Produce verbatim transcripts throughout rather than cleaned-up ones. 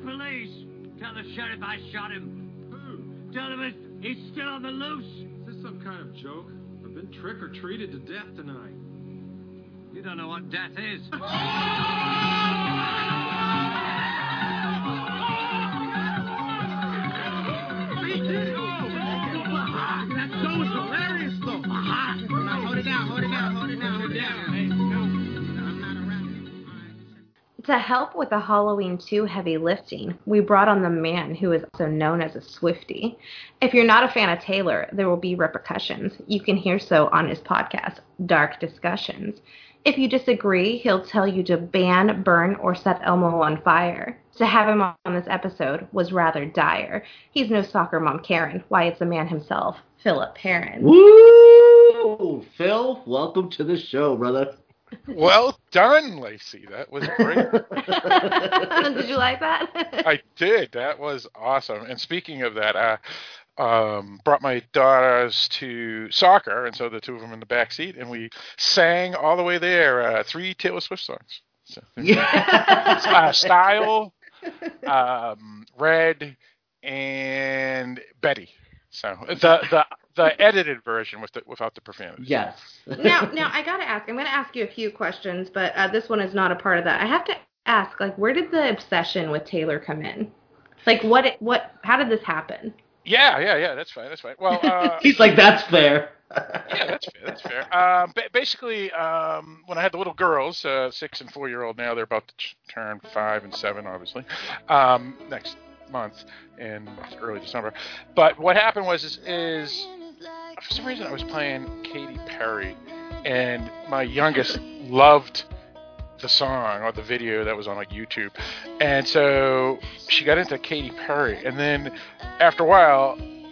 police. Tell the sheriff I shot him. Who? Tell him he's still on the loose. Is this some kind of joke? I've been trick-or-treated to death tonight. You don't know what death is. That show was hilarious, though. Aha! Now, hold it down, hold it down, hold it down, hold it down. Hey, no, I'm not around. To help with the Halloween two heavy lifting, we brought on the man who is also known as a Swiftie. If you're not a fan of Taylor, there will be repercussions. You can hear so on his podcast, Dark Discussions. If you disagree, he'll tell you to ban, burn, or set Elmo on fire. To have him on this episode was rather dire. He's no soccer mom Karen. Why, it's the man himself, Philip Perrin. Woo! Phil, welcome to the show, brother. Well done, Lacey. That was great. Did you like that? I did. That was awesome. And speaking of that, I um, brought my daughters to soccer, and so the two of them in the back seat, and we sang all the way there uh, three Taylor Swift songs. So, Yeah. uh, Style, um, Red, and Betty. So the the the edited version with the, without the profanity. Yes. now, now I gotta ask. I'm gonna ask you a few questions, but uh, this one is not a part of that. I have to ask, like, where did the obsession with Taylor come in? Like, what? What? How did this happen? Yeah, yeah, yeah. That's fine. That's fine. Well, uh, He's like, that's fair. yeah, that's fair. That's fair. Um, ba- basically, um, when I had the little girls, uh, six and four year old now, they're about to ch- turn five and seven, obviously, um, next month in early December. But what happened was, is, is for some reason I was playing Katy Perry, and my youngest loved the song or the video that was on like YouTube, and so she got into Katy Perry, and then after a while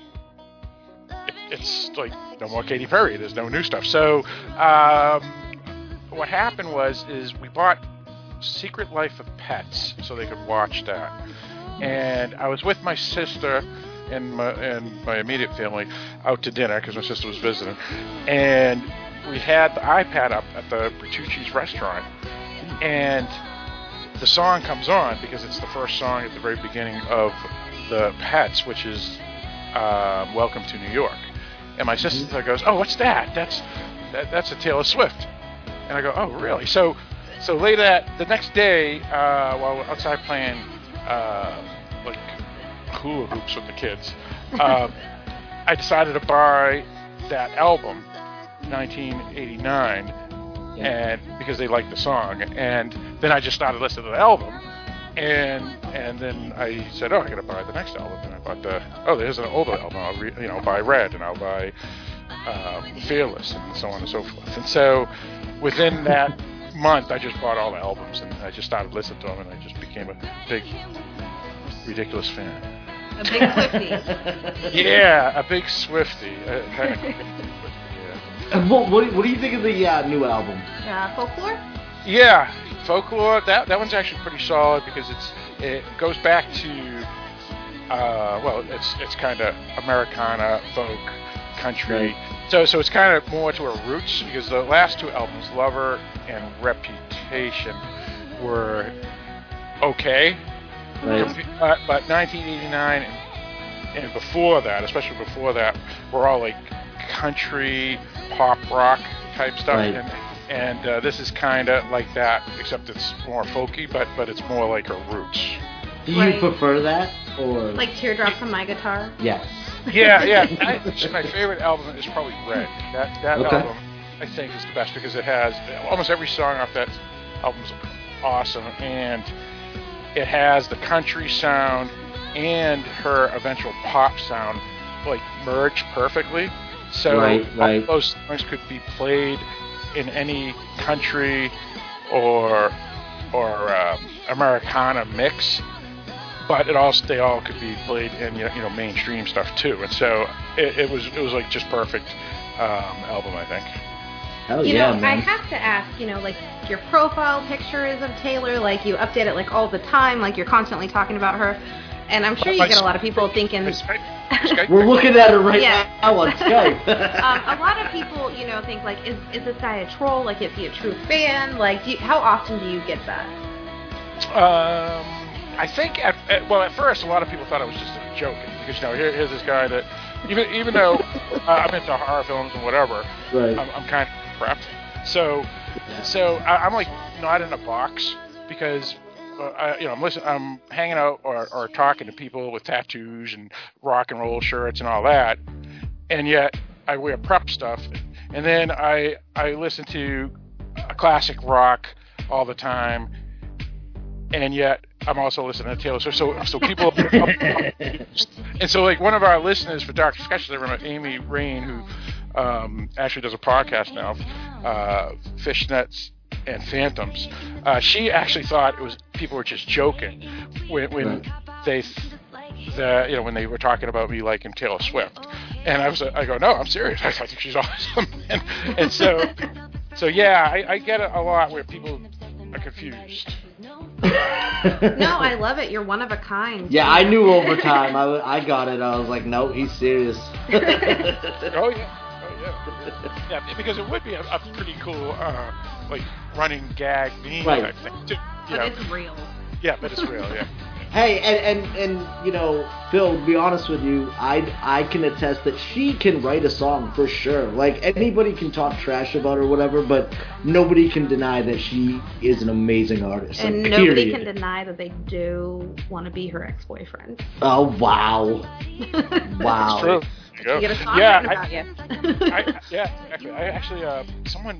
it, it's like no more Katy Perry, there's no new stuff. So um, what happened was is we bought Secret Life of Pets so they could watch that, and I was with my sister and my, and my immediate family out to dinner because my sister was visiting, and we had the iPad up at the Bertucci's restaurant, and the song comes on because it's the first song at the very beginning of the Pets, which is uh, Welcome to New York. And my sister goes, "Oh, what's that? That's that, that's a Taylor Swift." And I go, "Oh, really?" So so later that the next day, uh, while we're outside playing uh, like hula hoops with the kids, uh, I decided to buy that album, nineteen eighty-nine. And because they liked the song, and then I just started listening to the album, and and then I said, oh, I gotta buy the next album, and I bought the oh, there's an older album, I'll re, you know buy Red, and I'll buy um, Fearless, and so on and so forth. And so within that month, I just bought all the albums, and I just started listening to them, and I just became a big, ridiculous fan. A big Swiftie. Yeah, a big Swiftie. Uh, kind of, And what, what, do, what do you think of the uh, new album? Uh, folklore? Yeah, Folklore. That that one's actually pretty solid because it's it goes back to uh, well, it's it's kind of Americana, folk, country. Right. So so it's kind of more to her roots because the last two albums, Lover and Reputation, were okay. Right. But, but nineteen eighty-nine and, and before that, especially before that, were all like country, pop rock type stuff, right. and and uh, this is kind of like that, except it's more folky, but but it's more like her roots. Do you right. prefer that, or like Teardrops on My Guitar? Yes. Yeah, yeah. I, my favorite album is probably Red. That that okay. album I think is the best because it has almost every song off that album is awesome, and it has the country sound and her eventual pop sound like merge perfectly. So right, right. all those songs could be played in any country or or um, Americana mix, but it also they all could be played in you know mainstream stuff too. And so it, it was it was like just perfect um, album, I think. Hell you yeah, know, man. I have to ask, you know, like your profile picture is of Taylor, like you update it like all the time, like you're constantly talking about her. And I'm sure you get a lot of people thinking... We're looking at her right yeah. now on Skype. um, a lot of people, you know, think, like, is is this guy a troll? Like, is he a true fan? Like, do you, how often do you get that? Um, I think at, at well at first a lot of people thought I was just joking because you know here, here's this guy that even even though uh, I'm into horror films and whatever, Right. I'm, I'm kind of prepped. So so I, I'm like not in a box because. Uh, I, you know, I'm listening. I'm hanging out or, or talking to people with tattoos and rock and roll shirts and all that, and yet I wear prep stuff. And then I I listen to classic rock all the time, and yet I'm also listening to Taylor Swift. So so people, and so like one of our listeners for Doctor Sketches, I remember Amy Rain, who um, actually does a podcast now, uh, Fishnets and Phantoms. Uh, she actually thought it was people were just joking when, when Right. they, the, you know, when they were talking about me liking Taylor Swift, and I was, I go, no, I'm serious. I think she's awesome, and, and so, so yeah, I, I get it a lot where people are confused. No, I love it. You're one of a kind. Yeah, I knew over time. I, I got it. I was like, no, he's serious. Oh yeah, oh yeah, yeah, because it would be a, a pretty cool, uh, like running gag meme Right. type thing. To, you But know, it's real. yeah, but it's real, yeah. Hey, and, and, and, you know, Phil, to be honest with you, I, I can attest that she can write a song for sure. Like, anybody can talk trash about her or whatever, but nobody can deny that she is an amazing artist. And like, nobody period. can deny that they do want to be her ex-boyfriend. Oh, wow. Wow. It's true. There you go. You get a song yeah, written I, about you. I, yeah, exactly. I actually, uh, someone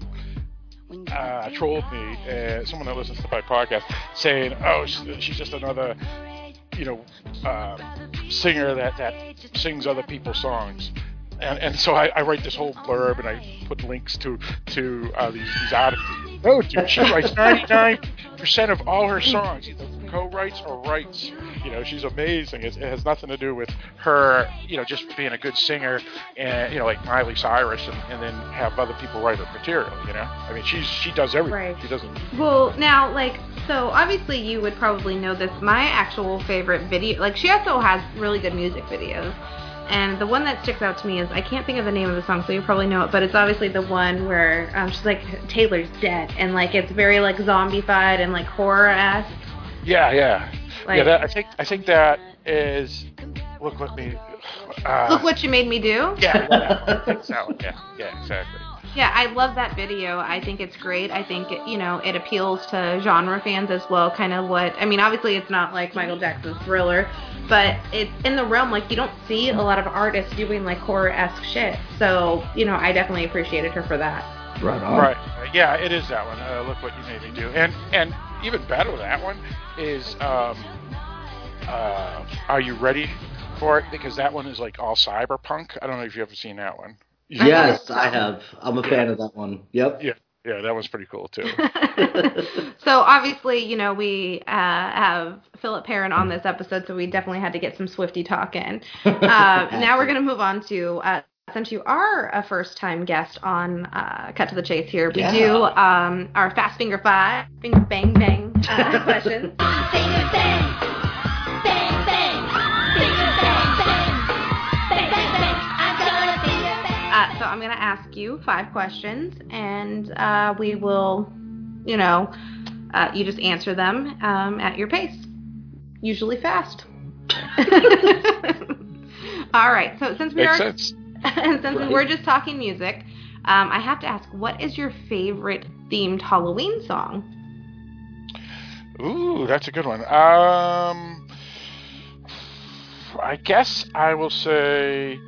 uh, trolled me, uh, someone that listens to my podcast, saying, "Oh, she's, she's just another, you know, uh, singer that, that sings other people's songs." And and so I, I write this whole blurb and I put links to to uh, these these articles. No, dude, she writes ninety-nine percent of all her songs, either co-writes or writes. You know, she's amazing. It, it has nothing to do with her, you know, just being a good singer and, you know, like Miley Cyrus and, and then have other people write her material, you know? I mean, she's she does everything. Right. She doesn't... Well, now, like, so obviously you would probably know this. My actual favorite video, like, she also has really good music videos. And the one that sticks out to me is, I can't think of the name of the song, so you probably know it, but it's obviously the one where um, she's like, Taylor's dead, and like it's very like zombified and like horror-esque. Yeah, yeah. Like, yeah, that, I think I think that is... Look, let me... Uh, Look What You Made Me Do? Yeah, yeah, that's that one. Yeah, yeah, exactly. Yeah, I love that video. I think it's great. I think, it, you know, it appeals to genre fans as well, kind of what... I mean, obviously it's not like Michael Jackson's Thriller, but it's in the realm, like, you don't see a lot of artists doing, like, horror-esque shit. So, you know, I definitely appreciated her for that. Right on. Right. Yeah, it is that one. Uh, Look What You Made Me Do. And and even better than that one is um, uh, Are You Ready for It? Because that one is like all cyberpunk. I don't know if you've ever seen that one. Yes, I have. I'm a fan of that one. Yep. Yeah, yeah, that one's pretty cool too. So obviously, you know, we uh, have Philip Perrin on this episode, so we definitely had to get some Swiftie talk in. Uh, now we're going to move on to, uh, since you are a first-time guest on uh, Cut to the Chase here, we Yeah. do um, our Fast Finger Five, Finger Bang Bang uh, questions. Finger bang, bang bang, finger bang bang, bang bang bang. I'm gonna finger bang. Uh, so I'm going to ask you five questions, and uh, we will, you know, uh, you just answer them um, at your pace, usually fast. All right. So since we Makes are sense. since Right. we're just talking music, um, I have to ask, what is your favorite themed Halloween song? Ooh, that's a good one. Um, I guess I will say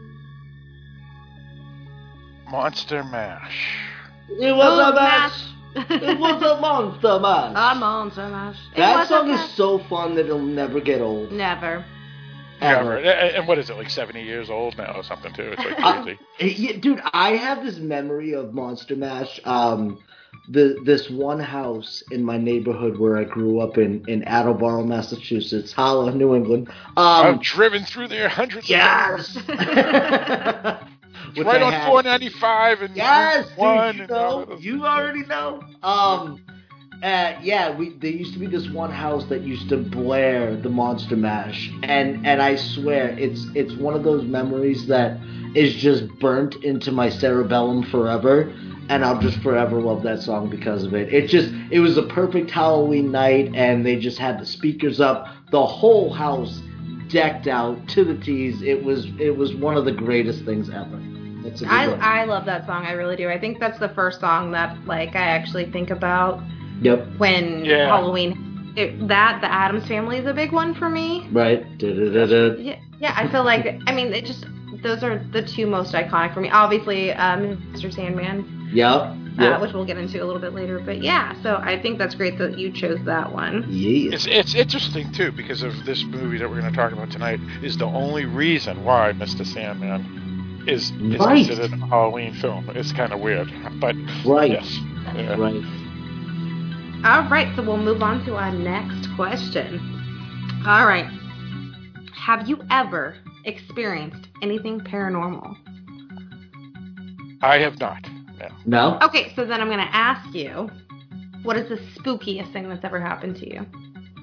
Monster Mash. It was Oh, a match. It was a monster match. A Monster Mash. It that was a song is match. so fun that it'll never get old. Never. Ever. Ever. And and what is it, like seventy years old now or something too? It's like Uh, crazy. yeah, dude, I have this memory of Monster Mash. Um, the this one house in my neighborhood where I grew up in in Attleboro, Massachusetts, Holla, New England. I've Um, driven through there hundreds yes. of times. Which Right I on had- four ninety-five and Yes, dude, one. you and all know, of those- you already know. Um, uh, yeah, we there used to be this one house that used to blare the Monster Mash, and and I swear it's it's one of those memories that is just burnt into my cerebellum forever. and I'll just forever love that song because of it. It just, it was a perfect Halloween night, and they just had the speakers up, the whole house decked out to the tees. It was, it was one of the greatest things ever. That's a good I one. I love that song. I really do. I think that's the first song that like I actually think about Yep. when Yeah. Halloween. It, that the Addams Family is a big one for me. Right. Da-da-da-da. Yeah, yeah. I feel like I mean it just those are the two most iconic for me. Obviously, um, Mister Sandman, Yep. Yep. uh, which we'll get into a little bit later. But yeah, so I think that's great that you chose that one. Yeah. It's it's interesting too because of this movie that we're going to talk about tonight is the only reason why Mister Sandman is, is Right. considered a Halloween film. It's kind of weird, but Right. yes, yeah. Right. All right, so we'll move on to our next question. All right, have you ever experienced anything paranormal? I have not. No. No? Okay, so then I'm going to ask you, what is the spookiest thing that's ever happened to you?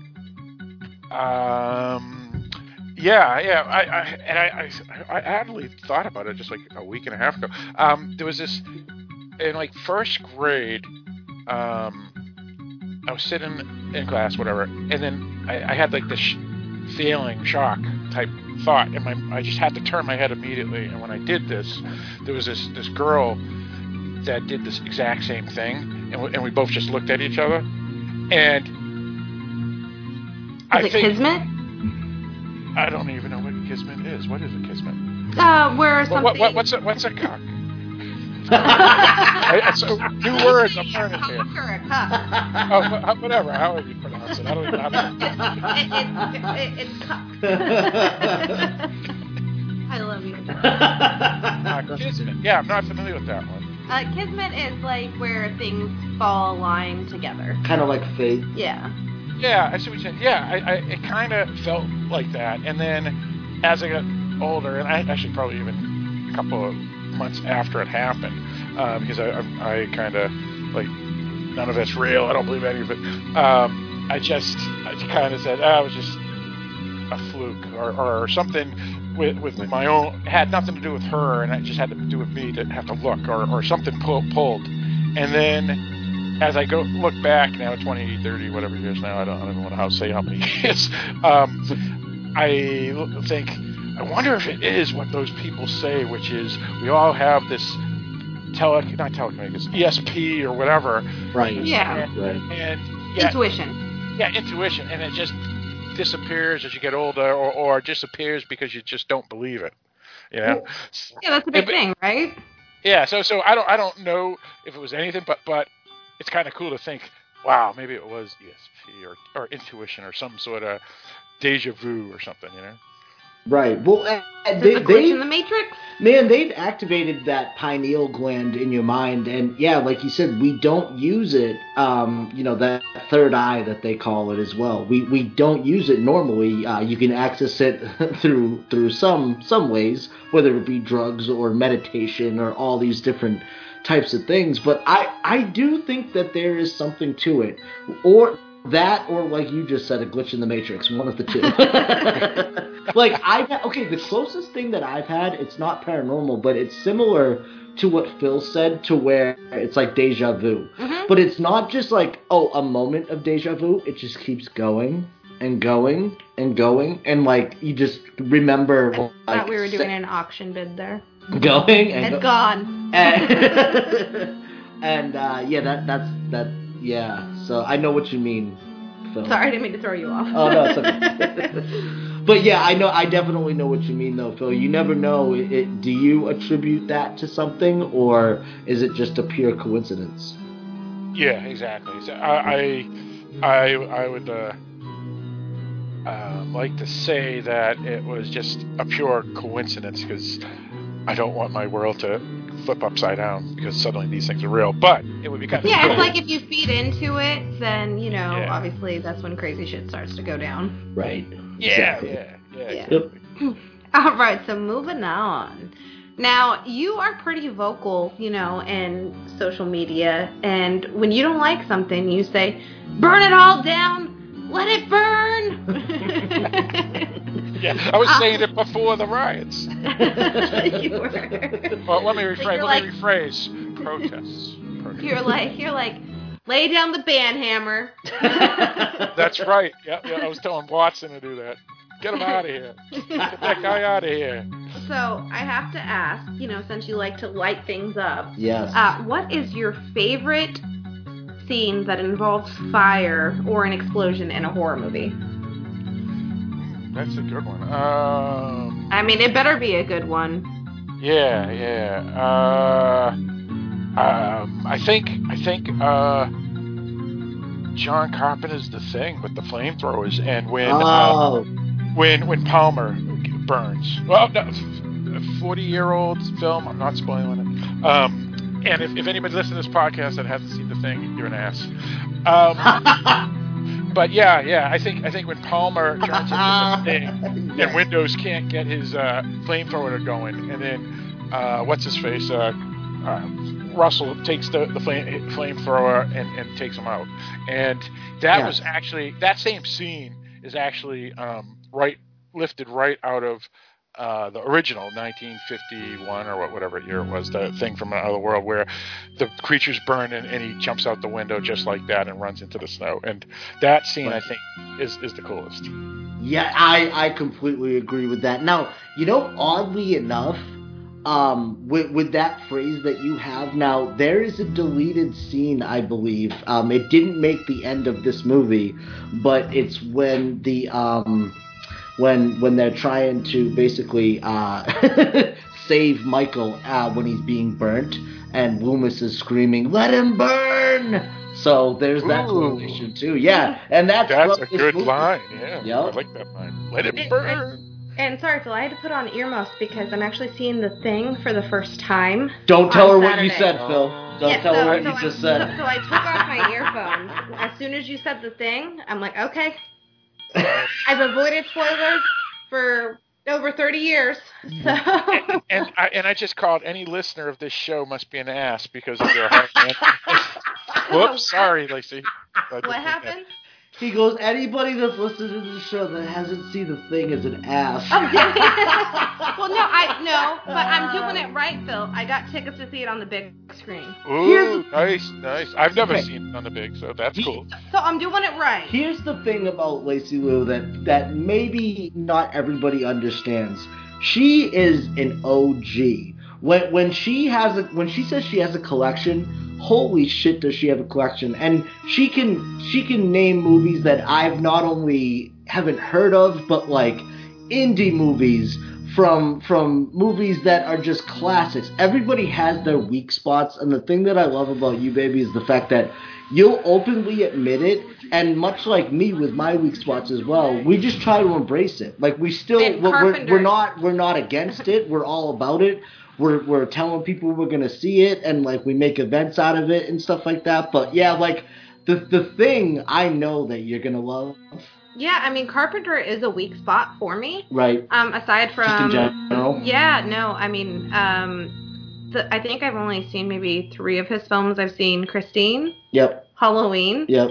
Um. Yeah, yeah. I, I and I, I, I actually thought about it just like a week and a half ago. Um, there was this in like first grade. Um, I was sitting in class, whatever, and then I, I had like this sh- feeling, shock type thought, and my I just had to turn my head immediately. And when I did this, there was this this girl that did this exact same thing, and we, and we both just looked at each other, and Is I it think Kismet? I don't even know what Kismet is. What is a Kismet? Uh, where What, something... what, what, what's a what's a cock? I, I, so, new words I'm learning here. Cock or a cup? Oh, wh- whatever. However you pronounce it, I don't even know. How to... it, it, it, it's cup. I love you. Uh, Kismet. Yeah, I'm not familiar with that one. Uh, Kismet is like where things fall aligned together. Kind of like fate. Yeah. Yeah, I see what you're saying. Yeah, I, I it kind of felt like that, and then as I got older, and I actually probably even a couple of months after it happened, uh, because I I, I kind of like none of it's real. I don't believe any of it. Um, I just I kind of said oh, it was just a fluke or, or something with with my own. It had nothing to do with her, and it just had to do with me to have to look or or something pull, pulled, and then. As I go look back now, twenty, thirty, whatever years now, I don't, I don't want to say how many years, um, I l- think, I wonder if it is what those people say, which is we all have this tele, not telecommunications, E S P or whatever. Right. Yeah. And, Right. and yeah, Intuition. yeah, intuition, and it just disappears as you get older, or, or disappears because you just don't believe it. You know? Yeah, that's a big If it- thing, right? Yeah, so so I don't I don't know if it was anything, but but it's kind of cool to think, wow, maybe it was E S P or or intuition or some sort of deja vu or something, you know? Right. Well, uh, Is they, it a glitch they in the Matrix? man, they've activated that pineal gland in your mind, and yeah, like you said, we don't use it. Um, you know, that third eye that they call it as well. We we don't use it normally. Uh, you can access it through through some some ways, whether it be drugs or meditation or all these different types of things. But I I do think that there is something to it, or that, or like you just said, a glitch in the Matrix, one of the two. Like, I've had, okay, the closest thing that I've had, it's not paranormal, but it's similar to what Phil said, to where it's like deja vu. Mm-hmm. But it's not just like, oh, a moment of deja vu. It just keeps going and going and going. And, like, you just remember, I like, thought we were doing se- an auction bid there. going and It's go- gone. and, and uh, yeah, that that's that. Yeah, so I know what you mean, Phil. Sorry, I didn't mean to throw you off. Oh no, it's okay. But yeah, I know. I definitely know what you mean, though, Phil. You never know. It, it, do you attribute that to something, or is it just a pure coincidence? Yeah, exactly. So I I I, I would uh, uh, like to say that it was just a pure coincidence because I don't want my world to flip upside down because suddenly these things are real. But it would be kind of Yeah, cool. it's like if you feed into it, then, you know, Yeah. obviously that's when crazy shit starts to go down. Right. yeah, Exactly. yeah, yeah, Yeah. exactly. All right, so moving on. Now, you are pretty vocal, you know, in social media, and when you don't like something, you say, burn it all down, let it burn. Yeah, I was saying it before the riots. You were. Well, let me rephrase. You're Let like- me rephrase. protests. protests. You're like, you're like, lay down the band hammer. That's right. Yeah, yeah. I was telling Watson to do that. Get him out of here. Get that guy out of here. So I have to ask, you know, since you like to light things up, Yes. uh, what is your favorite scene that involves fire or an explosion in a horror movie? That's a good one. Um, I mean, it better be a good one. yeah, yeah. Uh, um, I think, I think, uh, John Carpenter's The Thing with the flamethrowers, and when, uh, Oh. when, when Palmer burns. Well, no, forty-year-old film. I'm not spoiling it. Um, and if, if anybody listens to this podcast that hasn't seen The Thing, you're an ass. Um, but yeah, yeah. I think I think when Palmer turns into The Thing, Yes. and Windows can't get his uh, flamethrower going, and then uh, what's his face? Uh, uh, Russell takes the the flame flamethrower and, and takes him out, and that Yes. was actually that same scene is actually um, right lifted right out of uh, the original nineteen fifty-one or what, whatever year it was, the Thing from Another World, where the creature's burned and, and he jumps out the window just like that and runs into the snow. And that scene, I think, is, is the coolest. Yeah, I, I completely agree with that. Now, you know, oddly enough, um, with, with that phrase that you have now, there is a deleted scene, I believe. Um, it didn't make the end of this movie, but it's when the um, when when they're trying to basically uh, save Michael uh, when he's being burnt, and Loomis is screaming, "Let him burn!" So there's that Ooh. correlation too. Yeah, and that's That's from a this good movie. line. Yeah, Yep. I like that line. Let it burn. And sorry, Phil, I had to put on earmuffs because I'm actually seeing The Thing for the first time. Don't tell her on what you Saturday. said, Phil. Don't Yeah, tell so, her what so you I, just said. So, so I took off my earphones. As soon as you said The Thing, I'm like, okay. I've avoided spoilers for over thirty years. So and, and I and I just called any listener of this show must be an ass because of their hard answer. Whoops, sorry, Lacey. I didn't what think that. happened? He goes, anybody that's listening to the show that hasn't seen The Thing is an ass. Oh, yeah. Well, no, I no, but I'm doing it right, Phil. I got tickets to see it on the big screen, Ooh, nice, nice. I've never Okay. seen it on the big, so that's He- cool. so I'm doing it right. Here's the thing about Lacey Lou that, that maybe not everybody understands. She is an O G. When when she has a when she says she has a collection, holy shit does she have a collection. And she can she can name movies that I've not only haven't heard of, but like indie movies from from movies that are just classics. Everybody has their weak spots, and the thing that I love about you, baby, is the fact that you'll openly admit it, and much like me with my weak spots as well, we just try to embrace it. Like we still, And we're, we're, Carpenter- we're not, we're not against it. We're all about it. We're we're telling people we're gonna see it, and like we make events out of it and stuff like that. But yeah, like the the thing I know that you're gonna love, Yeah, I mean Carpenter is a weak spot for me. right? Um, aside from Just in general. Yeah, no, I mean, um, the, I think I've only seen maybe three of his films. I've seen Christine, Yep. Halloween, Yep.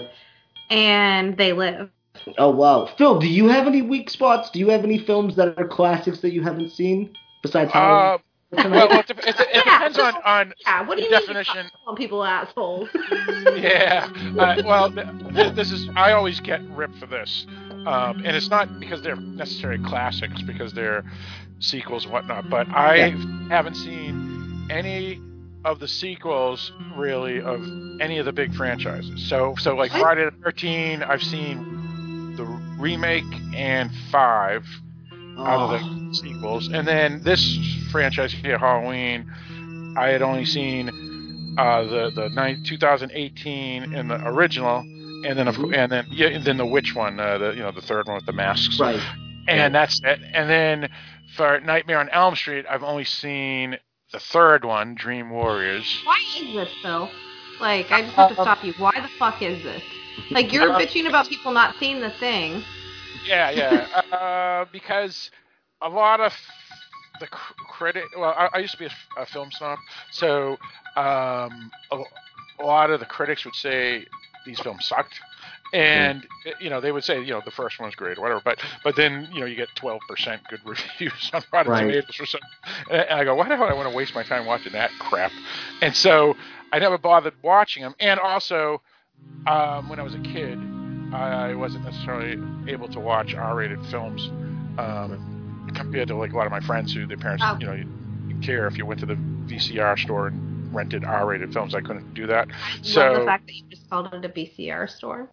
and They Live. Oh wow, Phil, do you have any weak spots? Do you have any films that are classics that you haven't seen besides Halloween? Uh, well, well, it, dep- it, it Yeah, depends so- on, on Yeah, what do the you mean definition. you call people assholes? Yeah. Uh, well, th- th- this is. I always get ripped for this, um, and it's not because they're necessarily classics, because they're sequels and whatnot. But I haven't seen any of the sequels really of any of the big franchises. So, so like Friday the thirteenth, I've seen the remake and five out of Oh. the sequels, and then this franchise here, Halloween, I had only seen uh, the the nine, twenty eighteen in the original, and then of, Mhm. and then yeah, and then the witch one, uh, the you know the third one with the masks, Right. and that's it. And then for Nightmare on Elm Street, I've only seen the third one, Dream Warriors. Why is this, Phil? Like, I just have to stop you. Why the fuck is this? Like, you're Uh, bitching about people not seeing The Thing. Yeah, yeah. uh, because a lot of the cr- critic, well, I, I used to be a, a film snob, so um, a, a lot of the critics would say these films sucked. And you know they would say you know the first one was great or whatever, but but then you know you get twelve percent good reviews on Rotten Right. Tomatoes or something, and I go, why the hell would I want to waste my time watching that crap? And so I never bothered watching them. And also um, when I was a kid, I wasn't necessarily able to watch R-rated films um, compared to like a lot of my friends who their parents Oh. you know you, you care if you went to the V C R store and rented R-rated films. I couldn't do that. I So love the fact that you just called it a B C R store.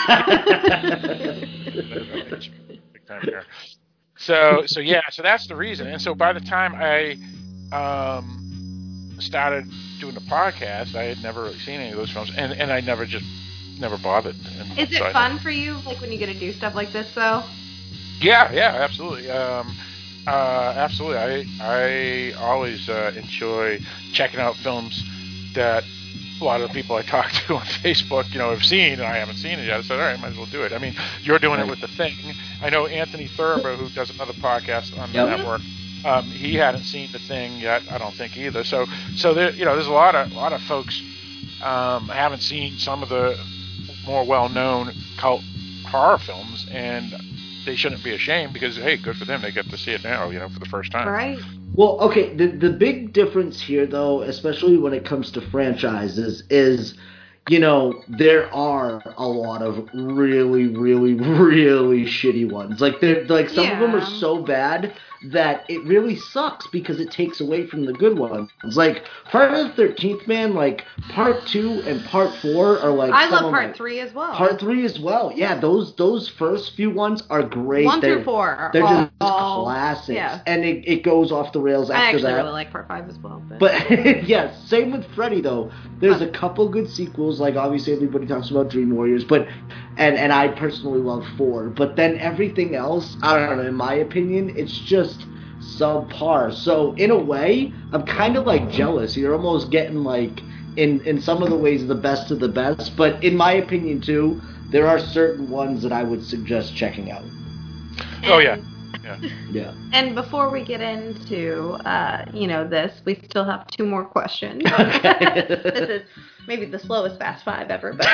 Big time here. So so yeah, so that's the reason. And so by the time I um, started doing the podcast, I had never really seen any of those films, and, and I never just never bothered. And Is it so I- fun for you, like when you get to do stuff like this, though? Yeah, yeah, absolutely. Um, uh, absolutely. I I always uh, enjoy checking out films that a lot of the people I talk to on Facebook, you know, have seen, and I haven't seen it yet. I said, all right, might as well do it. I mean, you're doing it with The Thing. I know Anthony Thurber, who does another podcast on the Yep. network. Um, he hadn't seen The Thing yet. I don't think either. So, so there, you know, there's a lot of a lot of folks um, haven't seen some of the more well-known cult horror films, and they shouldn't be ashamed because, hey, good for them. They get to see it now, you know, for the first time. Right. Well, okay, the the big difference here, though, especially when it comes to franchises, is, you know, there are a lot of really, really, really shitty ones. Like, they're like some of them are Yeah. so bad that it really sucks because it takes away from the good ones. Like, Friday the thirteenth, man, like, part two and part four are like I some love of part my- three as well. Part three as well. Yeah, those those first few ones are great. One they're, through four are They're just all- classics. yeah. And it, it goes off the rails I after actually that. really like part five as well. But, But yeah, same with Freddy though. There's a couple good sequels, like obviously everybody talks about Dream Warriors, but and and I personally love four. But then everything else, I don't know. In my opinion, it's just subpar. So in a way, I'm kind of like jealous. You're almost getting like in in some of the ways the best of the best. But in my opinion too, there are certain ones that I would suggest checking out. Oh, yeah. and- Yeah. And before we get into, uh, you know, this, we still have two more questions. Okay. This is maybe the slowest Fast Five ever, but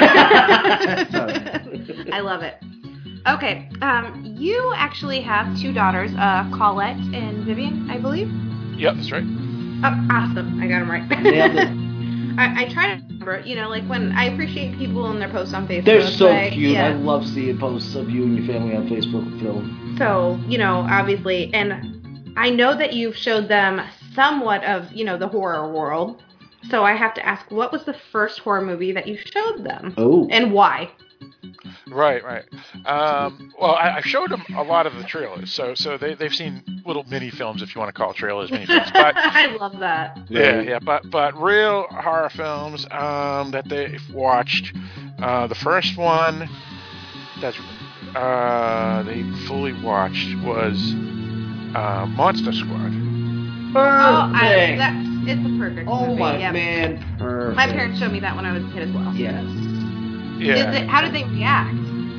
I love it. Okay, um, you actually have two daughters, uh, Colette and Vivian, I believe. Yep, that's right. Oh, awesome! I got them right. Nailed it. I, I try to remember, you know, like when I appreciate people and their posts on Facebook. They're so like, cute. Yeah. I love seeing posts of you and your family on Facebook, Phil. So, you know, obviously, and I know that you've showed them somewhat of, you know, the horror world. So I have to ask, what was the first horror movie that you showed them? Oh. And why? Right, right. Um, well, I, I showed them a lot of the trailers, so so they they've seen little mini films, if you want to call trailers mini films. But I love that. yeah, yeah, but but real horror films um, that they've watched. Uh, the first one that's uh, they fully watched was uh, Monster Squad. Oh, I, Perfect. that, it's a perfect Oh movie. my yeah. man, perfect. My parents showed me that when I was a kid as well. Yes. Yeah. Is it, how did they react?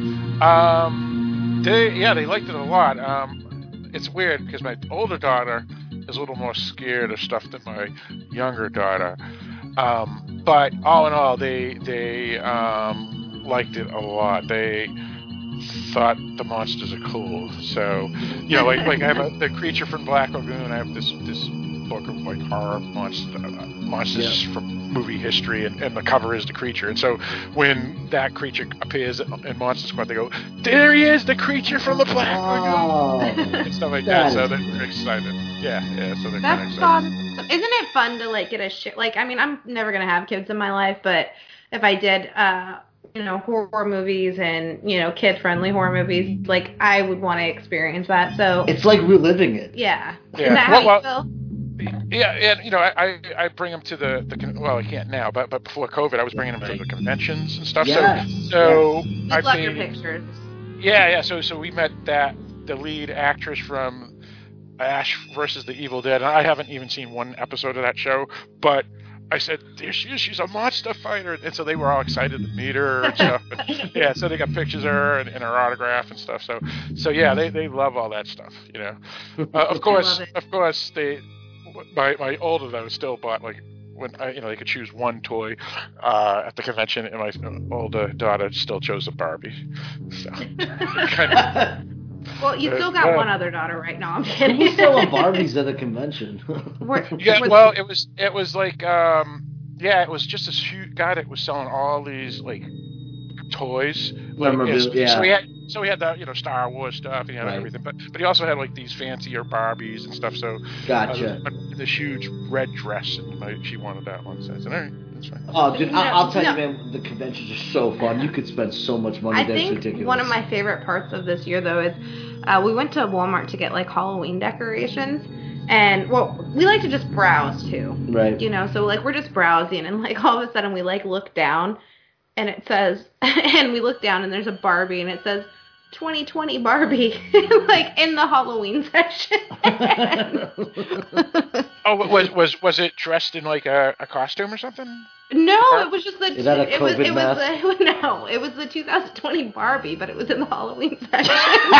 Um, they yeah, they liked it a lot. Um, it's weird because my older daughter is a little more scared of stuff than my younger daughter. Um, but all in all, they they um, liked it a lot. They thought the monsters are cool. So you know, like like I have a, the creature from Black Lagoon. I have this this book of like horror monster, uh, monsters from movie history, and, and the cover is the creature. And so when that creature appears in, in Monster Squad, they go, "There he is, the creature from the Black Oh. Lagoon," and stuff like That that. So is- they're excited. Yeah, yeah. So they're kind of That's excited. fun. Isn't it fun to like get a shit? Like, I mean, I'm never gonna have kids in my life, but if I did, uh, you know, horror movies and you know, kid-friendly horror movies, like I would want to experience that. So It's like reliving it. yeah, Yeah. is that Well, how well- you feel? Yeah, and you know, I, I, I bring them to the, the con- well, I can't now, but but before COVID, I was bringing them to the conventions and stuff. Yes, So so Just I love your paid- pictures. Yeah, yeah. So, so we met that the lead actress from Ash versus the Evil Dead. And I haven't even seen one episode of that show, but I said, "There she is. She's a monster fighter," and so they were all excited to meet her and stuff. Yeah, so they got pictures of her and, and her autograph and stuff. So, so yeah, they, they love all that stuff. You know, uh, of course, love it. of course, they. My my older though still bought like when I, you know they could choose one toy uh, at the convention, and my older daughter still chose a Barbie. So, kind of, Well, you still got Uh, one other daughter, right? No, I'm Who kidding. was selling Barbies at a convention? We're- yeah, we're- well, it was it was like um, yeah, it was just this huge guy that was selling all these like toys. Like, Memorabilia, so, yeah. so we had so we had the you know Star Wars stuff and he had Right. everything, but but he also had like these fancier Barbies and stuff. So Gotcha. uh, this huge red dress, and my, she wanted that one. So I said, all right, that's fine. Oh, dude, I- I'll tell No, you, man, the conventions are so fun. You could spend so much money. I That's think ridiculous. one of my favorite parts of this year, though, is uh, we went to Walmart to get like Halloween decorations, and well, we like to just browse too, Right. you know. So like we're just browsing, and like all of a sudden we like look down, and it says, and we look down, and there's a Barbie, and it says twenty twenty Barbie, like in the Halloween section. Oh, was was was it dressed in like a, a costume or something? No, it was just the. Is that a it was. COVID It was the, no, it was the two thousand twenty Barbie, but it was in the Halloween section.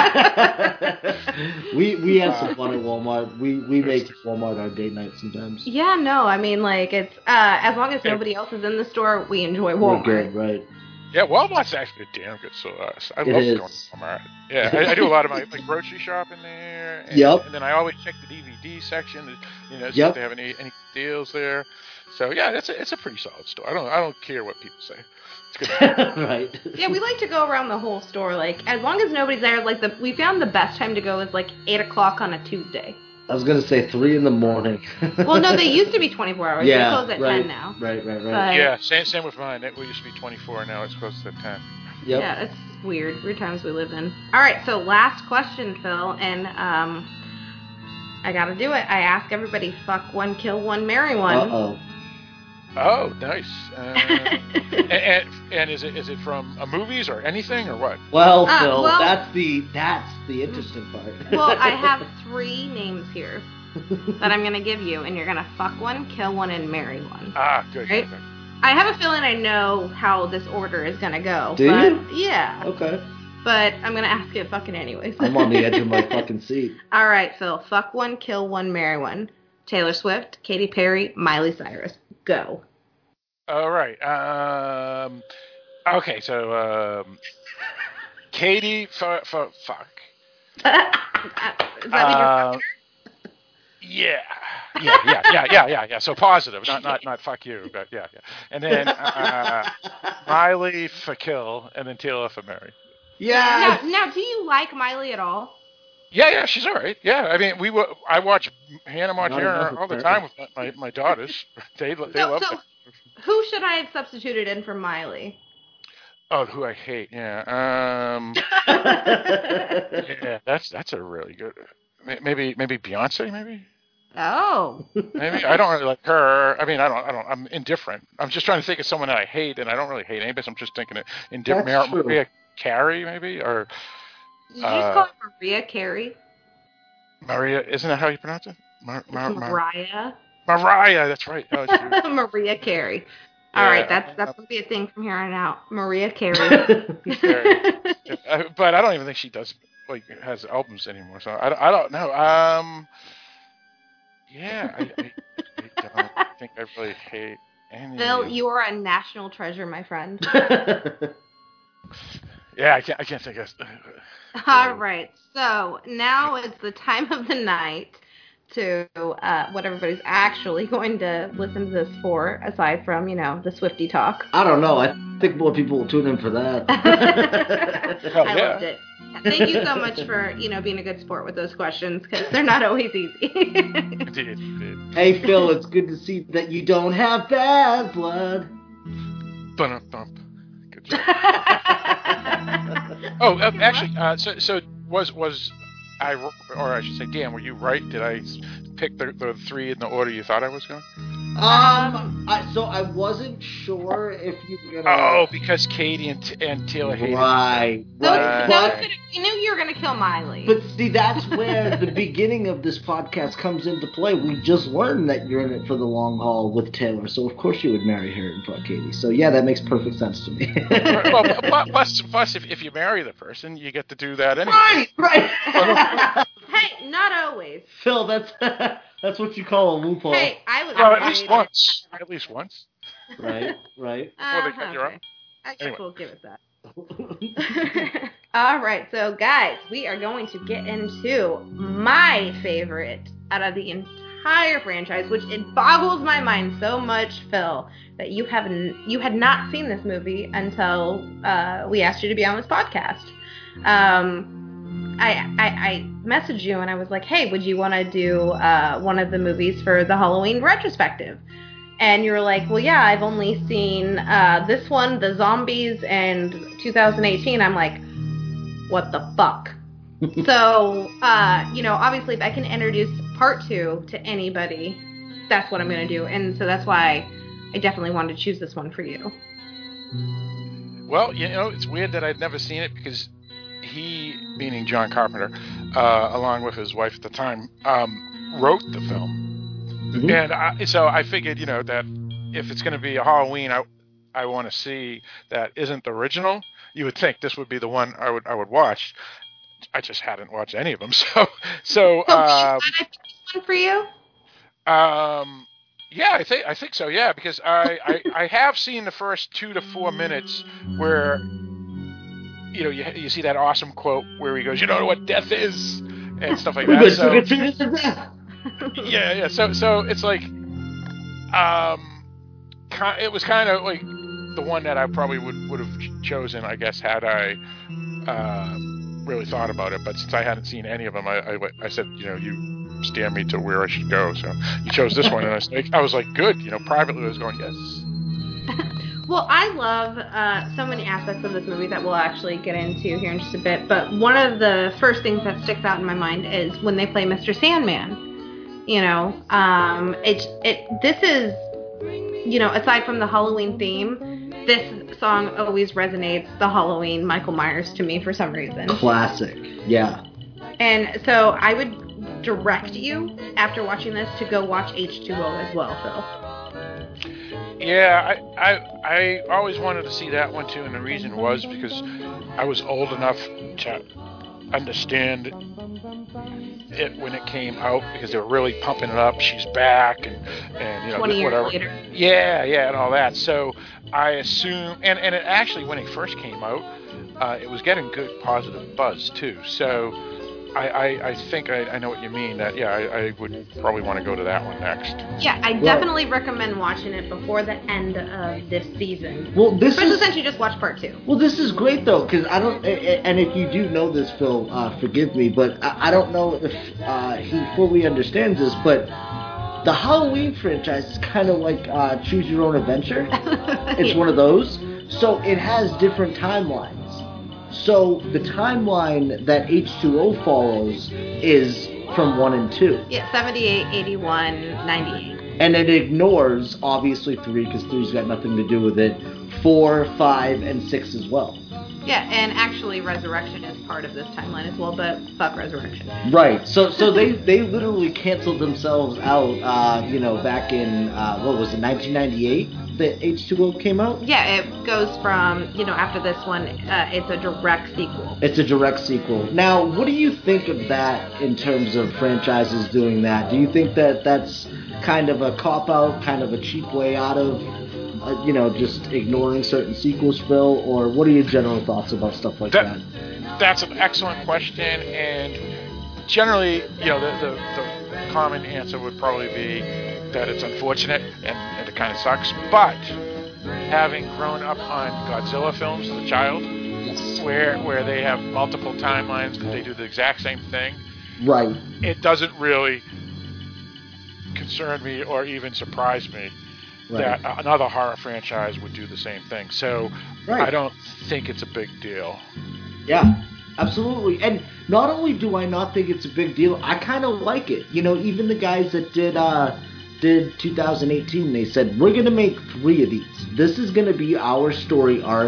we we have some fun at Walmart. We we make Walmart our date night sometimes. Yeah, no, I mean, like, it's, uh, as long as nobody else is in the store, we enjoy We're Walmart. good, right? Yeah, Walmart's actually a damn good source. I It love is. going to Walmart. Yeah, I, I do a lot of my like grocery shopping there. And, Yep. And then I always check the D V D section, you know, see Yep. if they have any any deals there. So yeah, it's a it's a pretty solid store. I don't I don't care what people say. It's good. Right. Yeah, we like to go around the whole store, like, as long as nobody's there, like, the we found the best time to go is, like, eight o'clock on a Tuesday. I was gonna say three in the morning. Well, no, they used to be twenty-four hours. Yeah, They close at right, ten now. Right, right, right. But- Yeah, same same with mine. It used to be twenty-four, now it's close to ten. Yep. Yeah, it's weird. Weird times we live in. All right, so last question, Phil, and um, I gotta do it. I ask everybody, fuck one, kill one, marry one. Uh oh. Oh, nice. Uh, and, and and is it is it from uh, movies or anything or what? Well, Uh, Phil, well- that's the that's the interesting part. Well, I have three names here that I'm gonna give you, and you're gonna fuck one, kill one, and marry one. Ah, good. Right? Okay. I have a feeling I know how this order is gonna go. Do but, you? Yeah, Okay. but I'm gonna ask it fucking anyways. I'm on the edge of my fucking seat. All right, Phil. Fuck one, kill one, marry one. Taylor Swift, Katy Perry, Miley Cyrus. Go. All right. Um. Okay, so um, Katie, for, for fuck. Does that mean you're Uh, yeah. Yeah, yeah, yeah, yeah, yeah, yeah. So positive, not not not fuck you, but yeah, yeah. And then uh, Miley for kill, and then Taylor for marry. Yeah. Now, now, do you like Miley at all? Yeah, yeah, she's all right. Yeah, I mean, we were. I watch Hannah Not Montana enough, all the apparently. time with my, my, my daughters. They they So, love so it. who should I have substituted in for Miley? Oh, who I hate. Yeah. Um. Yeah, that's that's a really good. may- Maybe maybe Beyonce. Maybe. Oh. Maybe I don't really like her. I mean, I don't. I don't. I'm indifferent. I'm just trying to think of someone that I hate, and I don't really hate anybody. So I'm just thinking of indifferent. That's Mar- true. Maria Carey, maybe, or Did you just Uh, call her Maria Carey? Maria. Isn't that how you pronounce it? Mar- Mar- It's Mar- Mariah. Mariah. That's right. Oh, shoot. Maria Carey. All Yeah. right, that's that's gonna be a thing from here on out. Maria Carey. Carey. Uh, but I don't even think she does like has albums anymore. So I, don't- I don't know. Um. Yeah, I, I, I don't think I really hate any. Phil, you are a national treasure, my friend. Yeah, I can't. I can't think of. All right, so now it's the time of the night to uh, what everybody's actually going to listen to this for, aside from, you know, the Swiftie talk. I don't know. I think more people will tune in for that. Hell I yeah. loved it. Thank you so much for, you know, being a good sport with those questions, because they're not always easy. Indeed, indeed. Hey, Phil, it's good to see that you don't have bad blood. Bump, bump. Good job. Oh, uh, actually, uh, so so was was I, or I should say, Dan, were you right? Did I s- pick the, the three in the order you thought I was going? Um, I, so I wasn't sure if you were gonna. Oh, because Katie and T- and Taylor hated. right, Those, right. those But, could we knew you were going to kill Miley. but see, that's where the beginning of this podcast comes into play. We just learned that you're in it for the long haul with Taylor, so of course you would marry her and fuck Katie. So yeah, that makes perfect sense to me. Well, pl- plus, plus, if, if you marry the person, you get to do that anyway. Right, right. Hey, not always. Phil, that's that's what you call a loophole. Hey, I was. Well, at least once. At least once. Right, right. Uh, Before they cut you okay. off. I guess Anyway. we'll give it that. All right, so guys, we are going to get into my favorite out of the entire franchise, which it boggles my mind so much, Phil, that you haven't you had not seen this movie until uh, we asked you to be on this podcast. Um, I, I I messaged you and I was like, hey, would you want to do uh, one of the movies for the Halloween retrospective? And you were like, well, yeah, I've only seen uh, this one, The Zombies, and two thousand eighteen. I'm like, what the fuck? So, uh, you know, obviously if I can introduce part two to anybody, that's what I'm going to do. And so that's why I definitely wanted to choose this one for you. Well, you know, it's weird that I'd never seen it because he, meaning John Carpenter, uh, along with his wife at the time, um, wrote the film. Mhm. And I, so I figured, you know, that if it's going to be a Halloween I, I want to see that isn't the original, you would think this would be the one I would I would watch. I just hadn't watched any of them. So, so So, um, can I pick this one for you? um, yeah, I think I think so. Yeah, because I, I, I have seen the first two to four minutes where, you know, you you see that awesome quote where he goes, "You know what death is," and stuff like that. So, yeah, yeah. So, so it's like, um, ki- it was kind of like the one that I probably would would have chosen, I guess, had I um, really thought about it. But since I hadn't seen any of them, I, I, I said, you know, you steer me to where I should go. So you chose this one, and I was like, I was like, good. You know, privately I was going, yes. Well, I love uh, so many aspects of this movie that we'll actually get into here in just a bit. But one of the first things that sticks out in my mind is when they play Mister Sandman. You know, um, it it this is, you know, aside from the Halloween theme, this song always resonates the Halloween Michael Myers to me for some reason. Classic. Yeah. And so I would direct you after watching this to go watch H two O as well, Phil. Yeah, I, I I always wanted to see that one too, and the reason was because I was old enough to understand it when it came out because they were really pumping it up. She's back, and and you know Twenty years whatever. later. Yeah, yeah, and all that. So I assume, and and it actually when it first came out, uh, it was getting good positive buzz too. So I I, I think I, I know what you mean. That yeah, I, I would probably want to go to that one next. Yeah, I definitely recommend watching it before the end of this season. Well, this Especially is since you just watched part two. well, this is great though, because I don't. a- a- And if you do know this, Phil, uh, forgive me, but I, I don't know if uh, he fully understands this, but the Halloween franchise is kind of like uh, Choose Your Own Adventure. It's one of those. So it has different timelines. So the timeline that H two O follows is from one and two. Yeah, seventy-eight, eighty-one, ninety-eight. And it ignores, obviously, three, because three's got nothing to do with it, four, five, and six as well. Yeah, and actually Resurrection is part of this timeline as well, but fuck Resurrection. Right. So so they, they literally canceled themselves out, uh, you know, back in, uh, what was it, nineteen ninety-eight that H two O came out? Yeah, it goes from, you know, after this one, uh, it's a direct sequel. It's a direct sequel. Now, what do you think of that in terms of franchises doing that? Do you think that that's kind of a cop-out, kind of a cheap way out of, uh, you know, just ignoring certain sequels, Phil? Or what are your general thoughts about stuff like that? that that's an excellent question, and generally, you know, the, the, the common answer would probably be that it's unfortunate and, and it kind of sucks. But having grown up on Godzilla films as a child, where where they have multiple timelines but they do the exact same thing, Right. it doesn't really concern me or even surprise me Right. that another horror franchise would do the same thing. So Right. I don't think it's a big deal. Yeah, absolutely. And not only do I not think it's a big deal, I kind of like it. You know, even the guys that did uh, did two thousand eighteen, they said, we're going to make three of these. This is going to be our story arc.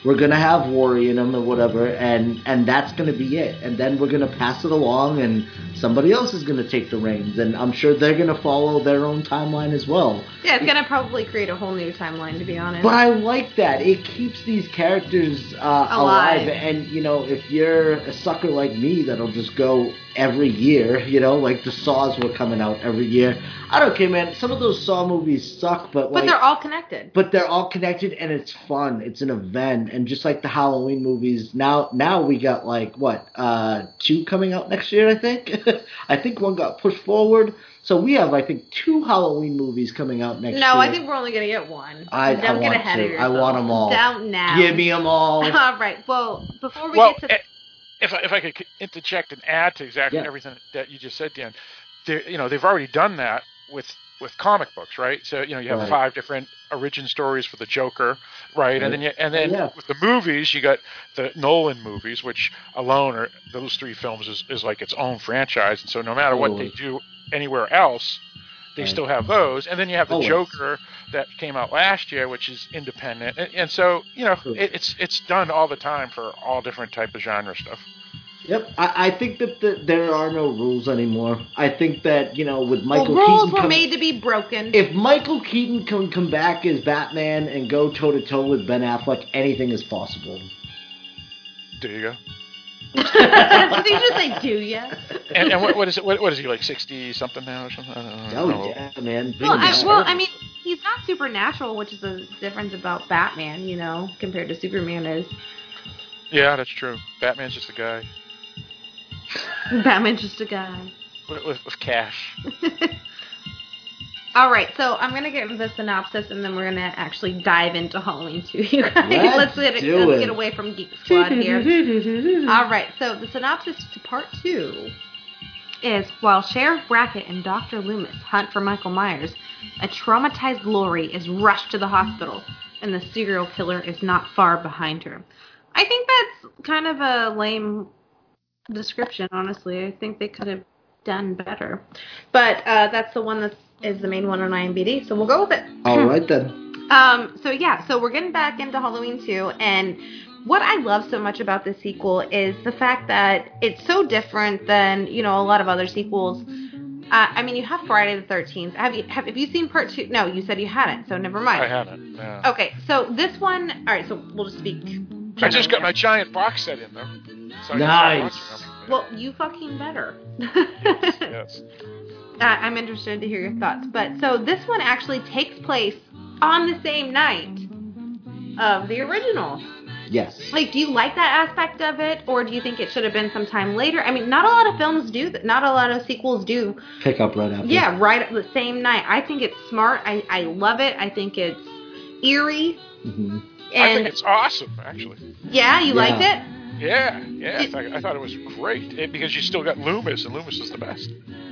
we're gonna have Worry in them or whatever, and and that's gonna be it. And then we're gonna pass it along, and somebody else is gonna take the reins, and I'm sure they're gonna follow their own timeline as well. Yeah, it's gonna probably create a whole new timeline, to be honest. But I like that. It keeps these characters uh, alive. Alive. And, you know, if you're a sucker like me that'll just go every year, you know, like the Saws were coming out every year. I don't care, man. Some of those Saw movies suck, but like... But they're all connected. But they're all connected, and it's fun. It's an event. And just like the Halloween movies, now now we got, like, what, uh, two coming out next year, I think? I think one got pushed forward. So we have, I think, two Halloween movies coming out next no, year. No, I think we're only going to get one. I, Don't I get want ahead to. of yourself. I want them all. Don't now. Give me them all. All right. Well, before we well, get to... eh, if I, if I could interject and add to exactly Yeah. everything that you just said, Dan, they, you know, they've already done that with with comic books, right? So, you know, you have Right. five different origin stories for the Joker, right? Right. And then you, and then Yeah. with the movies, you got the Nolan movies, which alone are those three films is, is like its own franchise. And so no matter what Totally. they do anywhere else, they Right. still have those. And then you have the Always. Joker that came out last year, which is independent. And, and so, you know, True. it, it's it's done all the time for all different type of genre stuff. Yep, I, I think that the, there are no rules anymore. I think that, you know, with Michael well, rules Keaton... were come- made to be broken. If Michael Keaton can come back as Batman and go toe-to-toe with Ben Affleck, anything is possible. There you go. Did you just say, do ya? And, and what, what is it? What, what is he, like sixty something now or something? I don't Oh, know. yeah, man. Bring Well him I, back. well, I mean, he's not supernatural, which is the difference about Batman, you know, compared to Superman is. Yeah, that's true. Batman's just a guy Batman's just a guy. with, with, with cash. All right, so I'm going to get into the synopsis, and then we're going to actually dive into Halloween two, you guys. Let's let's get, do let's it. get away from Geek Squad here. All right, so the synopsis to part two is, while Sheriff Brackett and Doctor Loomis hunt for Michael Myers, a traumatized Lori is rushed to the hospital, and the serial killer is not far behind her. I think that's kind of a lame description, honestly. I think they could have done better. But uh, that's the one that is the main one on IMDb, so we'll go with it. All right, then. Um, so yeah, so we're getting back into Halloween two, and what I love so much about this sequel is the fact that it's so different than, you know, a lot of other sequels. Uh, I mean, you have Friday the thirteenth. Have you have, have you seen part two? No, you said you hadn't, so never mind. I haven't. Yeah. Okay, so this one, all right, so we'll just speak. I just got generally. my giant box set in, though. So I can Nice. start watching them. Well, you fucking better. Yes, yes. Uh, I'm interested to hear your thoughts. But so this one actually takes place on the same night of the original. Yes. Like, do you like that aspect of it, or do you think it should have been sometime later? I mean, not a lot of films do that. Not a lot of sequels do. Pick up right after. Yeah, right at the same night. I think it's smart. I, I love it. I think it's eerie. Mm-hmm. I And think it's awesome, actually. yeah, you Yeah. liked it? Yeah, yeah. I It- thought, I thought it was great it, because you still got Loomis, and Loomis is the best.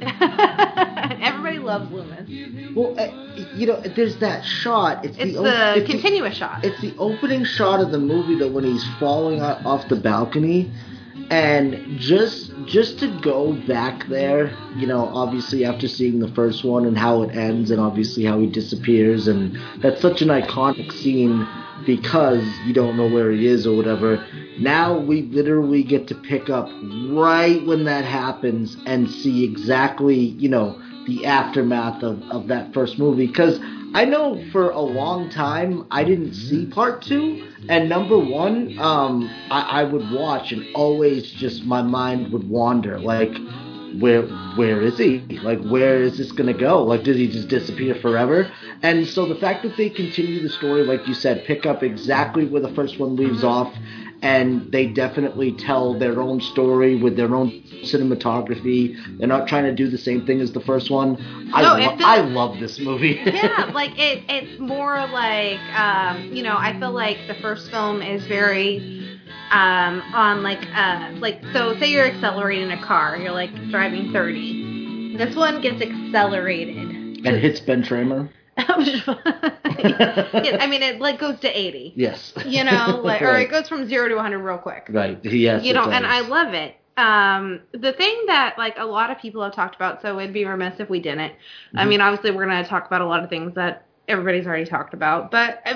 Everybody loves Loomis. Well, uh, you know, there's that shot. It's, It's the, o- the it's continuous shot. It's the opening shot of the movie that when he's falling o- off the balcony, and just just to go back there, you know, obviously after seeing the first one and how it ends, and obviously how he disappears, and that's such an iconic scene because you don't know where he is or whatever. Now we literally get to pick up right when that happens and see exactly, you know, the aftermath of, of that first movie. Because I know for a long time I didn't see part two, and number one, um, I, I would watch and always just my mind would wander, like, where where is he? Like, where is this gonna go? Like, did he just disappear forever? And so the fact that they continue the story, like you said, pick up exactly where the first one leaves off, and they definitely tell their own story with their own cinematography. They're not trying to do the same thing as the first one. I, No, lo- it feels- I love this movie. Yeah, like it, it's more like, um, you know, I feel like the first film is very um, on like, uh, like, so say you're accelerating a car, you're like driving thirty. This one gets accelerated. And hits Ben Tramer. Yeah, I mean, it like goes to eighty. Yes. You know, like, or Right. it goes from zero to one hundred real quick. Right. Yes. You it know, does. and I love it. Um, the thing that like a lot of people have talked about, so it'd be remiss if we didn't. I Mhm. mean, obviously we're going to talk about a lot of things that everybody's already talked about, but I,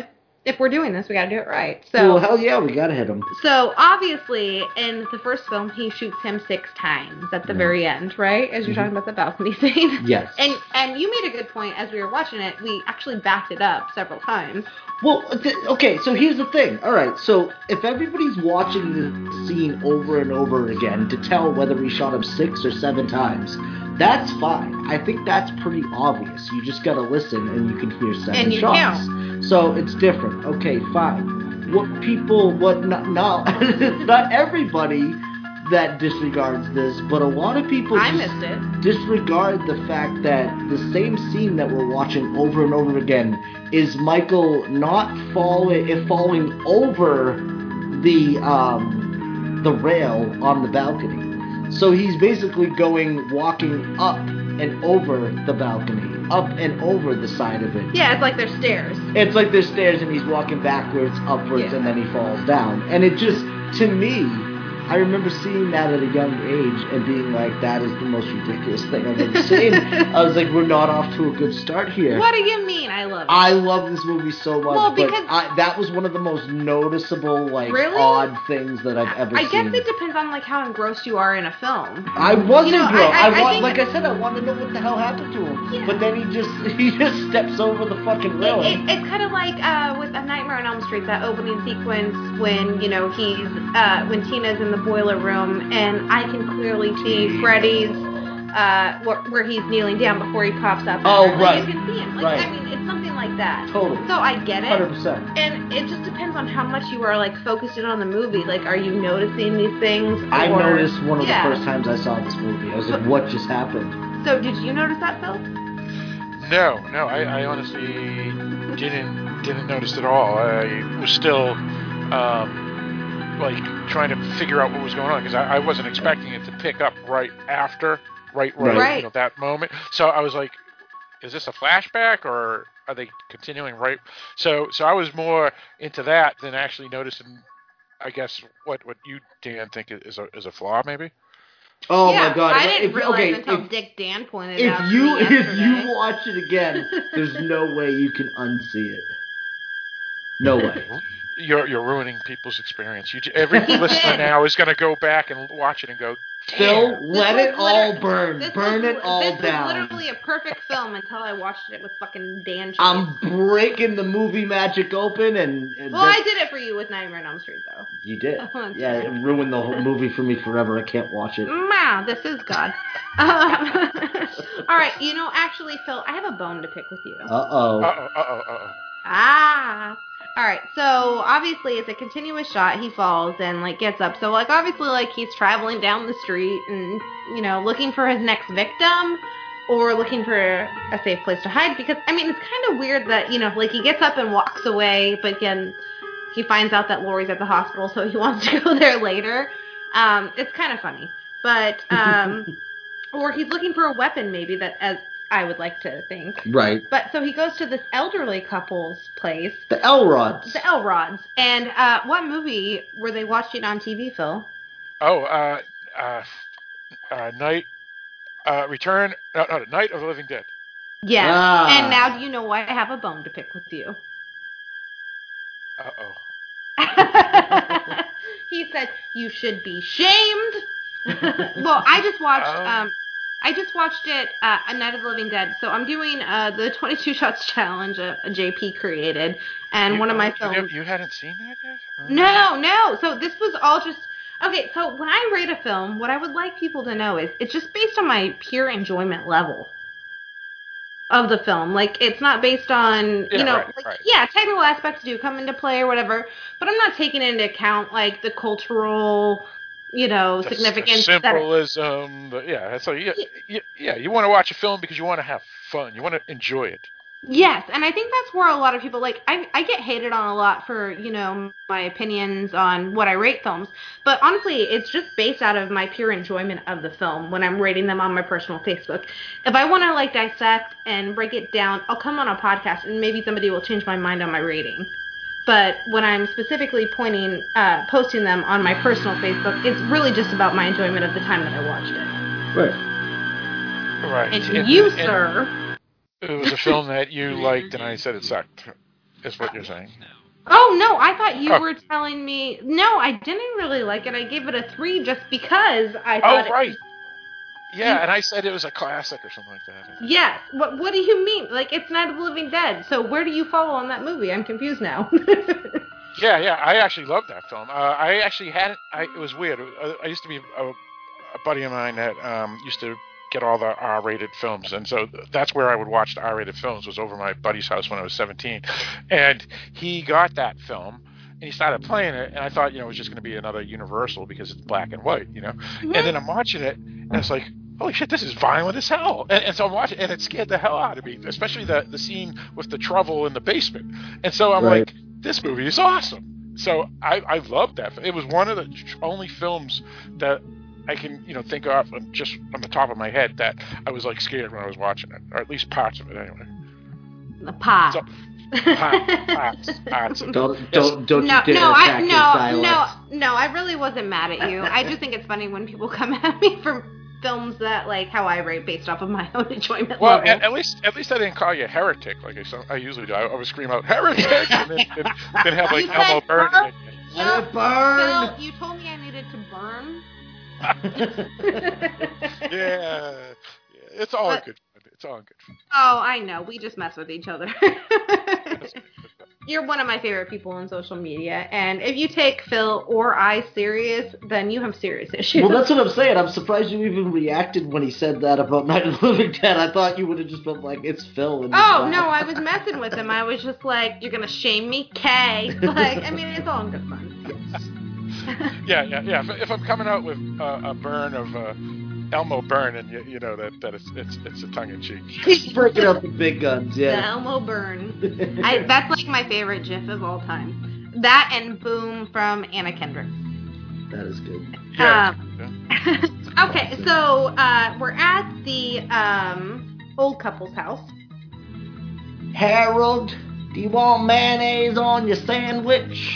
if we're doing this, we got to do it right. So, Well, hell yeah, we gotta hit him. so obviously, in the first film, he shoots him six times at the Mhm. very end, right? As you're Mhm. talking about the balcony scene. Yes. And and you made a good point as we were watching it. We actually backed it up several times. Well, th- okay, so here's the thing. All right, so if everybody's watching the scene over and over again to tell whether we shot him six or seven times, that's fine. I think that's pretty obvious. You just gotta listen and you can hear seven And you shots. So it's different. Okay, fine. What people, what not, not, it's not everybody that disregards this, but a lot of people I just missed it. disregard the fact that the same scene that we're watching over and over again is Michael not falling, if falling over the um, the rail on the balcony. So he's basically going walking up and over the balcony, up and over the side of it. Yeah, it's like there's stairs. It's like there's stairs and he's walking backwards, upwards, Yeah. and then he falls down. And it just, to me, I remember seeing that at a young age and being like, that is the most ridiculous thing I've ever seen. I was like, we're not off to a good start here. What do you mean? I love it. I love this movie so much, Well, but because- I, that was one of the most noticeable, like, Really? odd things that I've ever I seen. guess it depends on like how engrossed you are in a film. I wasn't, You know, bro. I- I, I- I want, think- like I said, I wanted to know what the hell happened to him. Yeah. But then he just, he just steps over the fucking It, railing. it, it's kind of like uh, with A Nightmare on Elm Street, that opening sequence when, you know, he's, uh, when Tina's in the boiler room, and I can clearly see Freddy's, uh, where, where he's kneeling down before he pops up. Oh, Like, right. you can see him. Like, Right. I mean, it's something like that. Totally. So I get one hundred it. percent. And it just depends on how much you are, like, focused in on the movie. Like, are you noticing these things? I or- noticed one of Yeah. the first times I saw this movie. I was like, what just happened? So did you notice that, Phil? No, no, I, I honestly didn't didn't notice at all. I was still um, like trying to figure out what was going on because I, I wasn't expecting it to pick up right after, right, right, Right. You know, that moment. So I was like, is this a flashback or are they continuing right? So so I was more into that than actually noticing. I guess what what you Dan think is a is a flaw maybe. Oh yeah, my god. I didn't if, realize okay, until if, Dick Dan pointed it out if to you me if yesterday. you watch it again, there's no way you can unsee it. No way. You're you're ruining people's experience. You j- every listener now is going to go back and watch it and go. Phil, "Damn." let This it was all liter- burn. this Burn was, it all this down. was literally a perfect film until I watched it with fucking Dan Chase. I'm breaking the movie magic open, and, and well, I that's- did it for you with Nightmare on Elm Street, though. You did. That's Yeah, right. it ruined the whole movie for me forever. I can't watch it. Wow, this is God. Um, all right, you know, actually, Phil, I have a bone to pick with you. Uh oh. Uh oh, uh oh, uh oh. Ah. All right, so obviously it's a continuous shot. He falls and like gets up. So like obviously like he's traveling down the street and you know looking for his next victim or looking for a safe place to hide. Because I mean it's kind of weird that you know like he gets up and walks away, but again he finds out that Laurie's at the hospital, so he wants to go there later. Um, it's kind of funny, but um, or he's looking for a weapon maybe that as I would like to think. Right. But so he goes to this elderly couple's place. The Elrods. The Elrods. And uh, what movie were they watching on T V, Phil? Oh, uh, uh, uh, night, uh, return, no, no, Night of the Living Dead. Yes. Ah. And now do you know why I have a bone to pick with you? Uh oh. He said, you should be shamed. Well, I just watched, Oh. um, I just watched it, uh, A Night of the Living Dead. So I'm doing uh, the twenty-two Shots Challenge uh, J P created. And You- one of my you films... never- You hadn't seen that yet? Oh. No, no. So this was all just okay. So when I rate a film, what I would like people to know is it's just based on my pure enjoyment level of the film. Like it's not based on Yeah, you know, right, like, right. yeah, technical aspects do come into play or whatever, but I'm not taking into account like the cultural, you know, The- the significance. that it- symbolism, the, yeah. So you, you, yeah, you want to watch a film because you want to have fun. You want to enjoy it. Yes, and I think that's where a lot of people, like, I, I get hated on a lot for, you know, my opinions on what I rate films, but honestly, it's just based out of my pure enjoyment of the film when I'm rating them on my personal Facebook. If I want to, like, dissect and break it down, I'll come on a podcast and maybe somebody will change my mind on my rating. But when I'm specifically pointing, uh, posting them on my personal Facebook, it's really just about my enjoyment of the time that I watched it. Right. Right. And you, sir... It was a film that you liked, and I said it sucked. Is what you're saying. Oh, no, I thought you Oh. were telling me... No, I didn't really like it. I gave it a three just because I Oh, thought... right. It was, Yeah, and I said it was a classic or something like that. yes. What, what do you mean? Like, it's Night of the Living Dead. So where do you follow on that movie? I'm confused now. Yeah, yeah, I actually loved that film. Uh, I actually hadn't. I, it was weird. I, I used to be a, a buddy of mine that um, used to get all the R-rated films, and so that's where I would watch the R-rated films. Was over my buddy's house when I was seventeen, and he got that film. And he started playing it, and I thought, you know, it was just going to be another Universal because it's black and white, you know. Mm-hmm. And then I'm watching it, and it's like, holy shit, this is violent as hell. And, and so I'm watching, and it scared the hell out of me, especially the the scene with the trouble in the basement. And so I'm Right. like, this movie is awesome. So I I loved that. It was one of the only films that I can, you know, think of just on the top of my head that I was like scared when I was watching it, or at least parts of it anyway. The pop. So, parts, parts, parts. Don't don't don't no, you dare no, I attack his no, dialect. no, no. I really wasn't mad at you. I just think it's funny when people come at me for films that like how I rate based off of my own enjoyment Well, level. at, at least at least I didn't call you a heretic like I, so- I usually do. I, I would scream out heretic and then, then, then have like You Elmo said Burn. burn? Let No, it burn. Phil, you told me I needed to burn. Yeah, yeah, it's all But- good. fun. It's all good. fun. Oh, I know. We just mess with each other. You're one of my favorite people on social media, and if you take Phil or I serious, then you have serious issues. Well, that's what I'm saying. I'm surprised you even reacted when he said that about Night of the Living Dead. I thought you would have just been like, it's Phil. And Oh, no, I was messing with him. I was just like, you're going to shame me? Kay. Like, I mean, it's all in good fun. Yeah, yeah, yeah. If, if I'm coming out with uh, a burn of uh, Elmo Burn, and you, you know that that it's it's it's a tongue in cheek. He's breaking up the big guns, The yeah. Elmo Burn. I, that's like my favorite GIF of all time. That and Boom from Anna Kendrick. That is good. Yeah. Um, yeah. Okay, so uh, we're at the um, old couple's house. Harold, do you want mayonnaise on your sandwich?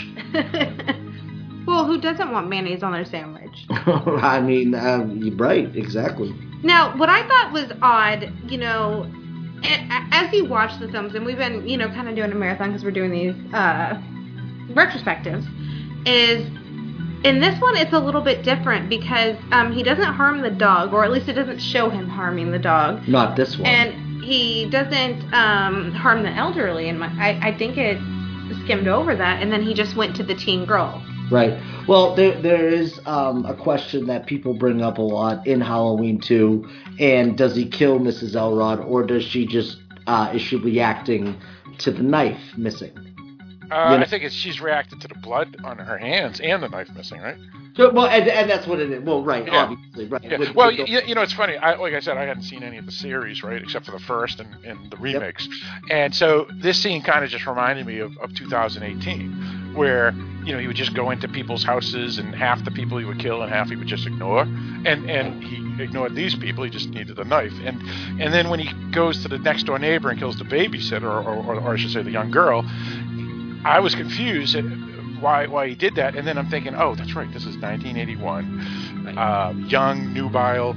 Well, who doesn't want mayonnaise on their sandwich? I mean, um, you're right, exactly. Now, what I thought was odd, you know, a- as you watch the films, and we've been, you know, kind of doing a marathon because we're doing these uh, retrospectives, is in this one it's a little bit different because um, he doesn't harm the dog, or at least it doesn't show him harming the dog. Not this one. And he doesn't um, harm the elderly. And my, I, I think it skimmed over that, and then he just went to the teen girl. Right. Well, there there is um, a question that people bring up a lot in Halloween two, and does he kill Missus Elrod, or does she just uh, is she reacting to the knife missing? Uh, You know- I think it's, she's reacted to the blood on her hands and the knife missing, right? So, well, and, and that's what it is. Well, right, Yeah. obviously, right. Yeah. With- Well, with the- you, you know, it's funny. I, like I said, I hadn't seen any of the series, right, except for the first and, and the remakes. And so this scene kind of just reminded me of, of two thousand eighteen, where, you know, he would just go into people's houses and half the people he would kill and half he would just ignore. And and he ignored these people. He just needed a knife. And and then when he goes to the next door neighbor and kills the babysitter, or, or, or I should say the young girl, I was confused at why why he did that. And then I'm thinking, oh, that's right. This is nineteen eighty-one. Uh, young, nubile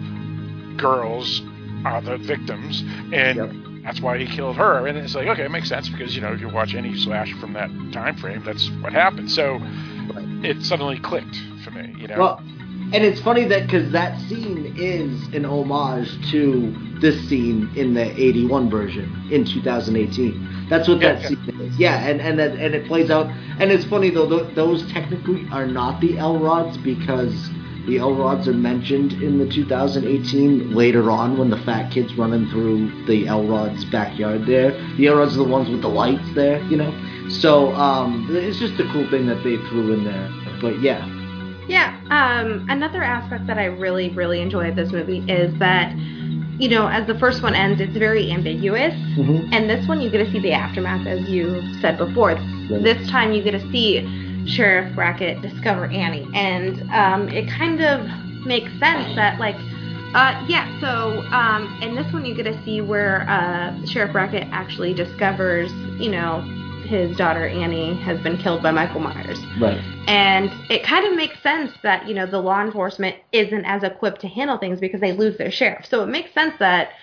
girls are the victims, and Yep. that's why he killed her. And it's like, okay, it makes sense because, you know, if you watch any slasher from that time frame, that's what happened. So it suddenly clicked for me, you know. Well, and it's funny that because that scene is an homage to this scene in the eighty-one version in two thousand eighteen. That's what Yeah, that yeah. scene is. Yeah, and and that, and it plays out. And it's funny though; th- those technically are not the Elrods because the Elrods are mentioned in the two thousand eighteen later on when the fat kid's running through the Elrod's backyard. There, the Elrods are the ones with the lights there, you know. So um, it's just a cool thing that they threw in there. But yeah. Yeah, um, another aspect that I really, really enjoy of this movie is that, you know, as the first one ends, it's very ambiguous. Mm-hmm. And this one, you get to see the aftermath, as you said before. This time, you get to see Sheriff Brackett discover Annie. And um, it kind of makes sense that, like, uh, yeah, so um, in this one, you get to see where uh, Sheriff Brackett actually discovers, you know, his daughter Annie has been killed by Michael Myers. Right. And it kind of makes sense that, you know, the law enforcement isn't as equipped to handle things because they lose their sheriff. So it makes sense that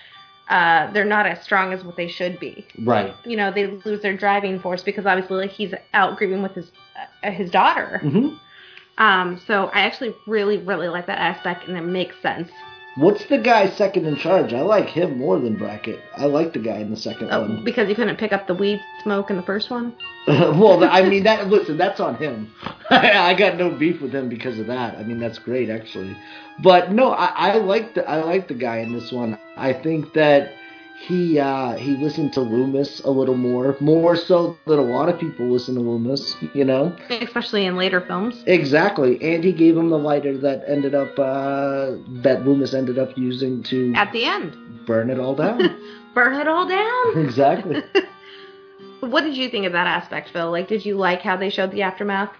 uh, they're not as strong as what they should be. Right. You know, they lose their driving force because obviously, like, he's out grieving with his uh, his daughter. Mm-hmm. Um, so I actually really, really like that aspect, and it makes sense. What's the guy second in charge? I like him more than Brackett. I like the guy in the second Oh, one. because he couldn't pick up the weed smoke in the first one? Well, I mean, that. Listen, that's on him. I got no beef with him because of that. I mean, that's great, actually. But no, I, I like the I like the guy in this one. I think that he uh, he listened to Loomis a little more, more so than a lot of people listen to Loomis. You know, Especially in later films. exactly. And he gave him the lighter that ended up uh, that Loomis ended up using to At the end. burn it all down. Burn it all down. Exactly. What did you think of that aspect, Phil? Like, did you like how they showed the aftermath?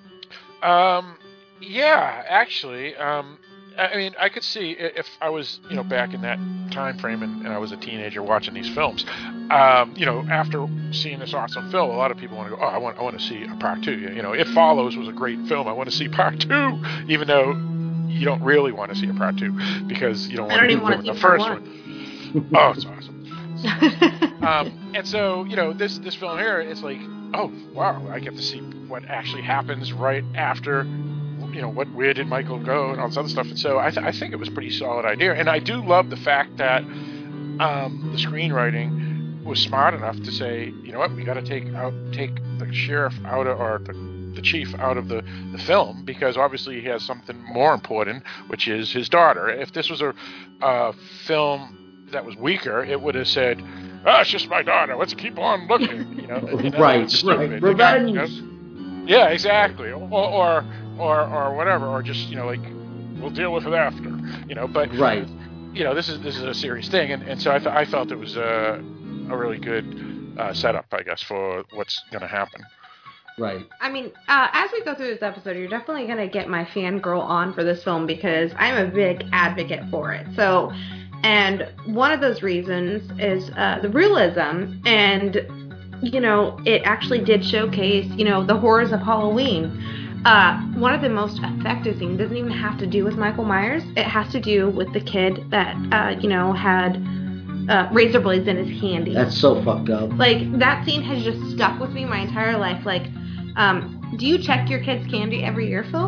Um, yeah, actually, um, I I mean, I could see i- if I was, you know, back in that time frame and, and I was a teenager watching these films. Um, you know, after seeing this awesome film, a lot of people want to go, oh, I want, I want to see a part two. You know, It Follows was a great film. I want to see part two, even though you don't really want to see a part two because you don't I want don't to even do want to the see first part one. Oh, it's awesome. Um, and so, you know, this this film here, it's like, oh, wow, I get to see what actually happens right after, you know, what where did Michael go and all this other stuff. And so I, th- I think it was a pretty solid idea. And I do love the fact that um, the screenwriting was smart enough to say, you know what, we got to take out take the sheriff out of, or the, the chief out of the, the film because obviously he has something more important, which is his daughter. If this was a uh, film that was weaker, it would have said, oh, it's just my daughter. Let's keep on looking. You know, you know, Right, it's stupid. right. You got- you Revenge. know? Yeah, exactly. Or, or or or whatever. Or just, you know, like, we'll deal with it after. You know, but Right. you know, this is this is a serious thing, and, and so I, th- I felt it was uh, a really good uh, setup, I guess, for what's going to happen. Right. I mean, uh, as we go through this episode, you're definitely going to get my fangirl on for this film because I'm a big advocate for it. So, and one of those reasons is uh, the realism, and, you know, it actually did showcase, you know, the horrors of Halloween. Uh, one of the most effective things doesn't even have to do with Michael Myers. It has to do with the kid that, uh, you know, had uh, razor blades in his candy. That's so fucked up. Like, that scene has just stuck with me my entire life. Like, um, do you check your kids' candy every year, Phil?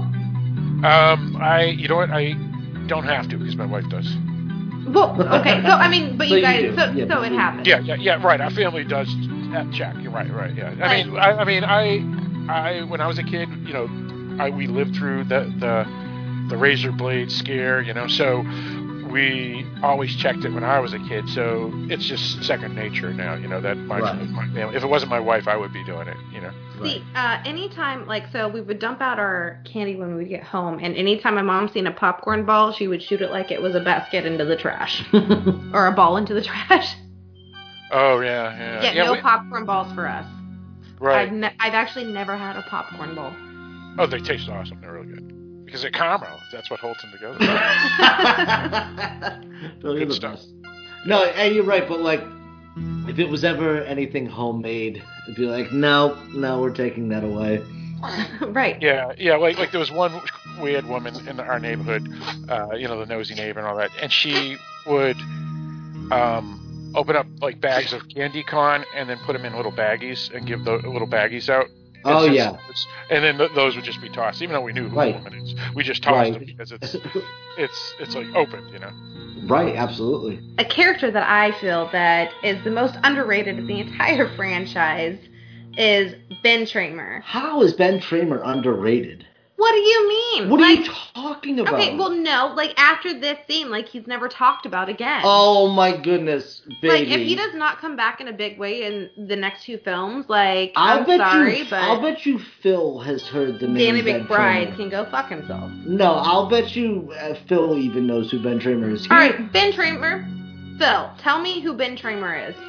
Um, I, you know what, I don't have to because my wife does. Well, okay, so, I mean, but So you you guys, do. so, Yeah, so but it you- happens. Yeah, yeah, yeah, right. Our family does that check. You're right, right, yeah. I mean, I, I mean, I, I, when I was a kid, you know, I we lived through the the the razor blade scare, you know, so we always checked it when I was a kid. So it's just second nature now, you know, that my, Right. my family. If it wasn't my wife, I would be doing it, you know. See, uh, anytime, like, so we would dump out our candy when we would get home, and anytime my mom seen a popcorn ball, she would shoot it like it was a basket into the trash. Or a ball into the trash. Oh yeah, yeah, Yeah, yeah. no we- popcorn balls for us. right. I've, ne- I've actually never had a popcorn ball. Oh, they taste awesome. They're really good because they're caramel. That's what holds them together. Those are Good the stuff. best. No, and you're right, but like, if it was ever anything homemade, it'd be like, no, no, we're taking that away. Right. Yeah, yeah. Like like there was one weird woman in our neighborhood, uh, you know, the nosy neighbor and all that, and she would um, open up like bags of candy corn and then put them in little baggies and give the little baggies out. And Oh, since yeah. it's- And then th- those would just be tossed, even though we knew who Right. the woman is. We just tossed Right. them because it's it's it's like open, you know. Right, absolutely. A character that I feel that is the most underrated of the entire franchise is Ben Tramer. How is Ben Tramer underrated? What do you mean? What are like, you talking about? Okay, well, no, like, after this scene, like, he's never talked about again. Oh my goodness, baby! Like, if he does not come back in a big way in the next two films, like, I'll I'm bet sorry, you, but I'll bet you Phil has heard the name Danny Ben McBride Tramer. can go fuck himself. No, I'll bet you uh, Phil even knows who Ben Tramer is. All right, Ben Tramer. Phil, tell me who Ben Tramer is.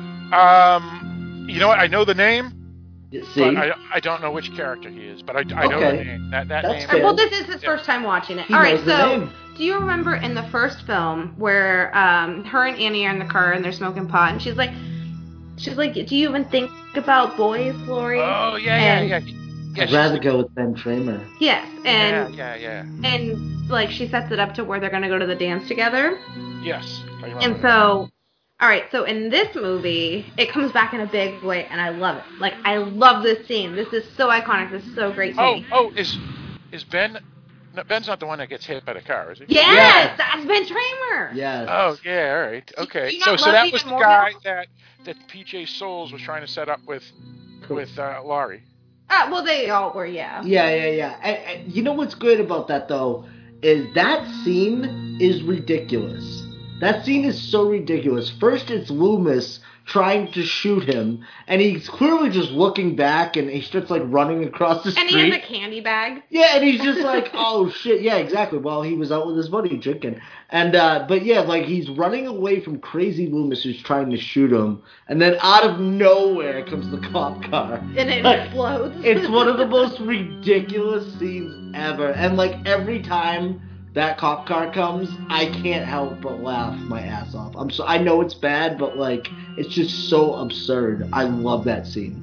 Um, you know what? I know the name, See, but I, I don't know which character he is. But I, I know Okay. the name. That that That's name. All right, well, fair. this is his Yeah. first time watching it. he All right, knows the so name. do you remember in the first film where um, her and Annie are in the car and they're smoking pot, and she's like, she's like, do you even think about boys, Lori? Oh yeah, And- yeah, yeah. Yeah, I'd she's- rather go with Ben Tramer. Yes, and yeah, yeah, yeah. and like she sets it up to where they're gonna go to the dance together, Yes. I remember and that. so All right, so in this movie, it comes back in a big way, and I love it. Like, I love this scene. This is so iconic. This is so great to Oh, me. oh, is is Ben? No, Ben's not the one that gets hit by the car, is he? Yes, Yes. that's Ben Tramer. Yes. Oh, yeah, all right. Okay. you So, not so love that even was the more guy now? that that P J Souls was trying to set up with with uh, Laurie. Uh, well, they all were, yeah. Yeah, yeah, yeah. And, and you know what's great about that though is that scene is ridiculous. That scene is so ridiculous. First, it's Loomis trying to shoot him, and he's clearly just looking back, and he starts like running across the And street. he has a candy bag. Yeah, and he's just like, oh shit, yeah, exactly. Well, he was out with his buddy drinking, and uh, but yeah, like he's running away from Crazy Loomis who's trying to shoot him, and then out of nowhere comes the cop car, And it Like, explodes. It's one of the most ridiculous scenes ever, and like every time that cop car comes, I can't help but laugh my ass off. I'm so I know it's bad, but like it's just so absurd. I love that scene.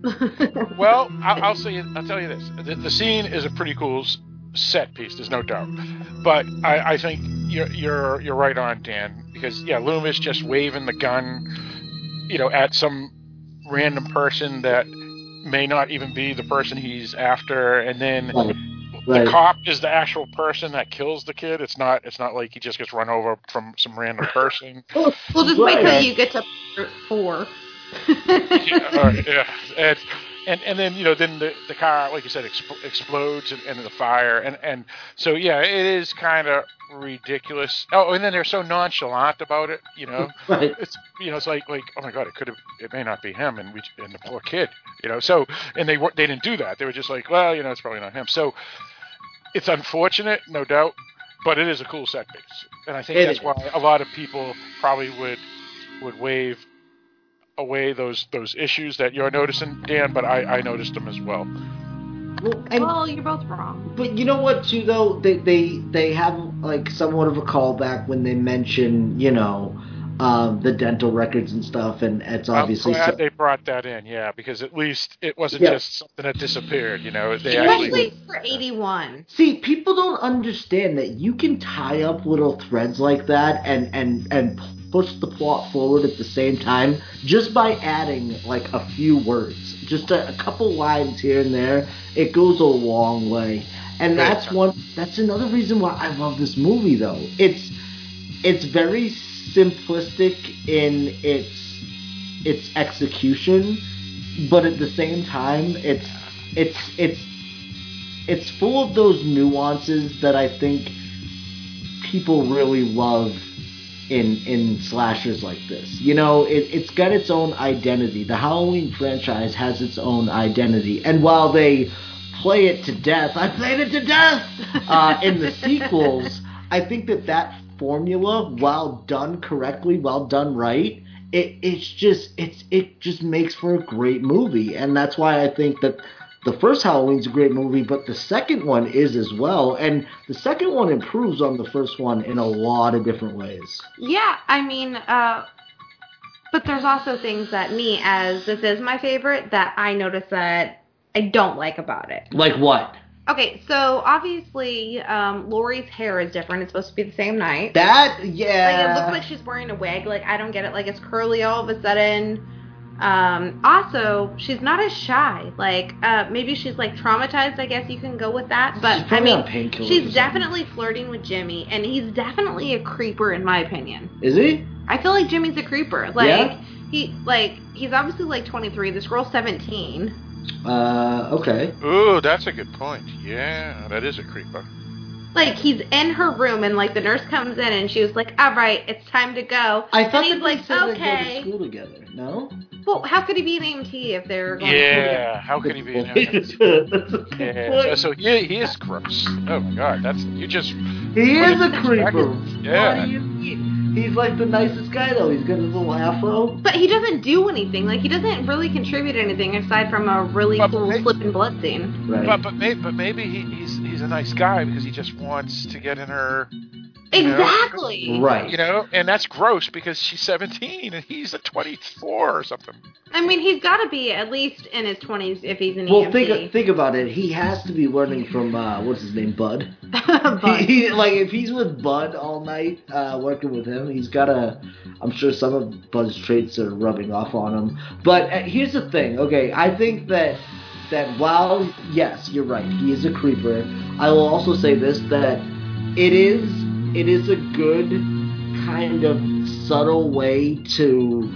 Well, I'll, I'll say I'll tell you this: the, the scene is a pretty cool s- set piece. There's no doubt, but I, I think you're you're you're right on, Dan, because yeah, Loomis just waving the gun, you know, at some random person that may not even be the person he's after, and then. Right. The Right. cop is the actual person that kills the kid. It's not. It's not like he just gets run over from some random person. Well, just wait till Right. you get to part four. yeah, all right, yeah. And, and and then you know then the, the car, like you said, exp- explodes in, into the fire, and and so yeah, it is kind of ridiculous. Oh, and then they're so nonchalant about it. You know, Right. it's you know it's like like oh my god, it could have it may not be him, and we and the poor kid. You know, so and they were they didn't do that. They were just like, well, you know, it's probably not him. So. It's unfortunate, no doubt, but it is a cool set piece, and I think It that's is. why a lot of people probably would would wave away those those issues that you're noticing, Dan. But I, I noticed them as well. Well, and Well, you're both wrong. But you know what, too, though? They they they have, like, somewhat of a callback when they mention, you know, um, the dental records and stuff, and it's obviously... I'm glad so- they brought that in, yeah, because at least it wasn't Yeah. just something that disappeared. You know, they actually. Especially for eighty-one. See, people don't understand that you can tie up little threads like that and, and, and push the plot forward at the same time just by adding, like, a few words. Just a, a couple lines here and there. It goes a long way. And Right. that's one. That's another reason why I love this movie, though. It's it's very simplistic in its its execution, but at the same time, it's it's it's it's full of those nuances that I think people really love in in slashers like this. You know, it, it's got its own identity. The Halloween franchise has its own identity, and while they play it to death, I played it to death uh, in the sequels. I think that that formula, while done correctly, while done right, it it's just it's it just makes for a great movie, and that's why I think that the first Halloween's a great movie, but the second one is as well, and the second one improves on the first one in a lot of different ways. Yeah, I mean, uh, but there's also things that me, as this is my favorite, that I notice that I don't like about it. Like what? Okay, so obviously, um, Laurie's hair is different. It's supposed to be the same night. That Like, yeah. it looks like she's wearing a wig. Like, I don't get it. Like, it's curly all of a sudden. Um, also, she's not as shy. Like, uh, maybe she's, like, traumatized, I guess you can go with that. But, She's I probably mean, on painkillers or she's something. definitely flirting with Jimmy, and he's definitely a creeper, in my opinion. Is he? I feel like Jimmy's a creeper. Like, Yeah? he, like, he's obviously, like, twenty-three. This girl's seventeen. Uh, okay. Ooh, that's a good point. Yeah, that is a creeper. Like, he's in her room, and, like, the nurse comes in, and she was like, all right, it's time to go. I thought and he's that like, they said they go okay. to school together. No. Well, how could he be an E M T if they're going to school together? Yeah, how could he be an That's a good Yeah, point. so he, he is gross. Oh my god, that's you just. He is a creeper. Yeah. What do you mean? He's like the nicest guy though. He's got his little afro. But he doesn't do anything. Like, he doesn't really contribute anything aside from a really But cool they- flippin' blood scene. Right. But but maybe but maybe he, he's he's a nice guy because he just wants to get in her You know? Exactly. Right. You know, and that's gross because she's seventeen and he's a twenty-four or something. I mean, he's got to be at least in his twenties if he's an Well, E M T. think think about it. He has to be learning from uh, what's his name, Bud. But- He, he- like if he's with Bud all night, uh, working with him, he's gotta. I'm sure some of Bud's traits are rubbing off on him. But uh, here's the thing. Okay, I think that that while yes, you're right, he is a creeper. I will also say this, that it is it is a good kind of subtle way to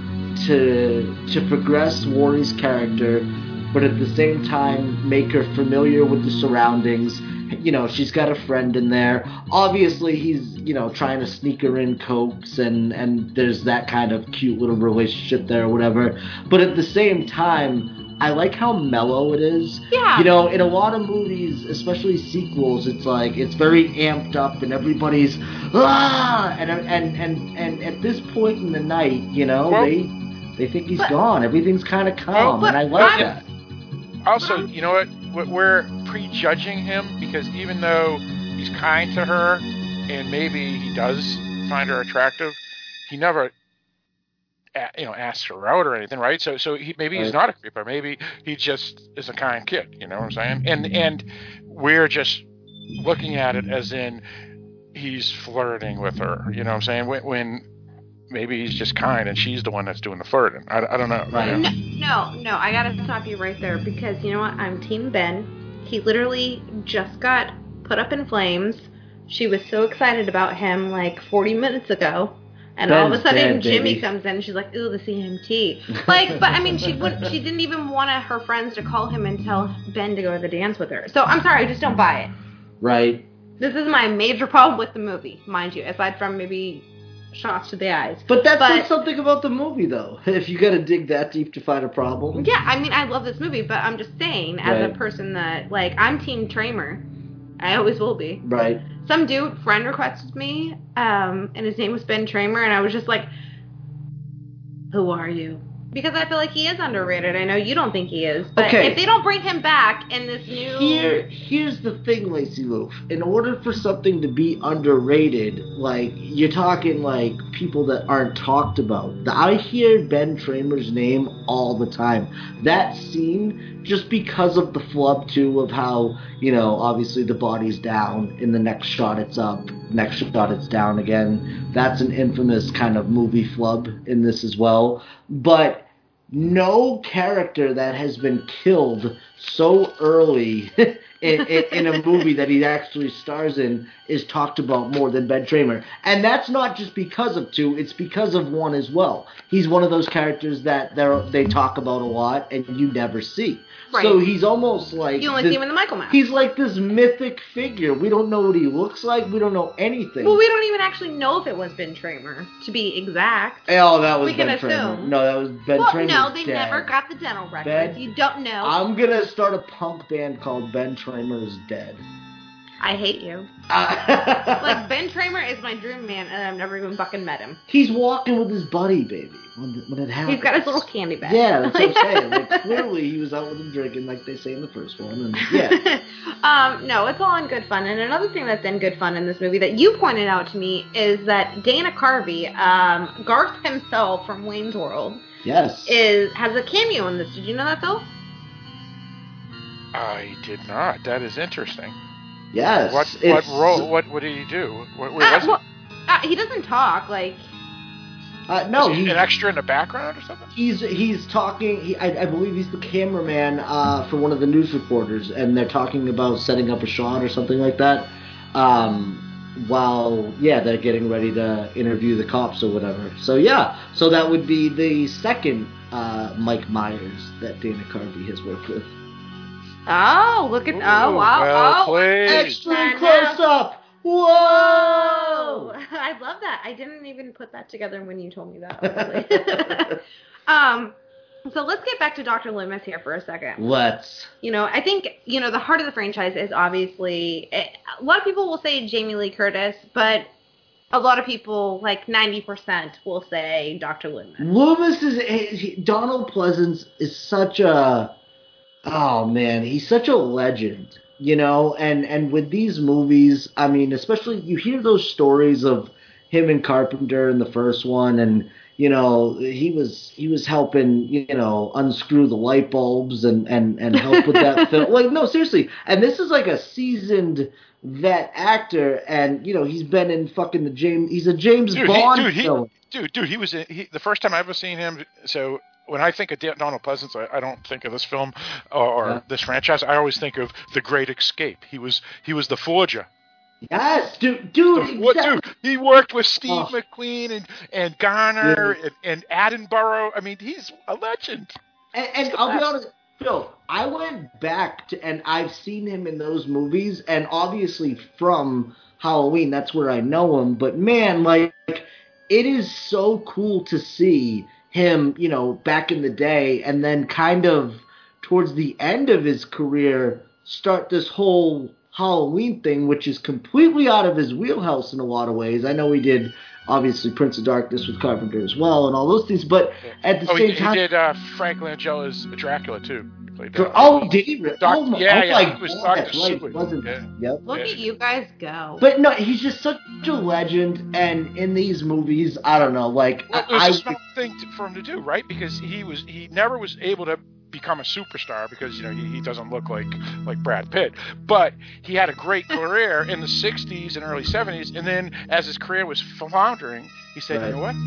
to to progress Warry's character, but at the same time make her familiar with the surroundings. You know, she's got a friend in there. Obviously, he's, you know, trying to sneak her in cokes, and, and there's that kind of cute little relationship there or whatever. But at the same time, I like how mellow it is. Yeah. You know, in a lot of movies, especially sequels, it's like, it's very amped up and everybody's, ah! And, and, and, and at this point in the night, you know, Well- they they think he's But- gone. Everything's kind of calm, But and I like I'm- that. Also, you know what? We- We're prejudging him because even though he's kind to her and maybe he does find her attractive, he never, a- you know, asks her out or anything, right? So, so he, maybe he's Right. not a creeper. Maybe he just is a kind kid. You know what I'm saying? And and we're just looking at it as in he's flirting with her. You know what I'm saying? When, when maybe he's just kind and she's the one that's doing the flirting. I, I don't know. Right. No, no, no, I gotta stop you right there because you know what? I'm Team Ben. He literally just got put up in flames. She was so excited about him like forty minutes ago. And all of a Ben's sudden dead, Jimmy baby. comes in and she's like, ooh, the C M T. Like, but I mean, she wouldn't, she didn't even want her friends to call him and tell Ben to go to the dance with her. So I'm sorry, I just don't buy it. Right. This is my major problem with the movie, mind you, aside from maybe shots to the eyes. But that But- says something about the movie, though. If you got to dig that deep to find a problem. Yeah, I mean, I love this movie, but I'm just saying, as Right. a person that, like, I'm Team Tramer. I always will be. Right. Some dude, friend requested me, um, and his name was Ben Tramer, and I was just like, who are you? Because I feel like he is underrated. I know you don't think he is, but Okay. if they don't bring him back in this new... Here, here's the thing, Lacey Loof. In order for something to be underrated, like, you're talking, like, people that aren't talked about. I hear Ben Tramer's name all the time. That scene, just because of the flub, too, of how, you know, obviously the body's down, in the next shot it's up, next shot it's down again. That's an infamous kind of movie flub in this as well. But no character that has been killed so early in, in, in a movie that he actually stars in is talked about more than Ben Tramer. And that's not just because of two, it's because of one as well. He's one of those characters that they're, they talk about a lot and you never see. Right. So he's almost like... You only the- see him in the Michael mask. He's like this mythic figure. We don't know what he looks like. We don't know anything. Well, we don't even actually know if it was Ben Tramer, to be exact. Oh, that was we can Ben Tramer. assume. No, that was Ben well, Tramer. no, they never got the dental records. Ben- You don't know. I'm gonna start a punk band called Ben Tramer is Dead. I hate you. Uh, Like, Ben Tramer is my dream man, and I've never even fucking met him. he's walking with his buddy, baby, when, when it happens. He's got his little candy bag. Yeah, that's what I'm saying. Like, clearly, he was out with him drinking, like they say in the first one. And yeah, um, no, it's all in good fun. And another thing that's in good fun in this movie that you pointed out to me is that Dana Carvey, um, Garth himself from Wayne's World, yes. is has a cameo in this. Did you know that, Phil? I did not. That is interesting. yes. What what It's- role? What what did he do? What, where Uh, was well, uh, he doesn't talk. Like, Uh, he? no, Was he he, an extra in the background or something? he's he's talking. He, I, I believe he's the cameraman uh, for one of the news reporters, and they're talking about setting up a shot or something like that. Um, while yeah, they're getting ready to interview the cops or whatever. So yeah, so that would be the second uh, Mike Myers that Dana Carvey has worked with. oh, look at, oh, Ooh, wow, well oh. played. Extra I know. close up. Whoa! Oh, I love that. I didn't even put that together when you told me that. Honestly. um, so let's get back to Doctor Loomis here for a second. Let's. You know, I think, you know, the heart of the franchise is obviously, a lot of people will say Jamie Lee Curtis, but a lot of people, like ninety percent, will say Doctor Loomis. Loomis is he, Donald Pleasance is such a oh man, he's such a legend. you know, and and with these movies, I mean, especially you hear those stories of him and Carpenter in the first one, and you know, he was he was helping, you know, unscrew the light bulbs and and and help with that film. Like, no, seriously. And this is like a seasoned vet actor, and you know, he's been in fucking the James. He's a James dude, Bond he, dude, film. He, dude, dude, he was in, he, the first time I ever seen him. So when I think of Donald Pleasance, I, I don't think of this film or, or Yeah. this franchise. I always think of The Great Escape. He was he was the forger. Yes, dude, dude, What, exactly. dude, he worked with Steve Oh. McQueen and, and Garner Yeah. and, and Attenborough. I mean, he's a legend. And, and I'll be honest, Phil, I went back to, and I've seen him in those movies, and obviously from Halloween, that's where I know him. But man, like, it is so cool to see him, you know, back in the day, and then kind of towards the end of his career, start this whole Halloween thing, which is completely out of his wheelhouse in a lot of ways. I know he did, obviously, Prince of Darkness with Carpenter as well, and all those things, but at the Oh, same he, time... he did uh, Frank Langella's Dracula, too. He played that. Oh, did he? re- Doc- oh, my, yeah, oh yeah, my he was God, Doctor that's right. Seward, Wasn't yeah. Yep. Look Yeah. at you guys go. But no, he's just such a legend, and in these movies, I don't know, like Well, it I, was a I smart thing to, for him to do, right? Because he was he never was able to become a superstar because you know he, he doesn't look like like Brad Pitt, but he had a great career in the sixties and early seventies, and then as his career was floundering, he said, Right. you know what?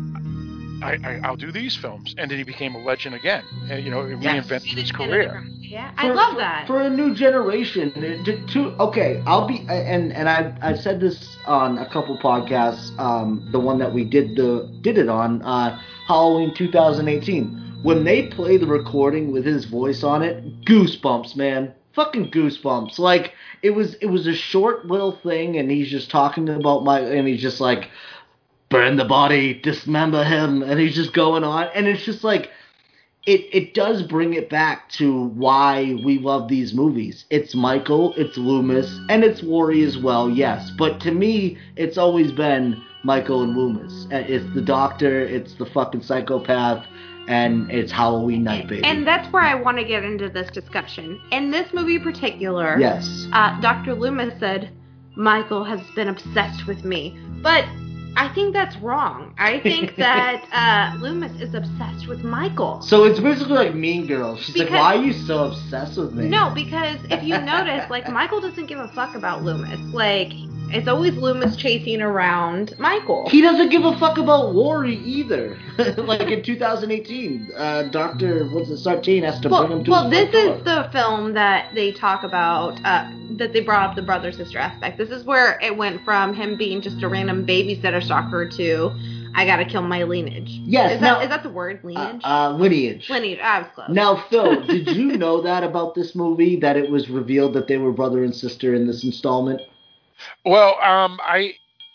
I, I I'll do these films, and then he became a legend again, and you know Yes. reinvented his career. Yeah, I for- love for- that. for a new generation. To, to okay, I'll be and and I I said this on a couple podcasts. Um, the one that we did the did it on uh, Halloween two thousand eighteen. When they play the recording with his voice on it, goosebumps, man. Fucking goosebumps. Like it was it was a short little thing, and he's just talking about my and he's just like, burn the body, dismember him, and he's just going on, and it's just like it it does bring it back to why we love these movies. It's Michael, it's Loomis, and it's Laurie as well, yes. But to me, it's always been Michael and Loomis. Uh, It's the doctor, it's the fucking psychopath, and it's Halloween night, baby. And that's where I want to get into this discussion. In this movie in particular, yes. uh, Doctor Loomis said, Michael has been obsessed with me. But I think that's wrong. I think that uh, Loomis is obsessed with Michael. So it's basically like Mean Girls. She's like, Because- why are you so obsessed with me? No, because if you notice, like, Michael doesn't give a fuck about Loomis. Like, it's always Loomis chasing around Michael. He doesn't give a fuck about Laurie either. Like in two thousand eighteen, uh, Doctor what's it, Sartain has to Well, bring him to well, his this front is door. the film that they talk about, uh, that they brought up the brother-sister aspect. This is where it went from him being just a random babysitter stalker to, I gotta kill my lineage. Yes, Is, now- that, is that the word, uh, lineage? uh, lineage. lineage, I was close. Now, Phil, did you know that about this movie, that it was revealed that they were brother and sister in this installment? Well, um, I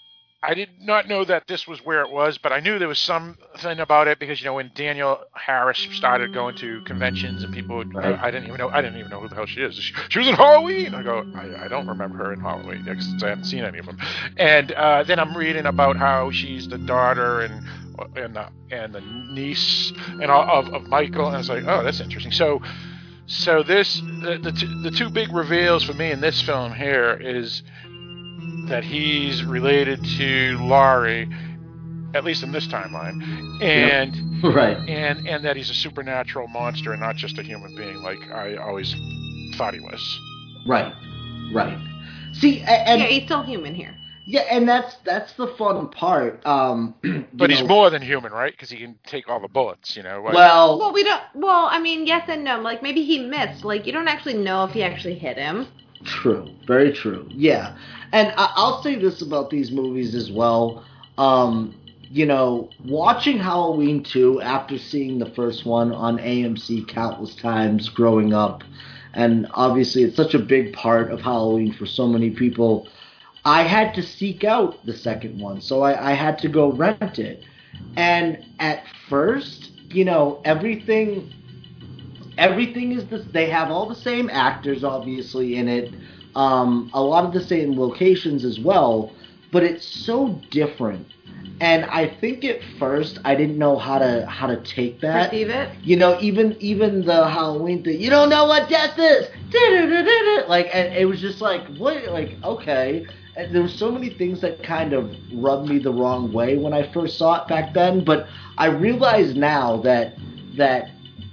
I did not know that this was where it was, but I knew there was something about it because you know when Danielle Harris started going to conventions and people, would, Right. I, I didn't even know I didn't even know who the hell she is. She, she was in Halloween. I go, I, I don't remember her in Halloween because I haven't seen any of them. And uh, then I'm reading about how she's the daughter and and the and the niece and all, of of Michael, and I was like, oh, that's interesting. So. So this the the two, the two big reveals for me in this film here is that he's related to Laurie, at least in this timeline, and Right. and and that he's a supernatural monster and not just a human being like I always thought he was. Right. Right. See, a- and yeah, yeah, he's still human here. and that's that's the fun part. Um, you But he's know, more than human, right? Because he can take all the bullets, you know. Like, well. Well, we don't. Well, I mean, yes and no. Like maybe he missed. Like you don't actually know if he actually hit him. True, very true. Yeah, and I- I'll say this about these movies as well. Um, you know, watching Halloween two after seeing the first one on A M C countless times growing up, and obviously it's such a big part of Halloween for so many people, I had to seek out the second one, so I, I had to go rent it. And at first, you know, everything everything is this. They have all the same actors, obviously, in it. Um, a lot of the same locations as well, but it's so different. And I think at first I didn't know how to how to take that. Perceive it. You know, even even the Halloween thing. You don't know what death is. Like, and it was just like, what? Like, okay. And there were so many things that kind of rubbed me the wrong way when I first saw it back then. But I realize now that that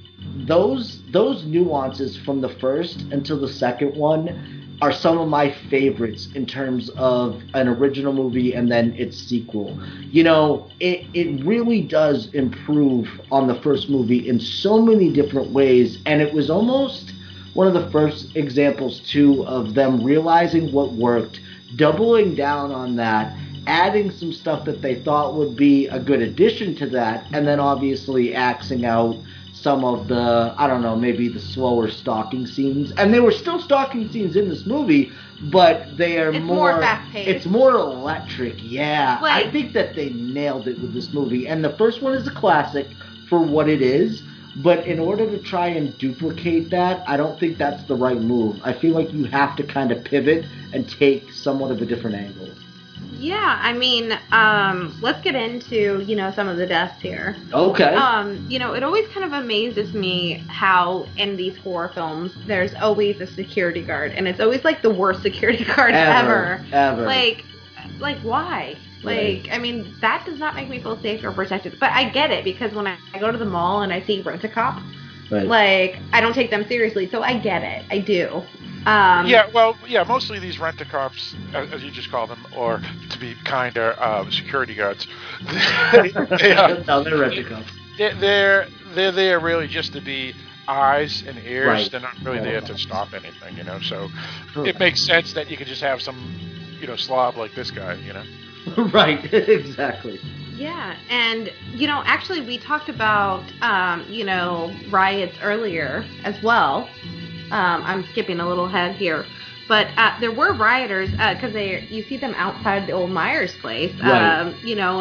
those those nuances from the first until the second one are some of my favorites in terms of an original movie and then its sequel. You know, it, it really does improve on the first movie in so many different ways, and it was almost one of the first examples, too, of them realizing what worked, doubling down on that, adding some stuff that they thought would be a good addition to that, and then obviously axing out some of the, I don't know, maybe the slower stalking scenes. And there were still stalking scenes in this movie, but they are It's more... more fast-paced. It's more electric, yeah. Like- I think that they nailed it with this movie. And the first one is a classic for what it is, but in order to try and duplicate that, I don't think that's the right move. I feel like you have to kind of pivot and take somewhat of a different angle. Yeah, I mean, um, let's get into, you know, some of the deaths here. Okay. Um, you know, it always kind of amazes me how in these horror films there's always a security guard, and it's always like the worst security guard Ever, ever. ever. Like, like why? Right. Like, I mean, that does not make me feel safe or protected. But I get it, because when I, I go to the mall and I see Rent-A-Cop, Right. like, I don't take them seriously, so I get it. I do. Um, Yeah, well, yeah, mostly these rent-a-cops, as as you just call them, or to be kinder, uh, security guards. they, they are, No, they're Rent-A-Cops. they're, they're they're there really just to be eyes and ears. Right. They're not really there to stop anything, you know. So Sure. it makes sense that you could just have some, you know, slob like this guy, you know. Right, exactly. Yeah, and, you know, actually we talked about, um, you know, riots earlier as well. Um, I'm skipping a little ahead here. But uh, there were rioters, because they you see them outside the old Myers place, Right. um, you know,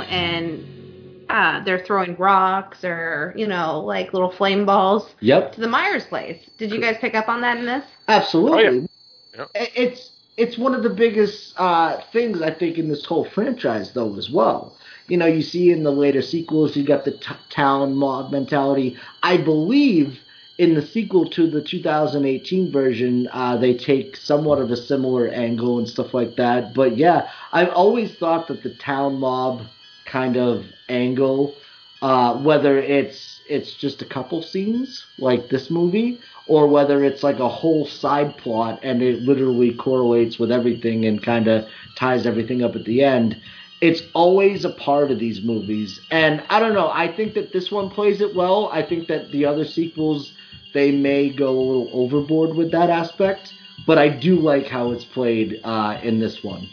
and uh, they're throwing rocks or, you know, like little flame balls Yep. to the Myers place. Did you guys pick up on that in this? Absolutely. Oh, yeah. Yep. I- It's it's one of the biggest uh, things I think in this whole franchise, though, as well. You know, you see in the later sequels, you got the t- town mob mentality. I believe in the sequel to the two thousand eighteen version, uh, they take somewhat of a similar angle and stuff like that. But yeah, I've always thought that the town mob kind of angle, uh, whether it's it's just a couple scenes like this movie, or whether it's like a whole side plot and it literally correlates with everything and kind of ties everything up at the end. It's always a part of these movies. And I don't know, I think that this one plays it well. I think that the other sequels, they may go a little overboard with that aspect. But I do like how it's played uh, in this one.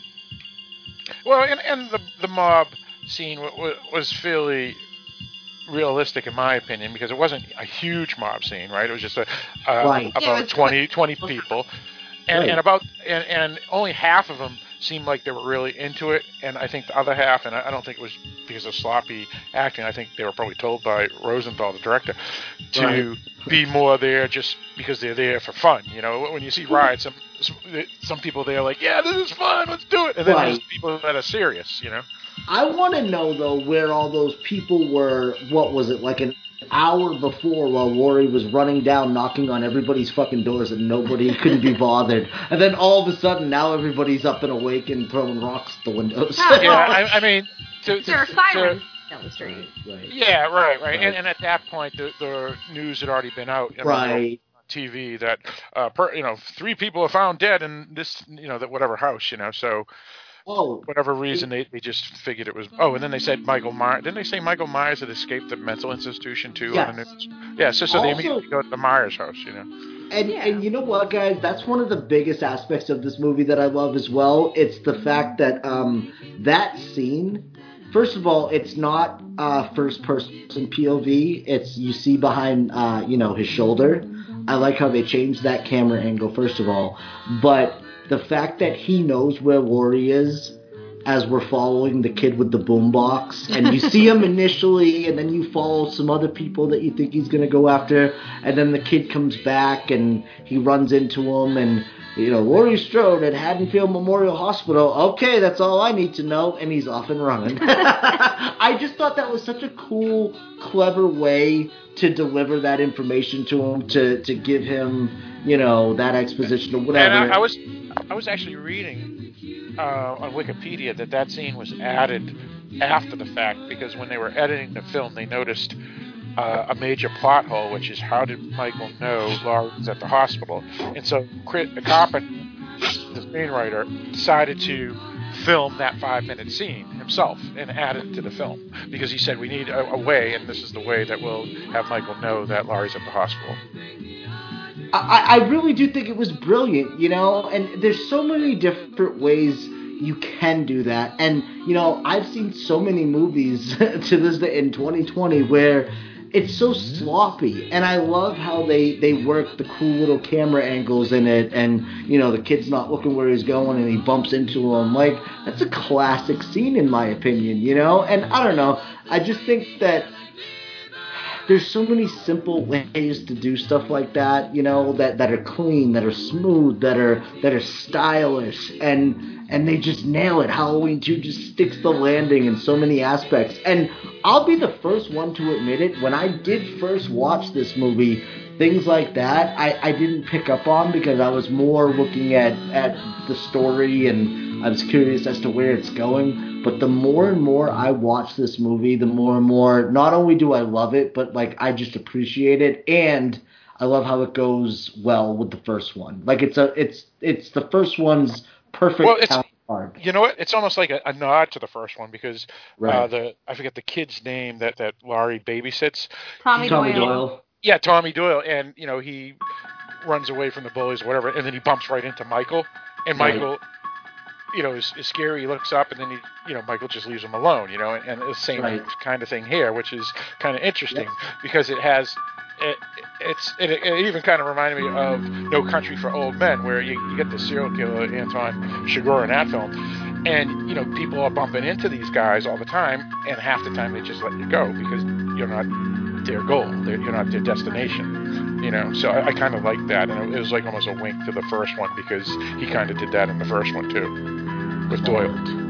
Well, and, and the the mob scene w- w- was fairly realistic in my opinion, because it wasn't a huge mob scene, right? It was just a, uh, Right. about Yeah, it was twenty, twenty people, and, Right. and about and, and only half of them seemed like they were really into it, and I think the other half, and I, I don't think it was because of sloppy acting. I think they were probably told by Rosenthal, the director, to Right. be more there just because they're there for fun. You know, when you see riots, some some people there are like, yeah, this is fun, let's do it, and then Right. there's people that are serious. You know. I want to know, though, where all those people were, what was it, like an hour before while Laurie was running down, knocking on everybody's fucking doors and nobody couldn't be bothered. And then all of a sudden, now everybody's up and awake and throwing rocks at the windows. Oh, Yeah, well, I, I mean, to, there are to- sirens down the street. Right. Yeah, right, right. Right. And, and at that point, the, the news had already been out. I mean, Right. on T V that, uh, per, you know, three people are found dead in this, you know, that whatever house, you know. So Oh, whatever reason, they, they just figured it was. Oh, and then they said Michael Myers. Didn't they say Michael Myers had escaped the mental institution too? On the Yes. news? Yeah. So so they Also- immediately go to the Myers house, you know. And, Yeah. and you know what, guys? That's one of the biggest aspects of this movie that I love as well. It's the fact that um, that scene, first of all, it's not uh, first-person P O V. It's you see behind, uh, you know, his shoulder. I like how they changed that camera angle, first of all. But the fact that he knows where Laurie is as we're following the kid with the boombox, and you see him initially, and then you follow some other people that you think he's going to go after, and then the kid comes back, and he runs into him, and you know, Laurie Strode at Haddonfield Memorial Hospital. Okay, that's all I need to know, and he's off and running. I just thought that was such a cool, clever way to deliver that information to him, to, to give him, you know, that exposition or whatever. And I, I was I was actually reading uh, on Wikipedia that that scene was added after the fact because when they were editing the film, they noticed uh, a major plot hole, which is how did Michael know Laurie was at the hospital? And so Chris Carpenter, the screenwriter, decided to film that five-minute scene himself and add it to the film because he said we need a, a way, and this is the way that will have Michael know that Laurie's at the hospital. I, I really do think it was brilliant, you know, and there's so many different ways you can do that. And, you know, I've seen so many movies to this day in twenty twenty where it's so sloppy, and I love how they, they work the cool little camera angles in it, and, you know, the kid's not looking where he's going, and he bumps into him. Like, that's a classic scene, in my opinion, you know? And I don't know, I just think that there's so many simple ways to do stuff like that, you know, that, that are clean, that are smooth, that are that are stylish, and and they just nail it. Halloween two just sticks the landing in so many aspects. And I'll be the first one to admit it, when I did first watch this movie, things like that I, I didn't pick up on because I was more looking at, at the story and I was curious as to where it's going. But the more and more I watch this movie, the more and more, not only do I love it, but like I just appreciate it, and I love how it goes well with the first one. Like it's a, it's it's the first one's perfect well, it's, counterpart. You know what? It's almost like a, a nod to the first one because Right. uh, the I forget the kid's name that that Laurie babysits. Tommy, Tommy Doyle. Doyle. Yeah, Tommy Doyle, and you know he runs away from the bullies or whatever, and then he bumps right into Michael, and Right. Michael. You know, is, is scary. He looks up, and then he, you know, Michael just leaves him alone. You know, and, and the same Right. kind of thing here, which is kind of interesting Yep. because it has, it, it's, it, it even kind of reminded me of No Country for Old Men, where you, you get the serial killer Anton Chigurh in that film, and you know, people are bumping into these guys all the time, and half the time they just let you go because you're not their goal, they're, you're not their destination. You know, so I, I kind of like that, and it was like almost a wink to the first one because he kind of did that in the first one too. With Doyle.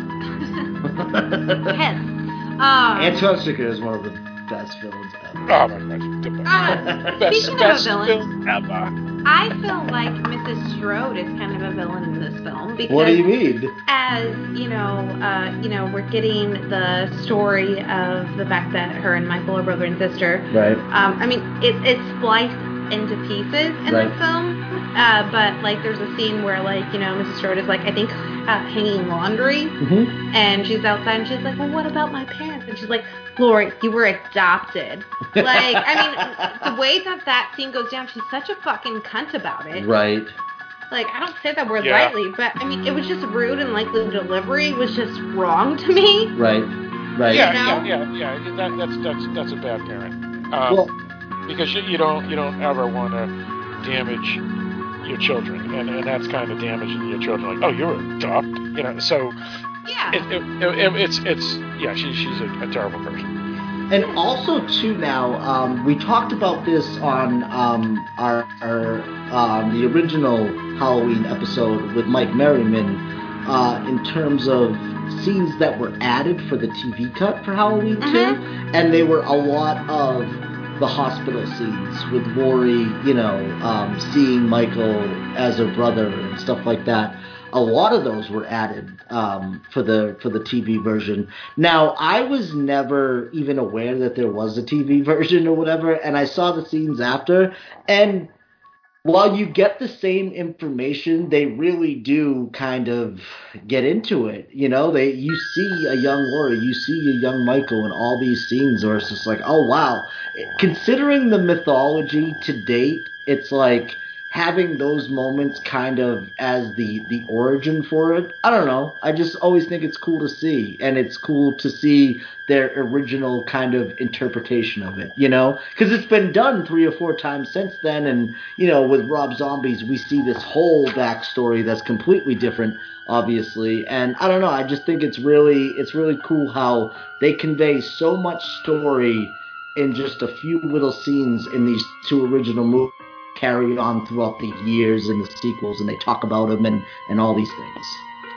Yes. Um, Anton Chigurh is one of the best villains ever. Oh my god, the uh, best, speaking best of a villain, film ever. I feel like Missus Strode is kind of a villain in this film because, What do you mean? as you know, uh, you know, we're getting the story of the fact that her and Michael are brother and sister. Right. Um, I mean, it, it's spliced into pieces in Right. the film, uh, but like there's a scene where like you know Missus Strode is like I think uh, hanging laundry, Mm-hmm. and she's outside and she's like, well, what about my parents? And she's like, Lori, you were adopted. Like, I mean, the way that that scene goes down, she's such a fucking cunt about it. Right. Like, I don't say that word Yeah. lightly, but I mean, it was just rude, and like the delivery was just wrong to me. Right. Right. Yeah, You know? yeah, yeah, yeah. That, that's that's that's a bad parent. Um, Well, because you, you don't you don't ever want to damage your children, and, and that's kind of damaging your children. Like, oh, you're adopted, you know. So Yeah. it, it, it, it, it's it's yeah, she, she's a, a terrible person. and also too now, um, we talked about this on um, our, our um, the original Halloween episode with Mike Merriman uh, in terms of scenes that were added for the T V cut for Halloween two, Mhm. and they were a lot of the hospital scenes with Laurie, you know, um, seeing Michael as her brother and stuff like that. A lot of those were added um, for the for the T V version. Now, I was never even aware that there was a T V version or whatever, and I saw the scenes after, and while you get the same information, they really do kind of get into it. You know, they you see a young Laurie, you see a young Michael in all these scenes where it's just like, oh, wow. Considering the mythology to date, it's like having those moments kind of as the, the origin for it. I don't know. I just always think it's cool to see. And it's cool to see their original kind of interpretation of it, you know? Because it's been done three or four times since then. And, you know, with Rob Zombies, we see this whole backstory that's completely different, obviously. And I don't know. I just think it's really, it's really cool how they convey so much story in just a few little scenes in these two original movies. carry on throughout the years and the sequels, and they talk about him and, and all these things.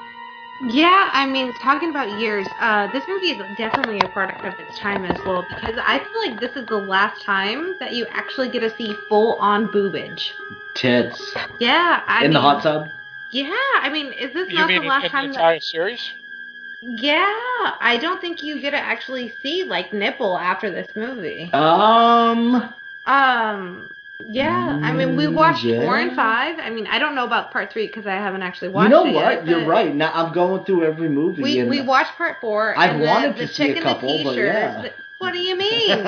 Yeah, I mean, talking about years, uh, this movie is definitely a product of its time as well, because I feel like this is the last time that you actually get to see full-on boobage. Tits. Yeah, I In mean, the hot tub? Yeah, I mean, is this You not mean the last in, in time the that... entire series? Yeah, I don't think you get to actually see, like, nipple after this movie. Um... Um... Yeah, I mean, we watched yeah. four and five. I mean, I don't know about part three because I haven't actually watched You know it what? yet, You're but right. Now I'm going through every movie. We and we watched part four. I've and the, wanted to the see a chick couple, in the but t-shirt. yeah. the- what do you mean?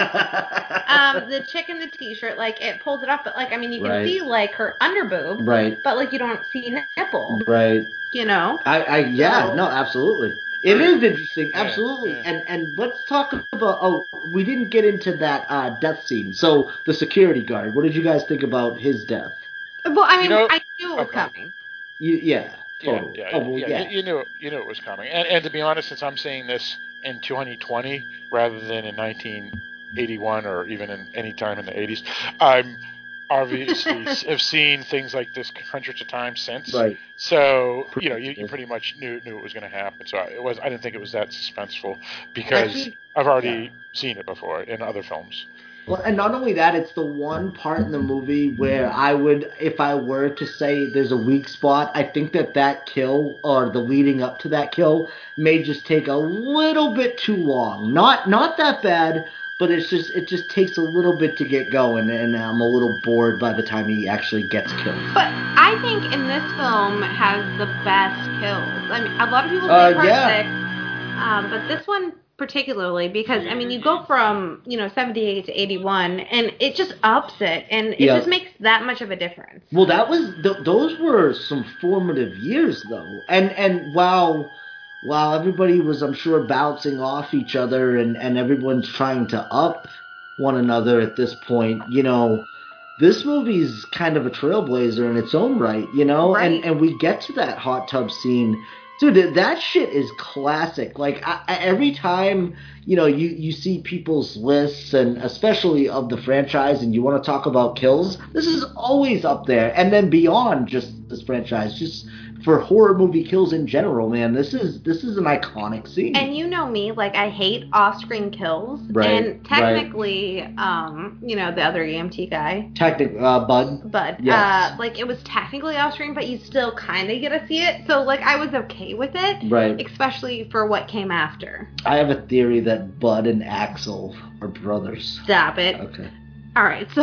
um, the chick in the t-shirt, like it pulls it up, but like I mean, you can Right. see like her underboob, Right. but like you don't see nipple. Right. You know? I, I yeah, So- no, absolutely. It is interesting, Yeah, absolutely. yeah. And and let's talk about. Oh, we didn't get into that uh, death scene. So the security guard. What did you guys think about his death? Well, I mean, You know- I knew it was Okay. coming. You, yeah, Yeah, totally. yeah, oh, well, yeah. yeah. You, you knew you knew it was coming. And, and to be honest, since I'm seeing this in twenty twenty rather than in nineteen eighty-one or even in any time in the eighties, I'm obviously s- have seen things like this hundreds of times since. Right. So Pretty you know, you, you cool. pretty much knew knew it was going to happen. So it was. I didn't think it was that suspenseful because Actually, I've already yeah. seen it before in other films. Well, and not only that, it's the one part in the movie where I would, if I were to say there's a weak spot, I think that that kill or the leading up to that kill may just take a little bit too long. Not not that bad, but it's just it just takes a little bit to get going, and I'm a little bored by the time he actually gets killed. But I think in this film has the best kills. I mean, a lot of people say Uh, part yeah. six, um, but this one particularly because I mean, you go from you know seventy-eight to eighty-one, and it just ups it, and it Yeah. just makes that much of a difference. Well, that was th- those were some formative years, though, and and while while everybody was, I'm sure, bouncing off each other, and and everyone's trying to up one another at this point, you know, this movie's kind of a trailblazer in its own right, you know, Right. and and we get to that hot tub scene. Dude, that shit is classic. Like, I, I, every time, you know, you, you see people's lists, and especially of the franchise, and you want to talk about kills, this is always up there. And then beyond just this franchise, just for horror movie kills in general, man, this is this is an iconic scene. And you know me, like I hate off-screen kills, Right, and technically, um, you know, the other E M T guy, Tactic, uh, Bud. but Yes. uh, like it was technically off-screen, but you still kind of get to see it. So like I was okay with it, Right. especially for what came after. I have a theory that Bud and Axel are brothers. Stop it. Okay. All right, so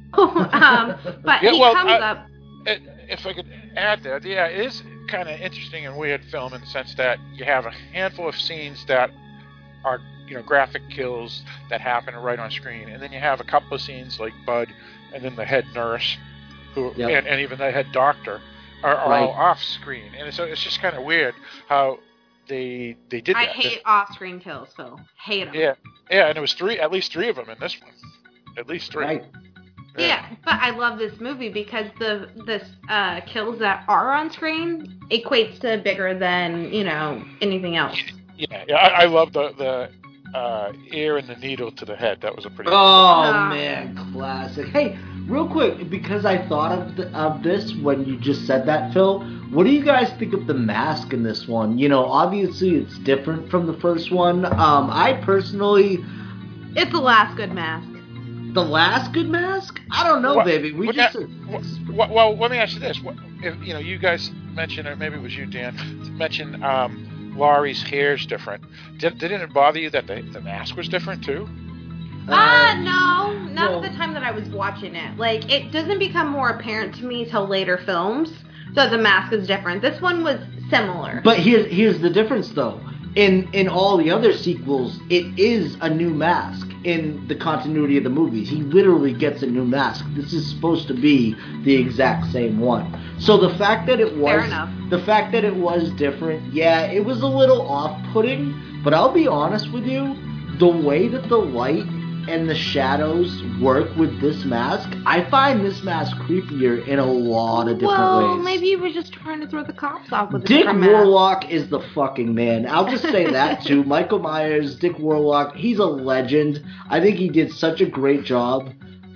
um, but Yeah, he well, comes I- up. It, if I could add that, yeah, it is kind of interesting and weird film in the sense that you have a handful of scenes that are, you know, graphic kills that happen right on screen, and then you have a couple of scenes like Bud, and then the head nurse, who, Yep. and, and even the head doctor, are, are Right. all off screen, and so it's just kind of weird how they they did I that. hate off-screen kills, Phil. Hate them. Yeah, yeah, and it was three, at least three of them in this one, at least three. Right. Yeah, but I love this movie because the the uh, kills that are on screen equates to bigger than you know anything else. Yeah, yeah, I, I love the the uh, ear and the needle to the head. That was a pretty. Oh Ah. man, classic. Hey, real quick, because I thought of the, of this when you just said that, Phil. What do you guys think of the mask in this one? You know, obviously it's different from the first one. Um, I personally, It's the last good mask. the last good mask. I don't know, What- baby. We what just. that- Well, well, let me ask you this: what, if, you know, you guys mentioned, or maybe it was you, Dan, mentioned um, Laurie's hair's different. Did, didn't it bother you that the, the mask was different too? Uh, no, not no. at the time that I was watching it. Like, it doesn't become more apparent to me till later films that the mask is different. This one was similar. But here's here's the difference, though. In in all the other sequels, it is a new mask in the continuity of the movies. He literally gets a new mask. This is supposed to be the exact same one. So the fact that it was Fair enough. the fact that it was different, yeah, it was a little off-putting. But I'll be honest with you, the way that the light and the shadows work with this mask, I find this mask creepier in a lot of different well, ways. maybe he was just trying to throw the cops off with a Dick different mask. Warlock is the fucking man. I'll just say that too. Michael Myers, Dick Warlock, he's a legend. I think he did such a great job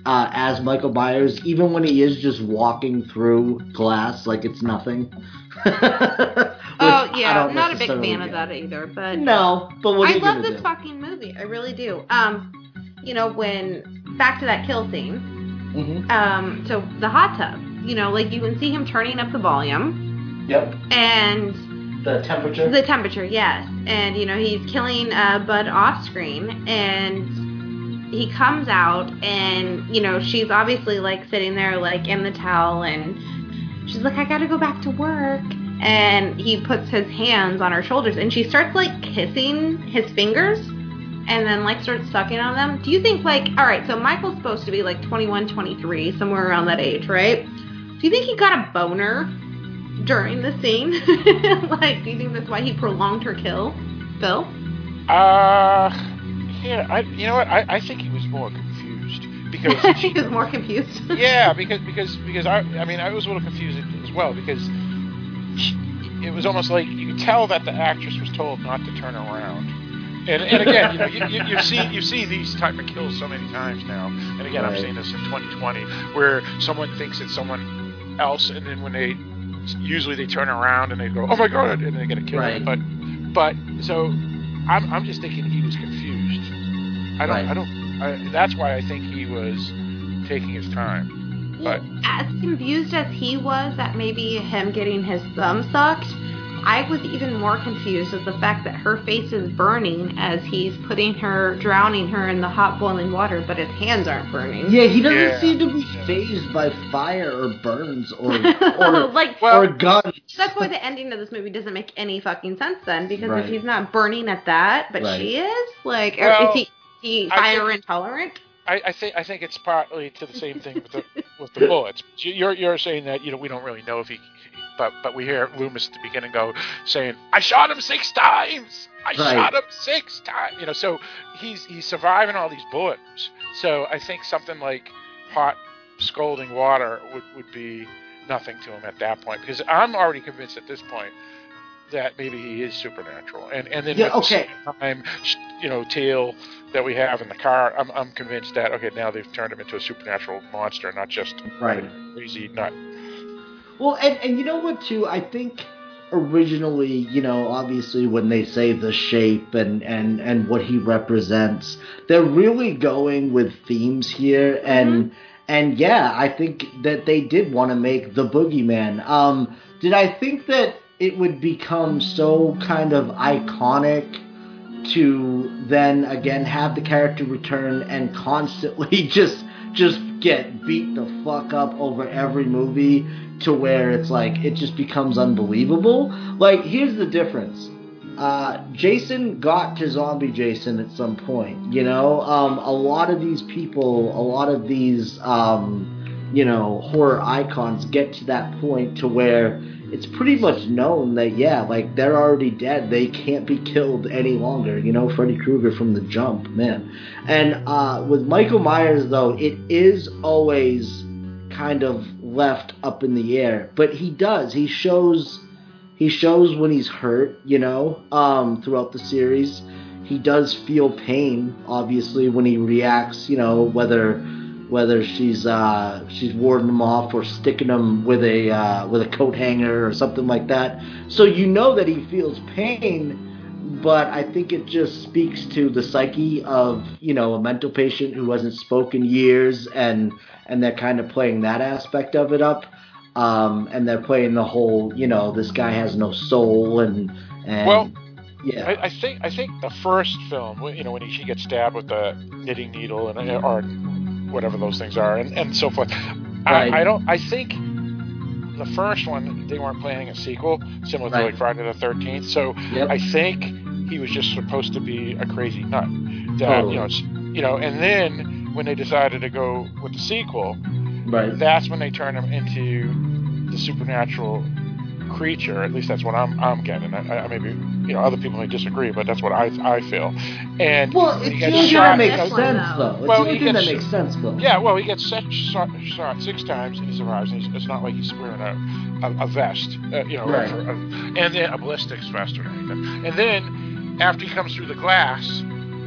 uh, as Michael Myers, even when he is just walking through glass like it's nothing. Oh yeah, I'm not a big fan of that either. But no, but what are I you love gonna this do? fucking movie. I really do. Um, you know, when back to that kill scene. Mm-hmm. Um, so the hot tub. You know, like you can see him turning up the volume. Yep. And the temperature. The temperature, yes. And you know, he's killing uh, Bud off screen, and he comes out, and you know, she's obviously like sitting there, like in the towel, and she's like, "I gotta go back to work." And he puts his hands on her shoulders, and she starts like kissing his fingers, and then like starts sucking on them. Do you think like, all right, so Michael's supposed to be like twenty-one, twenty-three, somewhere around that age, right? Do you think he got a boner during the scene? Like, do you think that's why he prolonged her kill, Phil? Uh, yeah, I, you know what? I, I think he was more confused because He was more confused. yeah, because because because I I mean I was a little confused as well because she, it was almost like you could tell that the actress was told not to turn around. And and again, you know, you, you, you've seen you've seen these type of kills so many times now. And again, Right. I've seen this in twenty twenty where someone thinks it's someone else, and then when they usually they turn around and they go, "Oh my god!" and they get a kill. Right. But but so I'm I'm just thinking he was confused. I don't Right. I don't. I, that's why I think he was taking his time. But As confused as he was at maybe him getting his thumb sucked, I was even more confused at the fact that her face is burning as he's putting her, drowning her in the hot boiling water, but his hands aren't burning. Yeah, he doesn't Yeah. seem to be Yeah. phased by fire or burns or or, Like, Well- or guns. that's why the ending of this movie doesn't make any fucking sense then, because Right. if he's not burning at that, but Right. she is, like, or Well, is he, he I fire think- intolerant? I, I think I think it's partly to the same thing with the with the bullets. You're you're saying that you know we don't really know if he, but but we hear Loomis at the beginning go saying, "I shot him six times. I Right. shot him six times." You know, so he's he's surviving all these bullets. So I think something like hot scalding water would, would be nothing to him at that point, because I'm already convinced at this point that maybe he is supernatural. And and then Yeah, with okay. the same time, you know, tail that we have in the car, I'm I'm convinced that okay, now they've turned him into a supernatural monster, not just Right. a crazy nut. Well, and, and you know what, too? I think originally, you know, obviously when they say the shape and, and, and what he represents, they're really going with themes here. And, and yeah, I think that they did want to make the boogeyman. Um, did I think that it would become so kind of iconic to then, again, have the character return and constantly just just get beat the fuck up over every movie to where it's like it just becomes unbelievable? Like, here's the difference. Uh, Jason got to zombie Jason at some point, you know? Um, a lot of these people, a lot of these, um, you know, horror icons get to that point to where it's pretty much known that, yeah, like, they're already dead. They can't be killed any longer. You know, Freddy Krueger from The Jump, man. And uh, with Michael Myers, though, it is always kind of left up in the air. But he does. He shows he shows when he's hurt, you know, um, throughout the series. He does feel pain, obviously, when he reacts, you know, whether... whether she's uh, she's warding him off or sticking him with a uh, with a coat hanger or something like that. So you know that he feels pain, but I think it just speaks to the psyche of, you know, a mental patient who hasn't spoken years, and and they're kind of playing that aspect of it up, um, and they're playing the whole, you know, this guy has no soul and and Well, yeah. I, I think I think the first film, you know, when he, she gets stabbed with the knitting needle and or whatever those things are, and, and so forth. Right. I, I don't. I think the first one they weren't planning a sequel, similar to Right. like Friday the thirteenth. So Yep. I think he was just supposed to be a crazy nut. That Totally. you know, it's, you know, and then when they decided to go with the sequel, Right. that's when they turned him into the supernatural creature. At least that's what I'm I'm getting. I, I maybe you know other people may disagree, but that's what I I feel. And Well, when it's he the gets only thing shot, that makes This one, sense, though. though. It's Well, the only he thing that gets- makes sense, though. Yeah, well, he gets set, shot, shot six times and he survives. And he's, it's not like he's wearing a, a, a vest, uh, you know, Right. for a, and then a ballistics vest or anything. And then after he comes through the glass,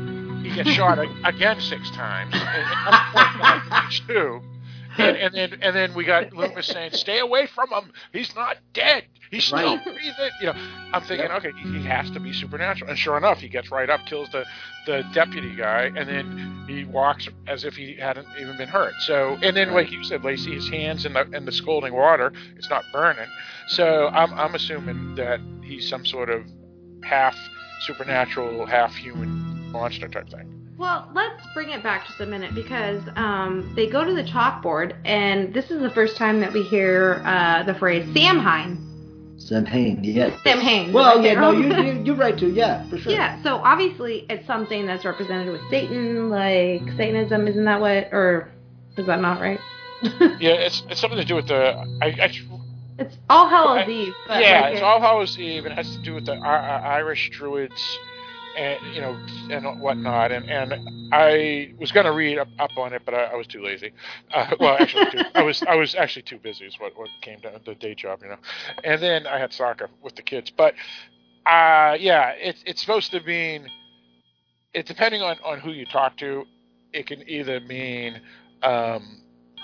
he gets shot a- again six times. And, and I'm pointing out page two. And, and then and then we got Loomis saying, "Stay away from him. He's not dead. He's still Right. breathing." You know, I'm thinking, Yep. okay, he, he has to be supernatural. And sure enough, he gets right up, kills the, the deputy guy, and then he walks as if he hadn't even been hurt. So, and then like you said, Lacey, his hands in the in the scalding water, it's not burning. So I'm I'm assuming that he's some sort of half supernatural, half human monster type thing. Well, let's bring it back just a minute because um, they go to the chalkboard, and this is the first time that we hear uh, the phrase Samhain. Samhain, yeah. Samhain. Well, Did I yeah, get it no, wrong? you, you, you're right too. Yeah, for sure. Yeah, so obviously it's something that's represented with Satan, like Satanism, isn't that what, or is that not right? Yeah, it's it's something to do with the. I, I It's All Hallows I- Eve. But yeah, like it's it- All Hallows Eve, and it has to do with the I- I- Irish Druids, and you know, and whatnot. And, and I was going to read up, up on it, but I, I was too lazy. Uh, well, actually, too, I was I was actually too busy. Is what what came down the day job, you know. And then I had soccer with the kids, but uh, yeah, it's it's supposed to mean. It depending on, on who you talk to, it can either mean um,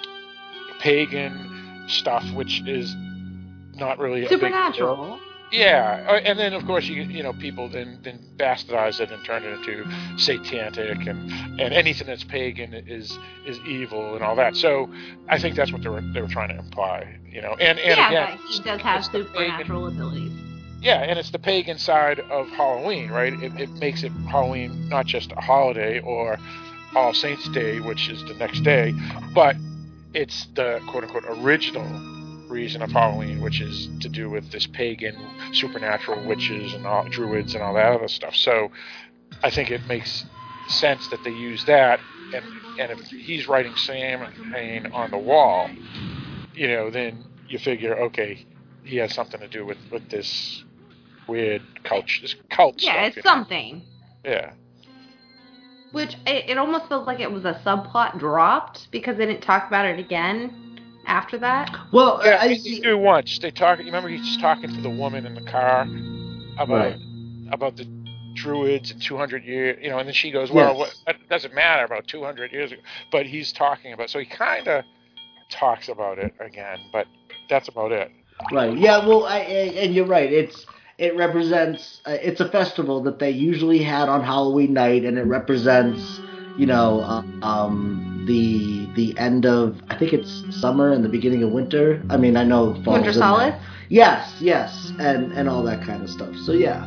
pagan stuff, which is not really a big deal. supernatural. Yeah, uh, and then of course you you know people then then bastardize it and turn it into satanic and, and anything that's pagan is is evil and all that. So I think that's what they were they were trying to imply, you know. And and Yeah, again, that he does have it's the supernatural abilities. yeah, and it's the pagan side of Halloween, right? It, it makes it Halloween not just a holiday or All Saints Day, which is the next day, but it's the quote unquote original reason of Halloween, which is to do with this pagan supernatural witches and all, druids and all that other stuff. So I think it makes sense that they use that, and and if he's writing Samhain on the wall, you know, then you figure, okay, he has something to do with, with this weird cult, this cult Yeah, stuff. it's you know? something. Yeah. Which it, it almost feels like it was a subplot dropped because they didn't talk about it again after that. Well, Yeah, I, they do once. They talk. You remember he's talking to the woman in the car about Right. about the druids and two hundred years, you know, and then she goes, "Well, Yes. what, that doesn't matter about two hundred years ago." But he's talking about, so he kind of talks about it again, but that's about it. Right. Yeah. Well, I, I, and you're right. It's it represents uh, it's a festival that they usually had on Halloween night, and it represents, you know, uh, um, the the end of I think it's summer and the beginning of winter. I mean, I know fall. Winter Solace. Yes. Yes. And and all that kind of stuff. So yeah.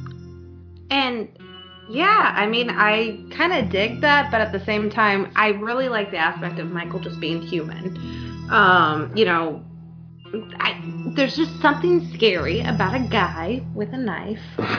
And yeah, I mean, I kind of dig that, but at the same time, I really like the aspect of Michael just being human. Um, you know, I, there's just something scary about a guy with a knife.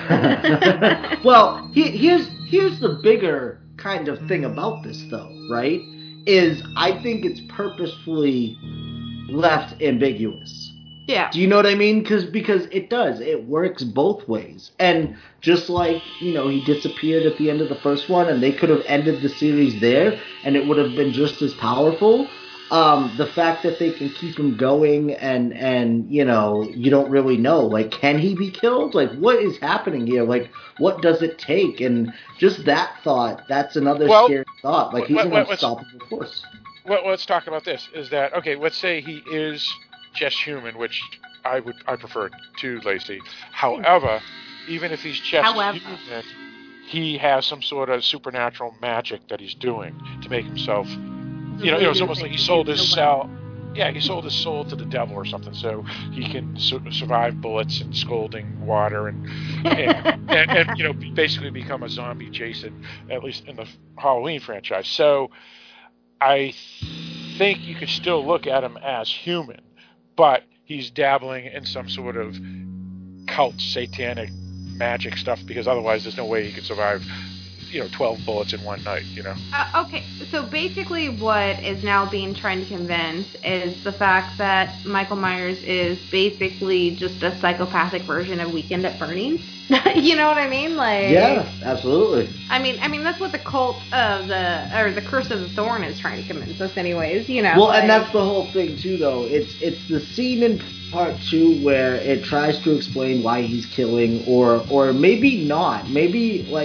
Well, he, here's here's the bigger kind of thing about this, though, right? Is I think it's purposefully left ambiguous. Yeah. Do you know what I mean? Cause, because it does. It works both ways. And just like, you know, he disappeared at the end of the first one, and they could have ended the series there, and it would have been just as powerful. Um, the fact that they can keep him going and, and, you know, you don't really know. Like, can he be killed? Like, what is happening here? Like, what does it take? And just that thought, that's another Well, scary thought. Like, he's what- an what- what's- unstoppable force. Well, let's talk about this. Is that okay? Let's say he is just human, which I would I prefer to Lacey. However, even if he's just However. human, he has some sort of supernatural magic that he's doing to make himself. You know, you know, it's almost like he sold his soul. Yeah, he sold his soul to the devil or something, so he can su- survive bullets and scalding water and and, and and you know basically become a zombie Jason, at least in the Halloween franchise. So I think you could still look at him as human, but he's dabbling in some sort of cult satanic magic stuff, because otherwise there's no way he could survive, you know, twelve bullets in one night, you know. Uh, okay, so basically what is now being trying to convince is the fact that Michael Myers is basically just a psychopathic version of Weekend at Bernie's. You know what I mean? Like, Yeah, absolutely. I mean, I mean that's what the cult of the or the Curse of the Thorn is trying to convince us, anyways. You know. Well, and like- that's the whole thing too, though. It's it's the scene in part two where it tries to explain why he's killing, or or maybe not. Maybe like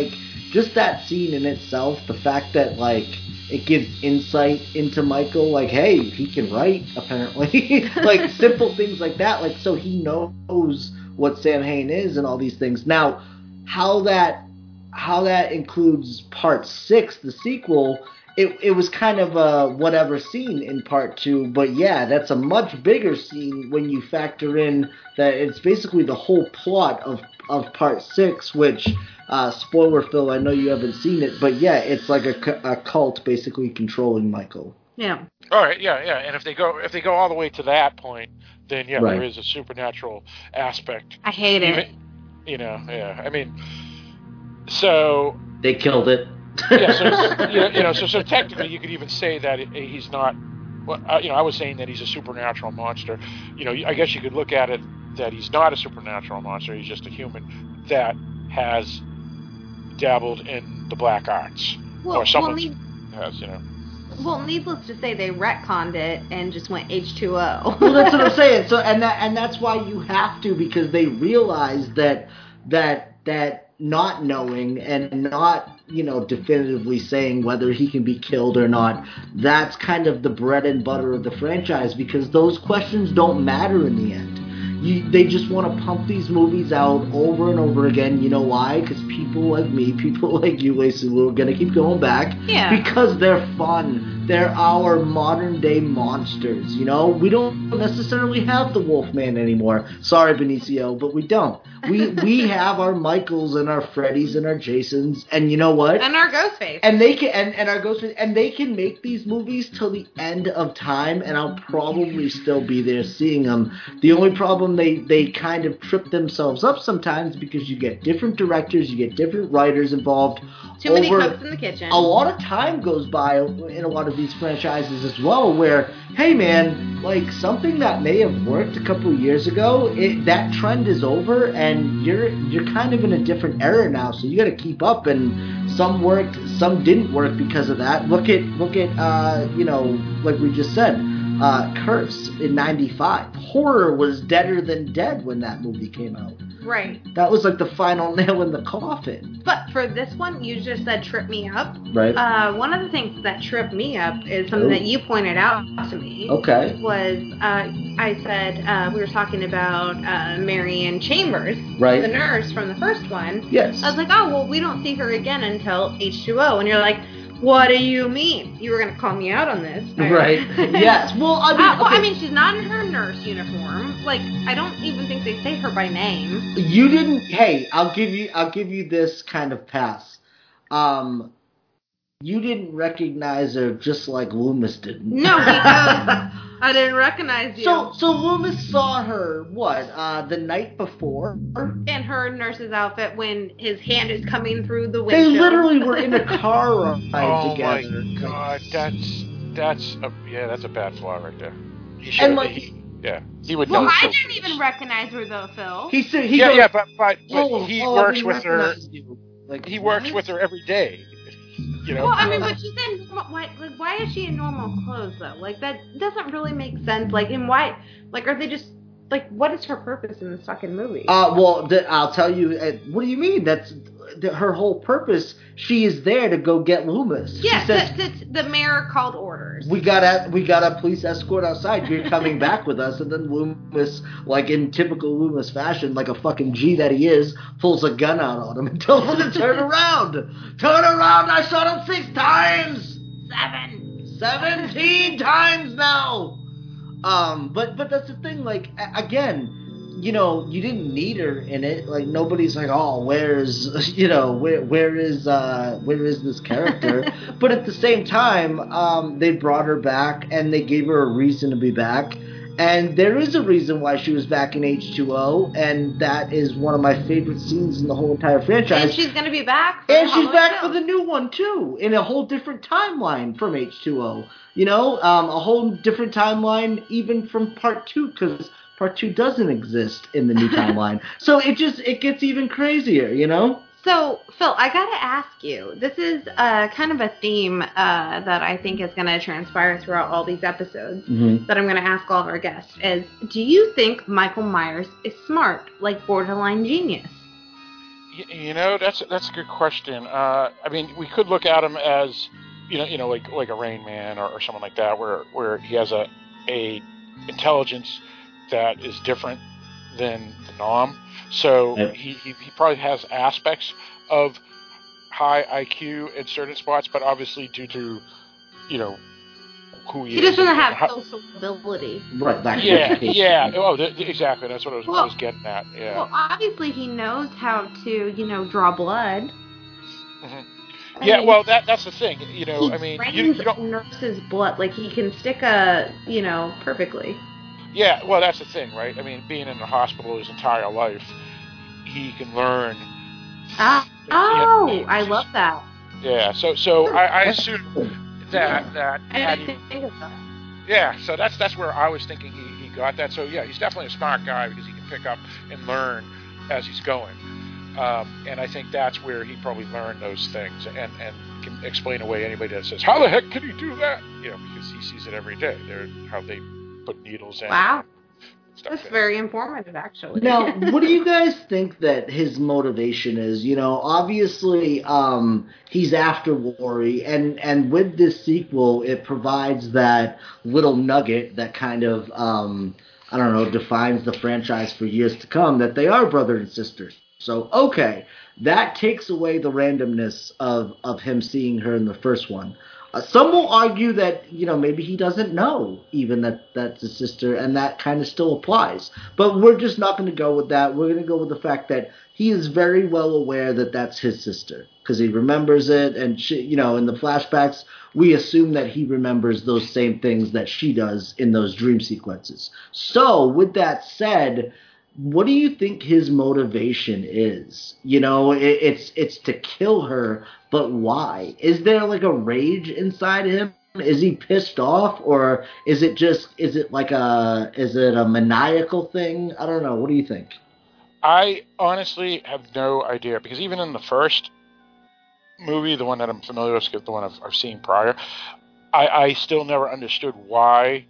just that scene in itself, the fact that like it gives insight into Michael, like, hey, he can write apparently, like simple things like that, like so he knows what Samhain is and all these things. Now, how that how that includes part six, the sequel. It, it was kind of a whatever scene in part two, but yeah, that's a much bigger scene when you factor in that it's basically the whole plot of, of part six, which, uh, spoiler Phil, I know you haven't seen it, but yeah, it's like a, a cult basically controlling Michael. Yeah. All right, yeah, yeah, and if they go if they go all the way to that point, then yeah, Right. there is a supernatural aspect. I hate it. Even, you know, yeah, I mean, so They killed it. yeah, so you know, you know, so so technically, you could even say that it, he's not. Well, uh, you know, I was saying that he's a supernatural monster. You know, I guess you could look at it that he's not a supernatural monster. He's just a human that has dabbled in the black arts, Well, or well, someone need, has. You know. well, needless to say, they retconned it and just went H two O. Well, that's what I'm saying. So, and that, and that's why you have to, because they realize that that that not knowing and not, you know, definitively saying whether he can be killed or not, that's kind of the bread and butter of the franchise, because those questions don't matter in the end. You, they just want to pump these movies out over and over again. You know why? Because people like me, people like you, Lacey Lou, are going to keep going back. Yeah. Because they're fun. They're our modern-day monsters, you know? We don't necessarily have the Wolfman anymore. Sorry, Benicio, but we don't. We we have our Michaels and our Freddys and our Jasons, and you know what? And our Ghostface. And they can and, and our ghost and they can make these movies till the end of time, and I'll probably still be there seeing them. The only problem, they they kind of trip themselves up sometimes, because you get different directors, you get different writers involved. Too many over, cooks in the kitchen. A lot of time goes by in a lot of these franchises as well, where, hey man, like something that may have worked a couple years ago, it, that trend is over, and you're you're kind of in a different era now, so you got to keep up. And some worked, some didn't work because of that. Look at look at uh, you know, like we just said, uh, Curse in ninety-five. Horror was deader than dead when that movie came out. Right. That was like the final nail in the coffin. But for this one, you just said trip me up. Right. Uh, one of the things that tripped me up is something Oh. that you pointed out to me. Okay. Was uh, I said uh, we were talking about uh, Marianne Chambers, Right. the nurse from the first one. Yes. I was like, oh well, we don't see her again until H two O, and you're like, what do you mean? You were gonna call me out on this, Right. Yes. Well, I mean, Uh, well, okay. I mean, she's not in her nurse uniform. Like, I don't even think they say her by name. You didn't. Hey, I'll give you. I'll give you this kind of pass. Um, you didn't recognize her just like Loomis did. No, because I didn't recognize you. So, so Loomis saw her what? Uh, the night before. in her nurse's outfit when his hand is coming through the They windshield. literally were in a car ride Oh together. my God, that's that's a yeah, that's a bad flaw right there. He And should, like, he, yeah, he would Well, know. I so- didn't even recognize her though, Phil. he said he yeah, goes, yeah, but but, but "Oh, he oh, I works didn't with her. recognize you." Like, He works what? with her every day. You know. Well, I mean, but she's in. Why, like, why is she in normal clothes though? Like, that doesn't really make sense. Like, and why? Like, are they just like? What is her purpose in this fucking movie? Uh, well, th- I'll tell you. Uh, what do you mean? That's th- her whole purpose. She is there to go get Loomis. yeah, She says, the, the, the mayor called orders. we got a we got a police escort outside. You're coming back with us. And then Loomis, like in typical Loomis fashion, like a fucking G that he is, pulls a gun out on him and tells him to turn around. Turn around! I shot him six times. Seven. Seventeen times now. Um, but but that's the thing. Like a- again, you know, you didn't need her in it. Like nobody's like, oh, where's you know where where is uh where is this character? But at the same time, um, they brought her back and they gave her a reason to be back. And there is a reason why she was back in H two O, and that is one of my favorite scenes in the whole entire franchise. And she's gonna be back. For And she's Halloween back Kills. for the new one too, in a whole different timeline from H two O. You know, um, a whole different timeline even from part two, because part two doesn't exist in the new timeline. So it just it gets even crazier, you know. So, Phil, I gotta ask you. This is uh, kind of a theme uh, that I think is gonna transpire throughout all these episodes. Mm-hmm. That I'm gonna ask all of our guests is: do you think Michael Myers is smart, like borderline genius? Y- You know, that's that's a good question. Uh, I mean, we could look at him as, you know, you know, like like a Rain Man or, or someone like that, where where he has a a intelligence that is different than the Nom. So Yep. he, he he probably has aspects of high I Q in certain spots, but obviously due to, you know, who he, He is. doesn't and have how- social ability. Right. That yeah, clarification. yeah. Oh, th- th- exactly. That's what I was, I Well- was getting at. Yeah. Well, obviously he knows how to, you know, draw blood. Mhm. I Yeah. mean, Well, that that's the thing. You know, he I mean, you, drains you don't. a nurse's blood. Like, he can stick a, you know, perfectly. Yeah, well, that's the thing, right? I mean, being in the hospital his entire life, he can learn. Ah, Yeah. oh, I love that. Yeah, so so I, I assume that that I had didn't he, think of that. yeah, so that's that's where I was thinking he, he got that. So yeah, he's definitely a smart guy because he can pick up and learn as he's going. Um, and I think that's where he probably learned those things and, and can explain away anybody that says, "How the heck can he do that?" You know, because he sees it every day. They're how they put needles in. Wow. Stuff That's in. very informative, actually. Now, what do you guys think that his motivation is? You know, obviously, um, he's after Lori, and, and with this sequel, it provides that little nugget that kind of, um, I don't know, defines the franchise for years to come, that they are brother and sister. So, okay, that takes away the randomness of, of him seeing her in the first one. Uh, some will argue that, you know, maybe he doesn't know even that that's his sister, and that kind of still applies. But we're just not going to go with that. We're going to go with the fact that he is very well aware that that's his sister because he remembers it, and, she, you know, in the flashbacks, we assume that he remembers those same things that she does in those dream sequences. So, with that said, what do you think his motivation is? You know, it, it's it's to kill her, but why? Is there like a rage inside him? Is he pissed off, or is it just is it like a is it a maniacal thing? I don't know. What do you think? I honestly have no idea because even in the first movie, the one that I'm familiar with, the one I've, I've seen prior, I, I still never understood why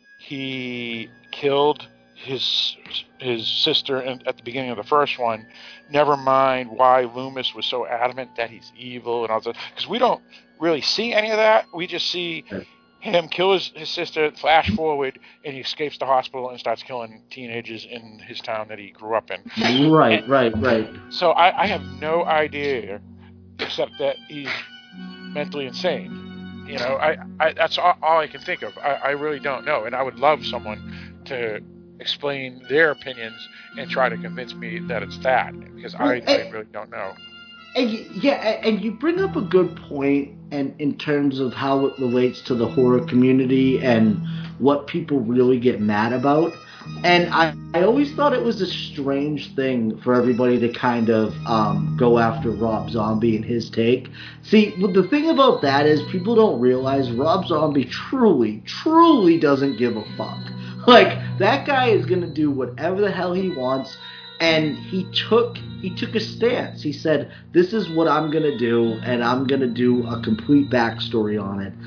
he killed his his sister in, at the beginning of the first one. Never mind why Loomis was so adamant that he's evil and all that, because we don't really see any of that. We just see him kill his, his sister, flash forward, and he escapes the hospital and starts killing teenagers in his town that he grew up in. Right, right, right. So I, I have no idea, except that he's mentally insane. You know, I, I that's all, all I can think of. I, I really don't know, and I would love someone to explain their opinions and try to convince me that it's that, because I, I really don't know. And you, yeah, and you bring up a good point, and in terms of how it relates to the horror community and what people really get mad about. And I, I always thought it was a strange thing for everybody to kind of um, go after Rob Zombie and his take. See, the thing about that is people don't realize Rob Zombie truly, truly doesn't give a fuck. Like, that guy is going to do whatever the hell he wants. And he took he took a stance. He said, this is what I'm going to do, and I'm going to do a complete backstory on it.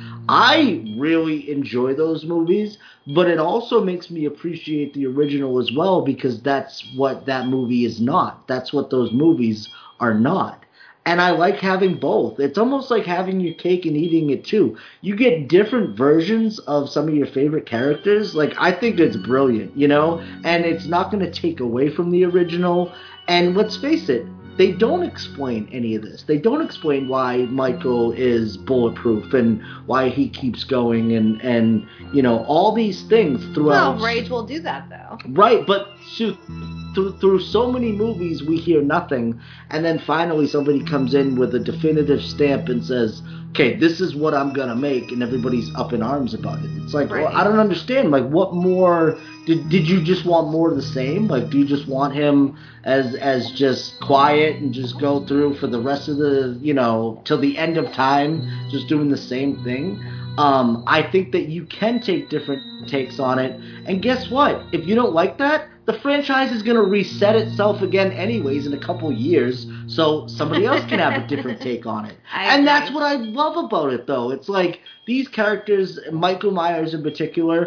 I really enjoy those movies, but it also makes me appreciate the original as well, because that's what that movie is not. That's what those movies are not. And I like having both. It's almost like having your cake and eating it too. You get different versions of some of your favorite characters. Like, I think it's brilliant, you know? And it's not going to take away from the original. And let's face it, they don't explain any of this. They don't explain why Michael is bulletproof and why he keeps going and, and you know, all these things throughout. Well, Rage will do that, though. Right, but shoot, through, through so many movies we hear nothing, and then finally somebody comes in with a definitive stamp and says, okay, this is what I'm going to make, and everybody's up in arms about it. It's like, Right. well, I don't understand. Like, what more? Did did you just want more of the same? Like, do you just want him as as just quiet and just go through for the rest of the, you know, till the end of time, just doing the same thing? Um, I think that you can take different takes on it. And guess what? If you don't like that, the franchise is going to reset itself again anyways in a couple years, so somebody else can have a different take on it. I And agree. that's what I love about it, though. It's like these characters, Michael Myers in particular,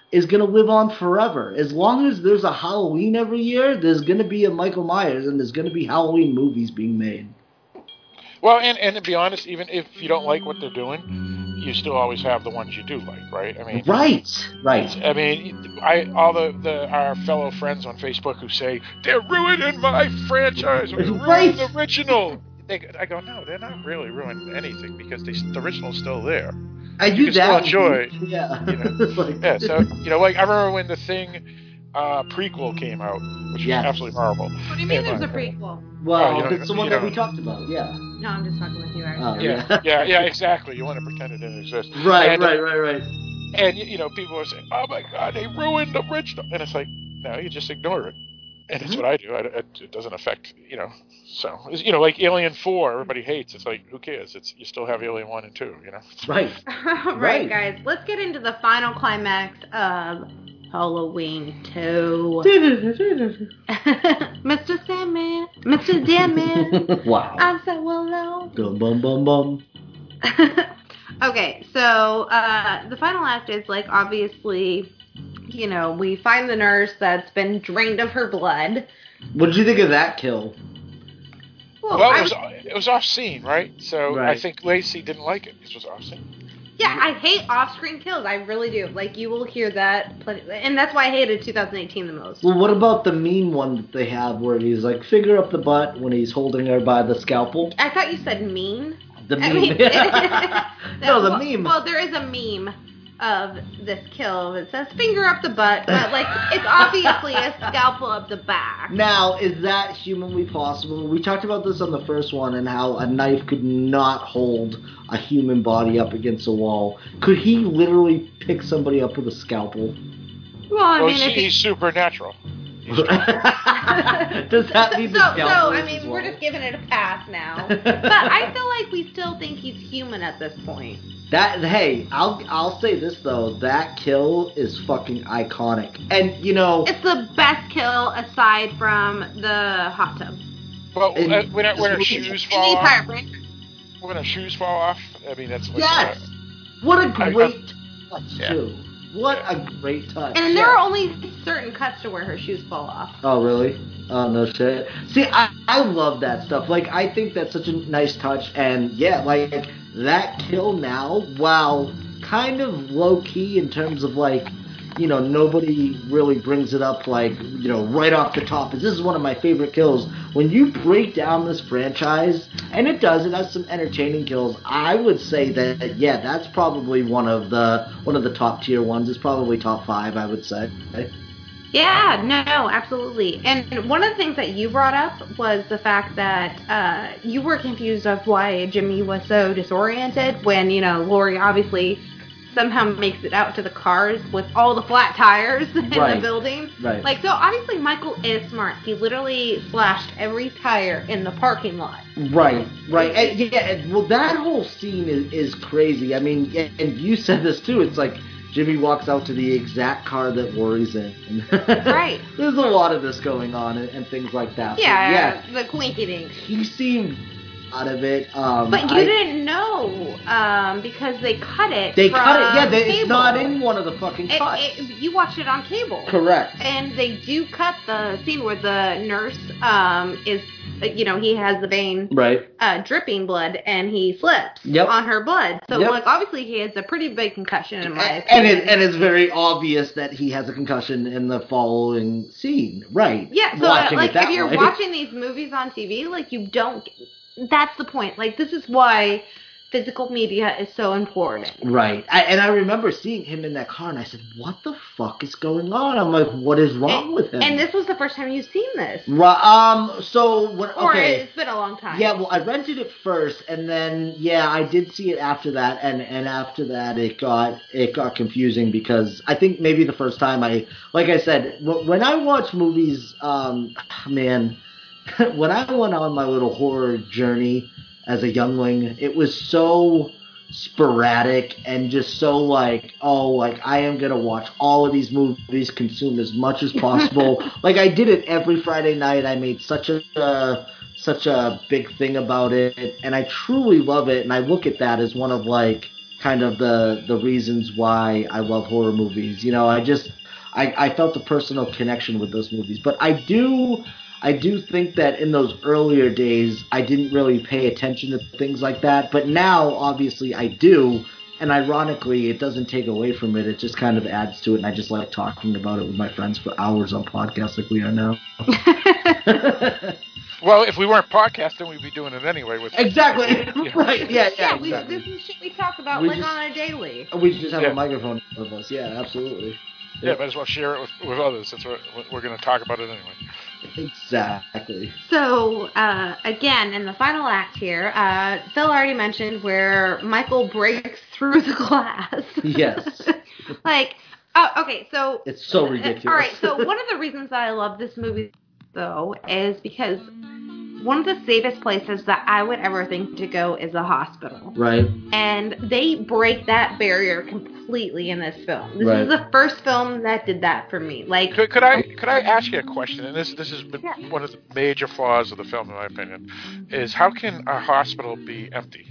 is going to live on forever. As long as there's a Halloween every year, there's going to be a Michael Myers, and there's going to be Halloween movies being made. Well, and, and to be honest, even if you don't like what they're doing, you still always have the ones you do like, right? I mean, right, right. I mean, I all the, the our fellow friends on Facebook who say they're ruining my franchise, or they're ruining Right. the original. They, I go, no, they're not really ruining anything because they, the original's still there. I do can still that. enjoy, Yeah. you know. It's like- Yeah, so you know, like I remember when the Thing uh, prequel came out, which Yes. was absolutely horrible. What do you mean Yeah, there's a but- prequel? Well, Oh, you don't- that's the one you that we don't- talked about. Yeah. No, I'm just talking with you, Oh, actually. Yeah, yeah, yeah, exactly. You want to pretend it didn't exist. Right, And- right, right, right. And you know, people are saying, "Oh my God, they ruined the original," and it's like, no, you just ignore it, and that's Mhm. what I do. I, it, it doesn't affect, you know. So it's, you know, like Alien Four, everybody hates. It's like, who cares? It's you still have Alien One and Two, you know. Right. right, Right. guys, let's get into the final climax of Halloween two. Mister Sandman, Mister Deadman, Wow. I'm so alone. Dum bum bum bum. Okay, so uh, the final act is like obviously, you know, we find the nurse that's been drained of her blood. What did you think of that kill? Well, Well, I it was was- it was off scene, right? So I Right. think Lacey didn't like it. This was off scene. yeah, I hate off-screen kills. I really do. Like you will hear that, plenty, and that's why I hated two thousand eighteen the most. Well, what about the mean one that they have where he's like finger up the butt when he's holding her by the scalpel? I thought you said mean. The I meme. mean- no, the well, meme. Well, there is a meme of this kill that says finger up the butt, but like it's obviously a scalpel up the back. Now, is that humanly possible? We talked about this on the first one and how a knife could not hold a human body up against a wall. Could he literally pick somebody up with a scalpel? Well, I well, mean, he's, if he, he's supernatural. He's Does that mean so, the so scalpel I is mean, as we're well? just giving it a pass now. But I feel like we still think he's human at this point. That hey, I'll I'll say this though, that kill is fucking iconic. And you know, It's the best kill aside from the hot tub. well, And uh, when, her- when her this shoes In the fall entire off, franchise. when her shoes fall off, I mean that's what, yes, what a I- I- great touch Yeah. too. What a great touch. And there Yeah. are only certain cuts to where her shoes fall off. Oh, really? Oh, no shit. See, I, I love that stuff. Like, I think that's such a nice touch. And, yeah, like, that kill now, while kind of low-key in terms of, like, you know, nobody really brings it up, like, you know, right off the top. This is one of my favorite kills. When you break down this franchise, and it does, it has some entertaining kills, I would say that, yeah, that's probably one of the one of the top-tier ones. It's probably top five, I would say. Yeah, no, no, absolutely. And one of the things that you brought up was the fact that uh, you were confused of why Jimmy was so disoriented when, you know, Lori obviously somehow makes it out to the cars with all the flat tires in Right. the building. Right. Like, so obviously Michael is smart. He literally slashed every tire in the parking lot. Right, right. And, yeah, and, well, that whole scene is, is crazy. I mean, and and you said this too. It's like Jimmy walks out to the exact car that Lori's in. Right. There's a lot of this going on and, and things like that. But Yeah, yeah. the quinky dink. He seemed out of it. Um, But you I- didn't know um, because they cut it. They from cut it. Yeah, they, it's cable. not in one of the fucking It, cuts. it, you watched it on cable. Correct. And they do cut the scene where the nurse um, is, uh, you know, he has the vein Right. uh, dripping blood and he slips Yep. on her blood. So, Yep. like, obviously he has a pretty big concussion in my And opinion. it, and it's very obvious that he has a concussion in the following scene. Right. Yeah, so uh, Watching it like that if you're way. watching these movies on T V, like you don't. That's the point. Like this is why physical media is so important. Right. I, and I remember seeing him in that car, and I said, what the fuck is going on? I'm like, what is wrong and, with him? And this was the first time you've seen this, Right, um, so, when, or okay. it's been a long time. Yeah, well, I rented it first, and then, yeah, I did see it after that, and, and after that, it got, it got confusing, because I think maybe the first time I, like I said, w- when I watch movies, um, man, when I went on my little horror journey as a youngling, it was so sporadic and just so like, oh, like I am going to watch all of these movies, consume as much as possible. Like I did it every Friday night. I made such a uh, such a big thing about it, and I truly love it, and I look at that as one of like kind of the the reasons why I love horror movies. You know, I just I, I felt a personal connection with those movies. But I do I do think that in those earlier days I didn't really pay attention to things like that. But now obviously I do. And ironically, it doesn't take away from it. It just kind of adds to it. And I just like talking about it with my friends for hours on podcasts like we are now. Well, if we weren't podcasting, we'd be doing it anyway. With Exactly. Yeah. Right. Yeah, yeah, Yeah, we, exactly. this is shit we talk about We like just- on a daily. We just have Yeah. a microphone with us. Yeah, absolutely. Yeah, might as well share it with, with others. That's what we're going to talk about it anyway. Exactly. So, uh, again, in the final act here, uh, Phil already mentioned where Michael breaks through the glass. Yes. Like, oh, okay, so... It's so ridiculous. All right, so one of the reasons that I love this movie, though, is because one of the safest places that I would ever think to go is a hospital. Right. And they break that barrier completely in this film. This Right. is the first film that did that for me. Like, Could, could I could I ask you a question? And this this has been Yeah. one of the major flaws of the film, in my opinion, is how can a hospital be empty?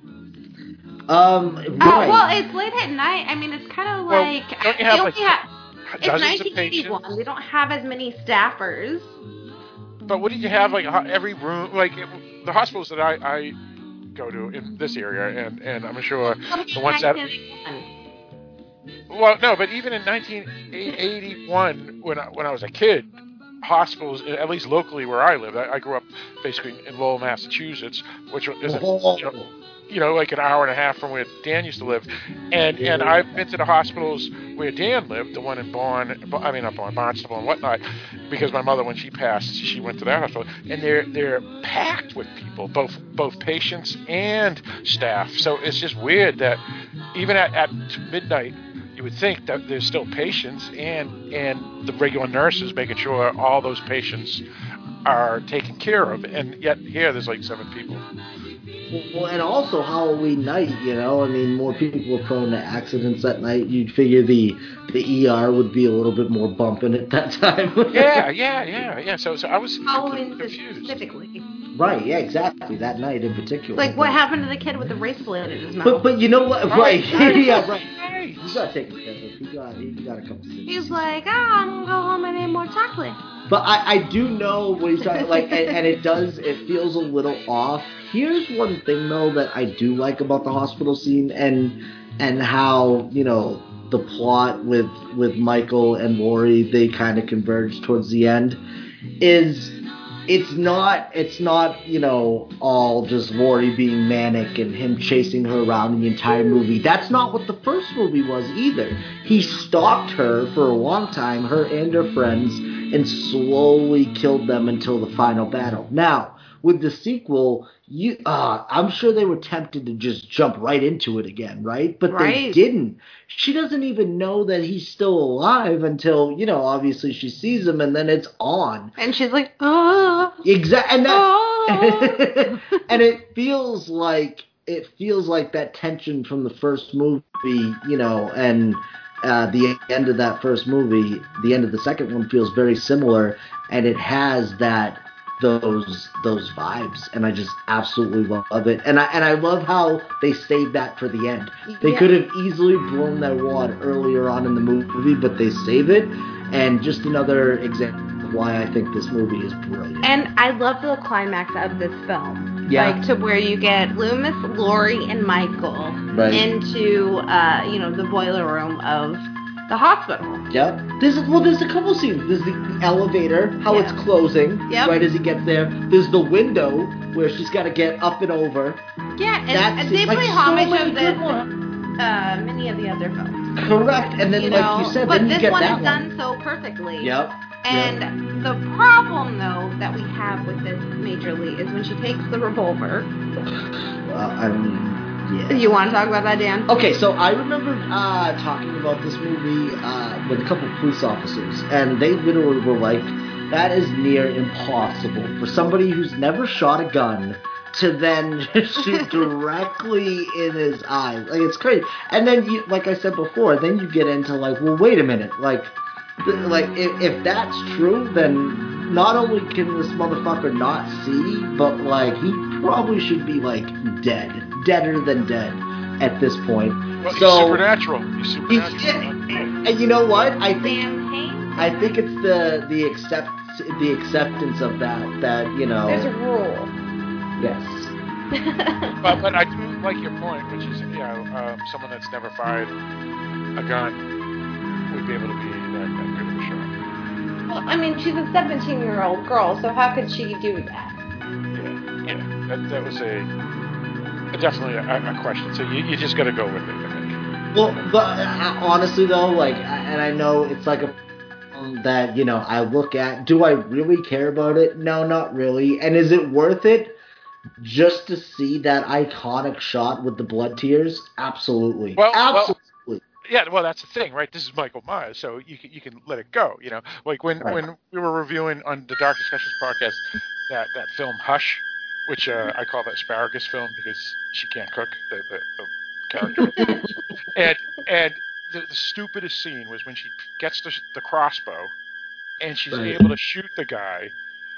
Um, uh, right. well, it's late at night. I mean, it's kind of Well, like don't you they have, only like, have- it's Dozens of nineteen eighty-one. patients. They don't have as many staffers. But wouldn't you have like ho- every room, like it, the hospitals that I, I go to in this area, and, and I'm sure the ones that. Well, no, but even in nineteen eighty-one, when I, when I was a kid, hospitals, at least locally where I lived, I, I grew up basically in Lowell, Massachusetts, which is a, you know, you know, like an hour and a half from where Dan used to live, and and I've been to the hospitals where Dan lived, the one in Barn, I mean not Barn, Barnstable and whatnot, because my mother, when she passed, she went to that hospital, and they're they're packed with people, both both patients and staff. So it's just weird that even at, at midnight, you would think that there's still patients and and the regular nurses making sure all those patients are taken care of, and yet here there's like seven people. Well, and also Halloween night, you know, I mean, more people are prone to accidents that night. You'd figure the the E R would be a little bit more bumping at that time. Yeah, yeah, yeah, yeah. So, so I was Halloween confused. specifically. Right, yeah, exactly. That night in particular. Like, what happened to the kid with the razor blade in his mouth? But, but you know what? Right, Right. yeah, right. Right. You gotta take it, Kevin. He got, he got a couple stitches. He's like, oh, I'm gonna go home and eat more chocolate. But I, I do know what he's talking like, and, and it does, it feels a little off. Here's one thing, though, that I do like about the hospital scene, and and how, you know, the plot with, with Michael and Laurie, they kind of converge towards the end, is it's not, it's not, you know, all just Laurie being manic and him chasing her around the entire movie. That's not what the first movie was either. He stalked her for a long time, her and her friends, and slowly killed them until the final battle. Now, with the sequel, you, uh, I'm sure they were tempted to just jump right into it again, right? But Right. they didn't. She doesn't even know that he's still alive until, you know, obviously she sees him, and then it's on. And she's like, oh, Exactly, and that, oh. and it feels like it feels like that tension from the first movie, you know, and uh, the end of that first movie, the end of the second one feels very similar, and it has that those those vibes, and I just absolutely love it, and I and I love how they saved that for the end. They Yeah. could have easily blown their wad earlier on in the movie, but they save it, and just another example of why I think this movie is brilliant. And I love the climax of this film. Yeah. Like, to where you get Loomis, Laurie, and Michael Right. into, uh, you know, the boiler room of the hospital. Yep. There's well, there's a couple scenes. There's the elevator, how Yeah. it's closing Yep. right as he gets there. There's the window where she's got to get up and over. Yeah, and, That's and they like play so homage many of good this, ones. uh, many of the other films. Correct. And then, You like know, you said, but then you this get one that is done so perfectly. Yep. And the problem, though, that we have with this majorly is when she takes the revolver. Well, I mean, yeah. You want to talk about that, Dan? Okay, so I remember uh, talking about this movie uh, with a couple of police officers, and they literally were like, that is near impossible for somebody who's never shot a gun to then shoot directly in his eyes. Like, it's crazy. And then, you, like I said before, then you get into like, well, wait a minute. Like, th- like if, if that's true, then not only can this motherfucker not see, but like he probably should be like dead, deader than dead. at this point. Well, he's so supernatural. He's he's, supernatural. and you know what? I think Sam Hain? I think it's the the accept the acceptance of that that you know. There's a rule. Yes. But, but I do like your point, which is, you know, um, someone that's never fired a gun would be able to be that, that good of a shot. Well, I mean, she's a seventeen-year-old girl, so how could she do that? Yeah, yeah. That, that was a definitely a, a question. So you, you just got to go with it, I think. Well, but uh, honestly though, like, and I know it's like a um, that you know I look at. Do I really care about it? No, not really. And is it worth it? Just to see that iconic shot with the blood tears? Absolutely. Well, Absolutely. Well, yeah, well, that's the thing, right? This is Michael Myers, so you can, you can let it go, you know? Like when, Right. when we were reviewing on the Dark Discussions podcast that, that film Hush, which uh, I call the asparagus film because she can't cook, the, the, the character. and and the, the stupidest scene was when she gets the, the crossbow and she's Right. able to shoot the guy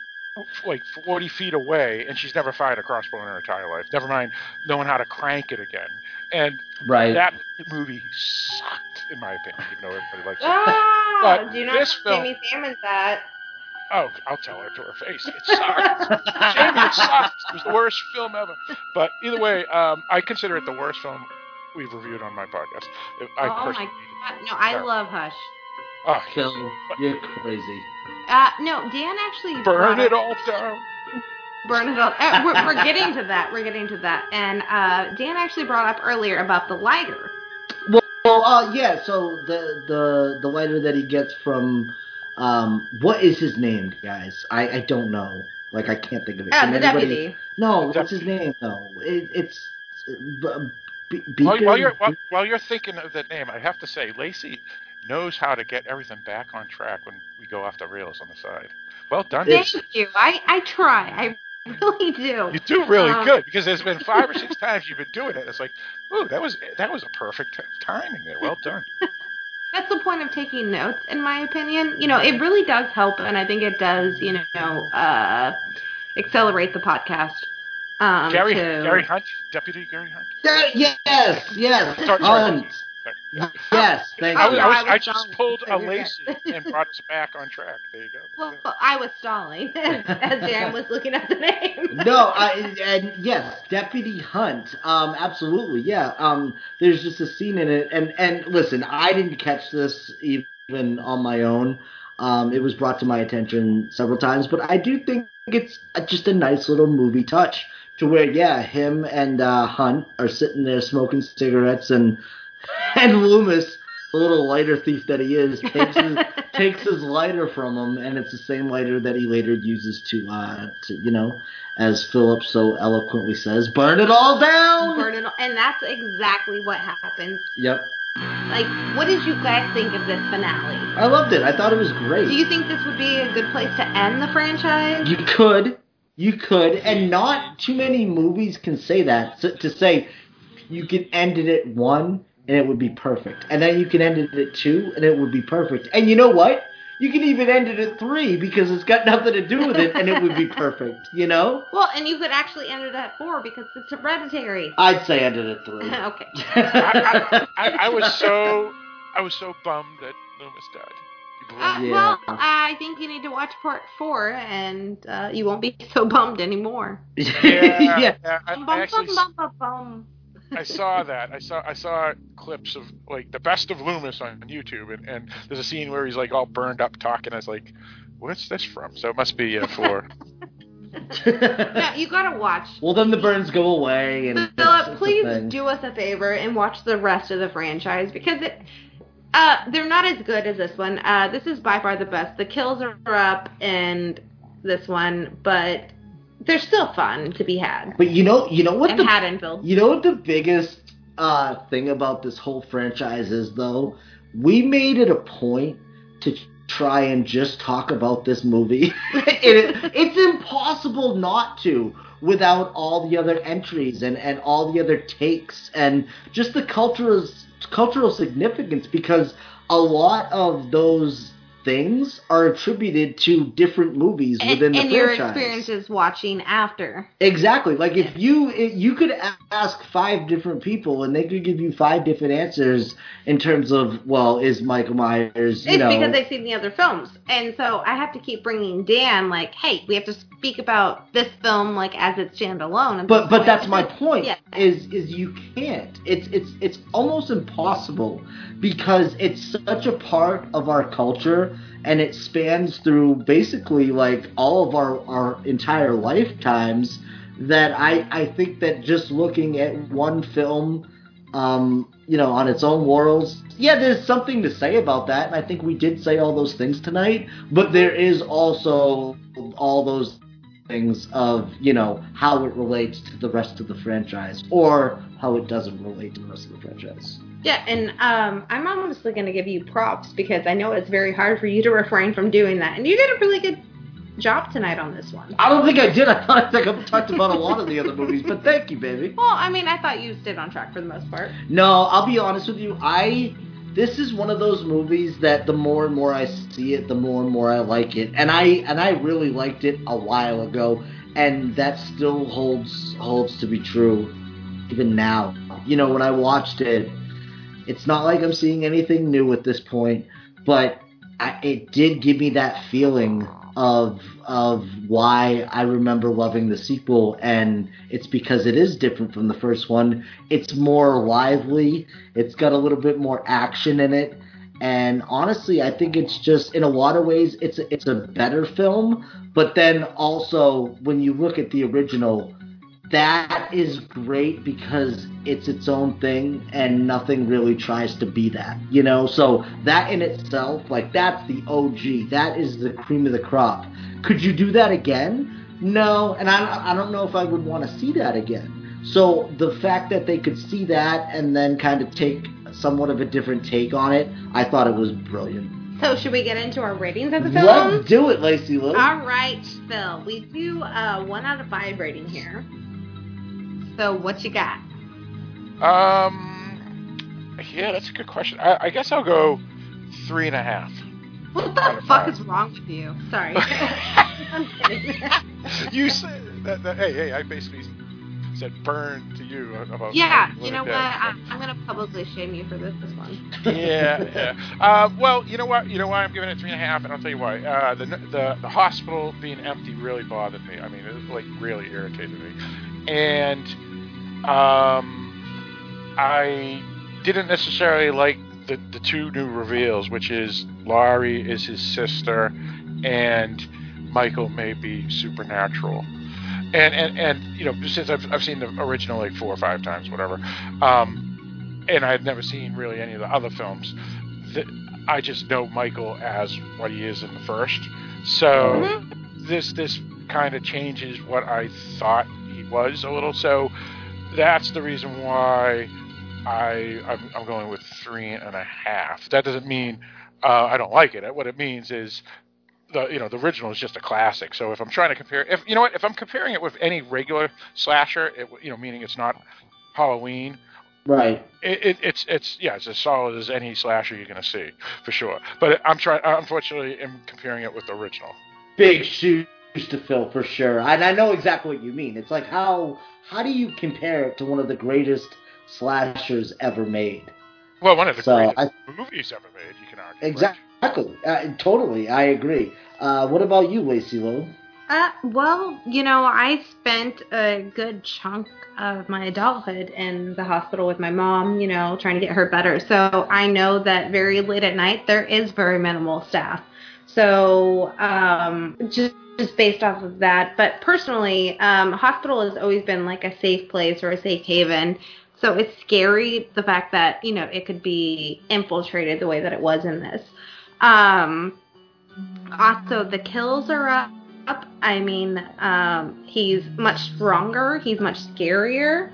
like forty feet away, and she's never fired a crossbow in her entire life. Never mind knowing how to crank it again. And Right. that movie sucked, in my opinion, even though everybody likes it. Ah, But do not this tell film- Jamie Salmon that. Oh, I'll tell her to her face. It sucked. Jamie, it sucked. It was the worst film ever. But either way, um, I consider it the worst film we've reviewed on my podcast. I oh my personally, god. No, I Yeah. love Hush. oh, Phil, you're crazy. Uh, no, Dan actually burn brought it up- all down. Burn it all. Uh, we're, we're getting to that. We're getting to that. And uh, Dan actually brought up earlier about the lighter. Well, well uh, yeah. So the the the lighter that he gets from, um, what is his name, guys? I I don't know. Like I can't think of it. Uh, Can the anybody- deputy. No, The what's his name though? It, it's. Uh, B- While, Beaker? while you're while, while you're thinking of that name, I have to say, Lacey knows how to get everything back on track when we go off the rails on the side. Well done. It's- Thank you. I, I try. I really do. You do really Um, good, because there's been five or six times you've been doing it. It's like, ooh, that was that was a perfect t- timing there. Well done. That's the point of taking notes, in my opinion. You know, it really does help, and I think it does, you know, uh, accelerate the podcast. Um, Gary to... Gary Hunt, Deputy Gary Hunt. Yeah, yes, yes. Sorry, sorry. Hunt. Sorry. Yes, thank I, Oh, was, you. no, I, was, I was I just stalling, pulled so a you're Lacey good. and brought us back on track. There you go. Well, well, I was stalling as, as Dan was looking up the name. No, I, and yes, Deputy Hunt. Um, absolutely, yeah. Um, there's just a scene in it, and and listen, I didn't catch this even on my own. Um, it was brought to my attention several times, but I do think it's just a nice little movie touch to where, yeah, him and uh, Hunt are sitting there smoking cigarettes, and and Loomis, the little lighter thief that he is, takes his takes his lighter from him, and it's the same lighter that he later uses to, uh, to you know, as Philip so eloquently says, burn it all down. Burn it all- and that's exactly what happens. Yep, Like, what did you guys think of this finale? I loved it. I thought it was great. Do you think this would be a good place to end the franchise? You could, you could, and not too many movies can say that. So, to say you can end it at one and it would be perfect, and then you can end it at two and it would be perfect. And you know what? You can even end it at three because it's got nothing to do with it, and it would be perfect. You know? Well, and you could actually end it at four because it's hereditary. I'd say end it at three. Okay. I, I, I, I was so I was so bummed that Loomis died. He blew Uh, me. Yeah. Well, I think you need to watch part four, and uh, you won't be so bummed anymore. Yeah, yeah. yeah, I, Bum, I bum, actually bum, bum, bum. I saw that. I saw I saw clips of like the best of Loomis on YouTube, and, and there's a scene where he's like all burned up talking. I was like, what's this from? So it must be uh, for. No, you gotta watch. Well, then the burns go away, and it's- Philip, it's a please thing. do us a favor and watch the rest of the franchise because it, uh, they're not as good as this one. Uh, this is by far the best. The kills are up in this one, but they're still fun to be had But you know, you know what in the Haddonfield. You know what the biggest uh, thing about this whole franchise is, though? We made it a point to try and just talk about this movie. it, it's impossible not to without all the other entries and, and all the other takes and just the cultural, cultural significance, because a lot of those things are attributed to different movies And, within the and your franchise. experiences watching after. Exactly. Like if you if you could ask five different people and they could give you five different answers in terms of, well, is Michael Myers, you It's know, because they've seen the other films. And so I have to keep bringing Dan, like, hey, we have to speak about this film, like, as it's standalone. And But this but point- that's my point. Yeah. Is is you can't. It's it's it's almost impossible because it's such a part of our culture and it spans through basically like all of our, our entire lifetimes that I, I think that just looking at one film um, you know, on its own morals, yeah, there's something to say about that, and I think we did say all those things tonight, but there is also all those things of, you know, how it relates to the rest of the franchise, or how it doesn't relate to the rest of the franchise. Yeah, and um, I'm honestly going to give you props because I know it's very hard for you to refrain from doing that. And you did a really good job tonight on this one. I don't think I did. I thought I think I've talked about a lot of the other movies, but thank you, baby. Well, I mean, I thought you stayed on track for the most part. No, I'll be honest with you. I this is one of those movies that the more and more I see it, the more and more I like it. And I and I really liked it a while ago, and that still holds holds to be true even now. You know, when I watched it, it's not like I'm seeing anything new at this point, but I, it did give me that feeling of of why I remember loving the sequel, and it's because it is different from the first one. It's more lively, it's got a little bit more action in it, and honestly, I think it's just, in a lot of ways, it's a, it's a better film, but then also, when you look at the original, that is great because it's its own thing and nothing really tries to be that, you know? So that in itself, like, that's the O G. That is the cream of the crop. Could you do that again? No, and I, I don't know if I would want to see that again. So the fact that they could see that and then kind of take somewhat of a different take on it, I thought it was brilliant. So should we get into our ratings of the film? Let's do it, Lacey Lou. All right, Phil. We do a one out of five rating here. So what you got? Um, yeah, that's a good question. I, I guess I'll go three and a half. What the Out of fuck five. is wrong with you? Sorry. I'm kidding. You said that, that. Hey, hey! I basically said burn to you about. Yeah, Living you know Dead, what? so. I, I'm gonna publicly shame you for this this one. yeah, yeah. Uh, well, you know what? You know why I'm giving it three and a half, and I'll tell you why. Uh, the the the hospital being empty really bothered me. I mean, it like really irritated me, and um, I didn't necessarily like the the two new reveals, which is Laurie is his sister, and Michael may be supernatural. And, and and you know, since I've I've seen the original like four or five times, whatever, um, and I've never seen really any of the other films, th- I just know Michael as what he is in the first. So Mm-hmm. this this kind of changes what I thought he was a little. So that's the reason why I I'm, I'm going with three and a half. That doesn't mean uh, I don't like it. What it means is, the you know the original is just a classic. So if I'm trying to compare, if you know what, if I'm comparing it with any regular slasher, it, you know, meaning it's not Halloween, Right. it, it, it's it's yeah, it's as solid as any slasher you're gonna see for sure. But I'm trying, unfortunately, am comparing it with the original. Big shoes to fill for sure. And I know exactly what you mean. It's like how how do you compare it to one of the greatest slashers ever made? Well, one of the So, greatest I- movies ever made, you can argue. Exactly. Uh, totally. I agree. Uh, what about you, Lacey Lou? Uh, well, you know, I spent a good chunk of my adulthood in the hospital with my mom, you know, trying to get her better. So I know that very late at night there is very minimal staff. So um, just just based off of that, but personally, um, hospital has always been like a safe place or a safe haven. So it's scary the fact that, you know, it could be infiltrated the way that it was in this. Um, also, the kills are up. I mean, um, he's much stronger. He's much scarier.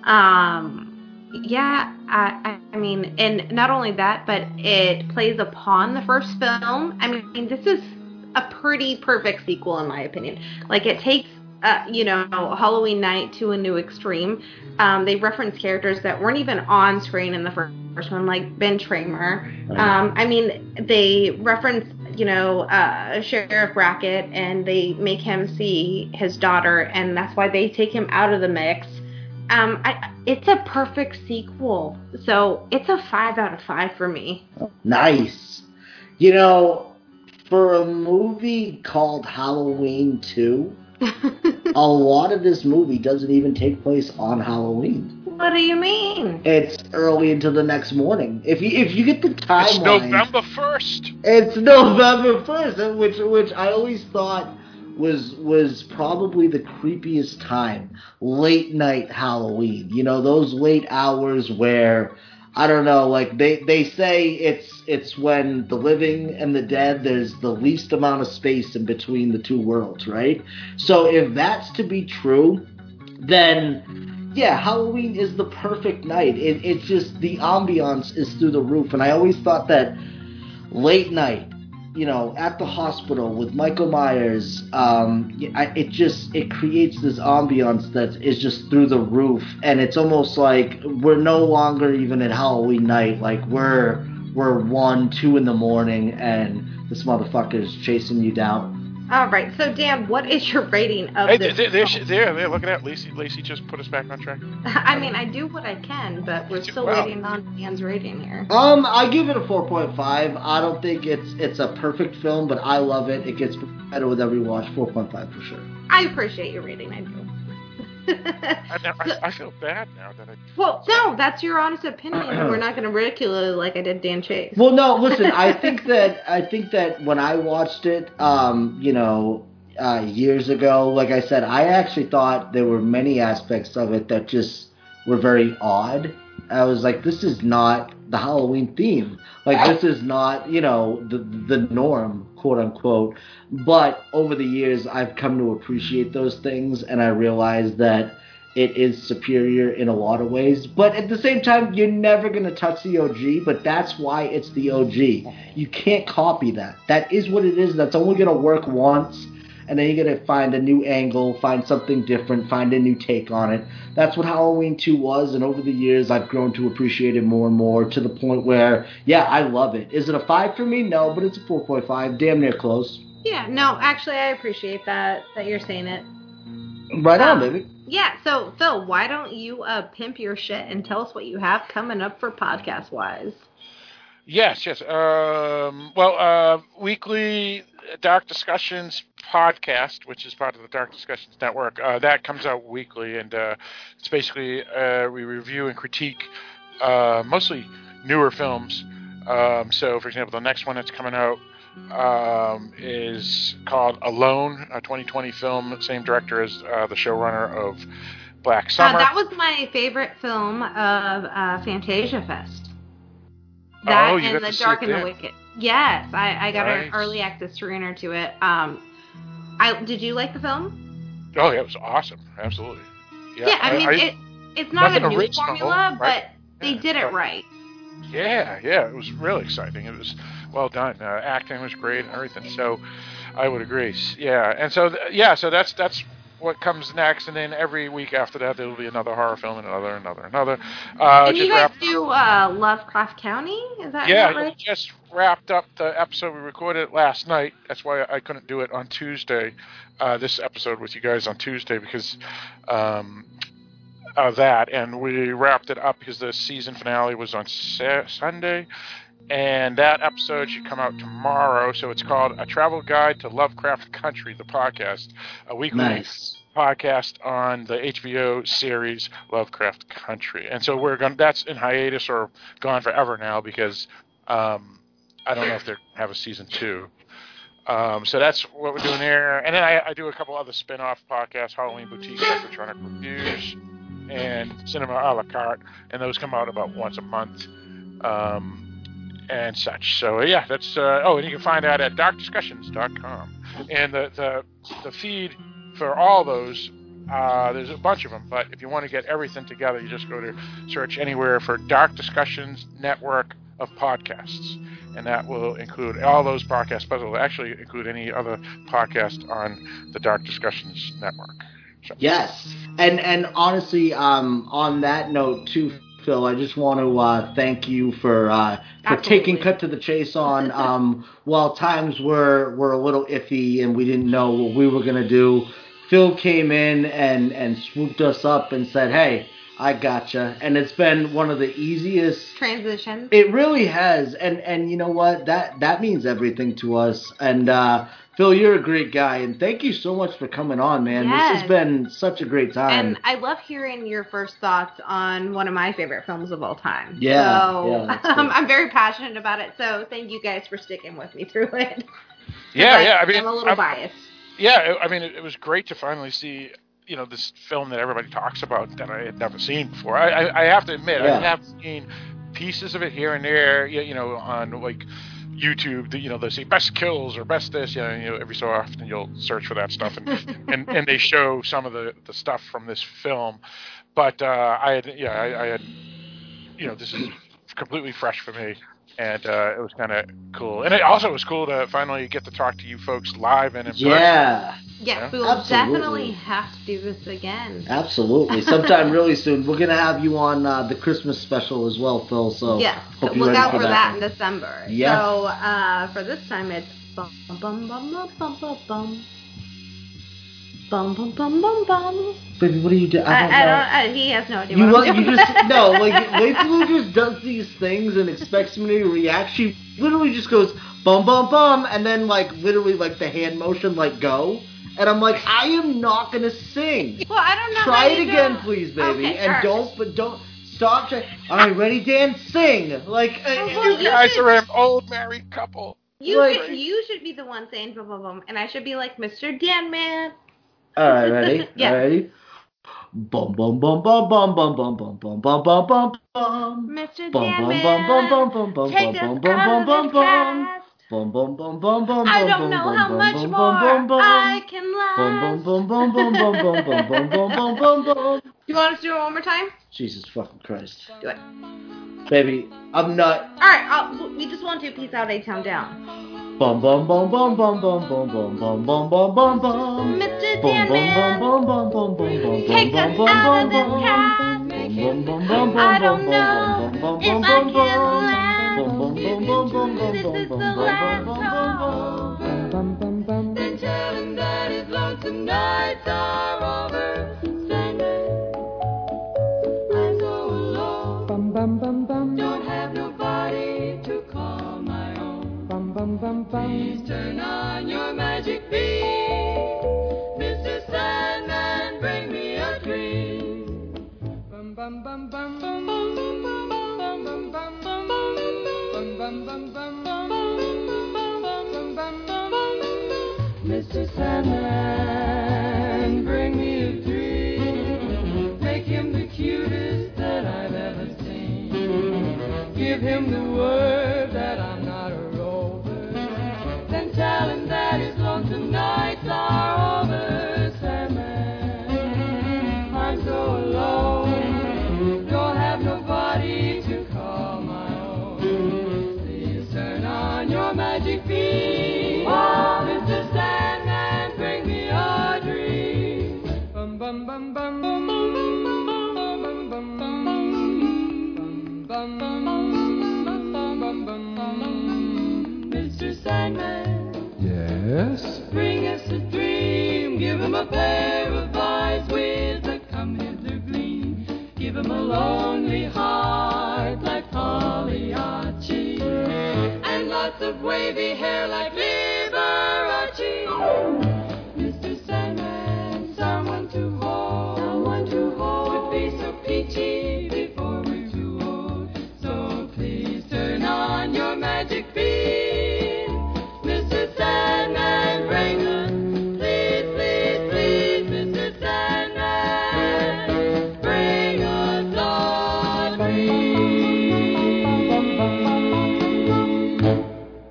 Um, yeah, I, I mean, and not only that, but it plays upon the first film. I mean, this is a pretty perfect sequel, in my opinion. Like, it takes, uh, you know, Halloween Night to a new extreme. Um, they reference characters that weren't even on screen in the first one, like Ben Tramer. Um, I mean, they reference you know, uh, Sheriff Brackett, and they make him see his daughter, and that's why they take him out of the mix. Um, I, it's a perfect sequel, so it's a five out of five for me. Nice. You know, for a movie called Halloween two, a lot of this movie doesn't even take place on Halloween. What do you mean? It's early into the next morning. If you if you get the timeline, It's November first. It's November first, which which I always thought was was probably the creepiest time. Late night Halloween. You know, those late hours where, I don't know, like they, they say it's it's when the living and the dead, there's the least amount of space in between the two worlds, right? So if that's to be true, then yeah, Halloween is the perfect night. It, it's just, the ambiance is through the roof. And I always thought that late night, you know, at the hospital with Michael Myers, um, I, it just, it creates this ambiance that is just through the roof. And it's almost like we're no longer even at Halloween night. Like we're, we're one, two in the morning and this motherfucker's chasing you down. All right, so Dan, what is your rating of Hey, this? there, there, she- there, there, look at that. Lacey, Lacey just put us back on track. I mean, I do what I can, but we're still Wow. waiting on Dan's rating here. Um, I give it a four point five. I don't think it's it's a perfect film, but I love it. It gets better with every watch. four point five for sure. I appreciate your rating, I do. I, now, I, I feel bad now that I. Well, no, that's your honest opinion. We're not going to ridicule it like I did Dan Chase. Well, no, listen. I think that I think that when I watched it, um, you know, uh, years ago, like I said, I actually thought there were many aspects of it that just were very odd. I was like, this is not the Halloween theme. Like, this is not, you know, the the norm, quote unquote. But over the years, I've come to appreciate those things, and I realize that it is superior in a lot of ways. But at the same time, you're never going to touch the O G, but that's why it's the O G. You can't copy that. That is what it is. That's only going to work once. And then you're going to find a new angle, find something different, find a new take on it. That's what Halloween two was, and over the years, I've grown to appreciate it more and more to the point where, yeah, I love it. Is it a five for me? No, but it's a four point five. Damn near close. Yeah, no, actually, I appreciate that, that you're saying it. Right on, Um, baby. Yeah, so, Phil, why don't you uh, pimp your shit and tell us what you have coming up for podcast-wise? Yes, yes. Um, well, uh, weekly Dark Discussions podcast, which is part of the Dark Discussions Network, uh, that comes out weekly, and uh, it's basically uh, we review and critique uh, mostly newer films. Um, so, for example, the next one that's coming out um, is called Alone, a twenty twenty film, same director as uh, the showrunner of Black Uh, Summer. that was my favorite film of uh, Fantasia Fest. That Oh, you and got The to see Dark it and the then. Wicked. Yes, I, I got Nice. an early access screener to it. Um, I did you like the film? Oh, yeah, it was awesome. Absolutely. Yeah, Yeah, I, mean it. It's not a nothing new original, formula, right? but they Yeah, did it but- right. Yeah, yeah, it was really exciting. It was well done. Uh, acting was great and everything. So, I would agree. S- Yeah, and so th- yeah, so that's that's what comes next, and then every week after that there will be another horror film and another, another, another. Uh, and you just guys wrapped- do uh, Lovecraft County? Is that yeah, not right? just wrapped up the episode. We recorded it last night. That's why I couldn't do it on Tuesday. Uh, this episode with you guys on Tuesday because. Um, of that, and we wrapped it up because the season finale was on sa- Sunday, and that episode should come out tomorrow. So it's called A Travel Guide to Lovecraft Country, the podcast, a weekly Nice. podcast on the H B O series Lovecraft Country. And so we're going that's in hiatus or gone forever now because um, I don't know if they have a season two. Um, so that's what we're doing there. And then I, I do a couple other spin-off podcasts, Halloween Boutique, Electronic Reviews, and Cinema a la carte, and those come out about once a month, um, and such. So yeah, that's uh, oh, and you can find that at dark discussions dot com. And the the the feed for all those, uh, there's a bunch of them. But if you want to get everything together, you just go to search anywhere for Dark Discussions Network of Podcasts, and that will include all those podcasts, but it will actually include any other podcast on the Dark Discussions Network. So. Yes, and and honestly, um, on that note too, Phil, I just want to uh, thank you for uh, for Absolutely. taking cut to the chase on. Um, while times were were a little iffy and we didn't know what we were gonna do, Phil came in and and swooped us up and said, "Hey, I gotcha." And it's been one of the easiest. Transitions. It really has, and and you know what? That that means everything to us. And uh, Phil, you're a great guy, and thank you so much for coming on, man. This Yes. has been such a great time. And I love hearing your first thoughts on one of my favorite films of all time. Yeah, So yeah, that's I'm, good. I'm very passionate about it. So thank you guys for sticking with me through it. Yeah, I, yeah. I mean, I'm a little I'm- biased. Yeah, I mean, it, it was great to finally see, you know, this film that everybody talks about that I had never seen before. I, I, I have to admit, Yeah. I have seen pieces of it here and there, you, you know, on like YouTube. You know, they say best kills or best this. You know, you know every so often you'll search for that stuff, and and, and they show some of the, the stuff from this film. But uh, I had, yeah, I, I had, you know, this is completely fresh for me. And uh, it was kind of cool. And it also was cool to finally get to talk to you folks live and in person. Yeah, Yes, we will Absolutely. definitely have to do this again. absolutely. Sometime really soon. We're gonna have you on uh, the Christmas special as well, Phil. So Yes, hope you're look ready out for for that. that in December. Yes. So uh, for this time, it's bum bum bum bum bum bum bum bum bum bum bum bum. Baby, what do you do? I I, don't I know. don't. I, he has no idea You, what want, I'm you doing. just no, like wait till he just does these things and expects me to react. She literally just goes bum bum bum, and then like literally like the hand motion like go, and I'm like, I am not gonna sing. Well, I don't know. Try how it you again, do- please, baby, Okay, and all right. don't but don't stop. Trying. All right, ready, Dan? Sing like. uh, Oh, well, You guys are an old married couple. You Like- should, you should be the one saying bum bum bum, and I should be like Mister Dan Man. All right, ready? Yeah. All right, ready? Bum bum bum bum bum bum bum bum bum bum bum bum bum. Mister Bum Dan bum Man. bum bum bum bum bum Take bum us bum bum out bum of bum this bum. past. Bum bum bum bum bum I bum don't bum know bum how bum much bum more bum bum I can bum last. bum bum bum bum bum bum bum bum bum bum bum. You want us to do it one more time? Jesus fucking Christ, Do it. baby, I'm not. All right. I'll, we just want to peace out, A Town Down. Bum bum bum bum bum bum bum bum bum bum bum bum bum. Mister Bum Dan bum Man. bum bum bum bum bum bum Take bum us bum out of bum this bum. cast. Bum bum bum bum I bum don't bum know bum bum if bum I bum can bum. last. Bum bum If bum it's bum true bum this bum is the bum last bum call. bum bum bum. Then tell him that his lonesome nights are over. Sandman, I'm so alone. Bum bum bum bum. Don't have nobody to call my own. Bum bum bum bum. Please turn on your magic beam. Mister Sandman, bring me a dream. Bum bum bum bum bum bum bum bum bum bum bum bum bum bum bum bum bum bum bum. Mister Sandman, bring me a dream. Make him the cutest that I've ever seen. Give him the word that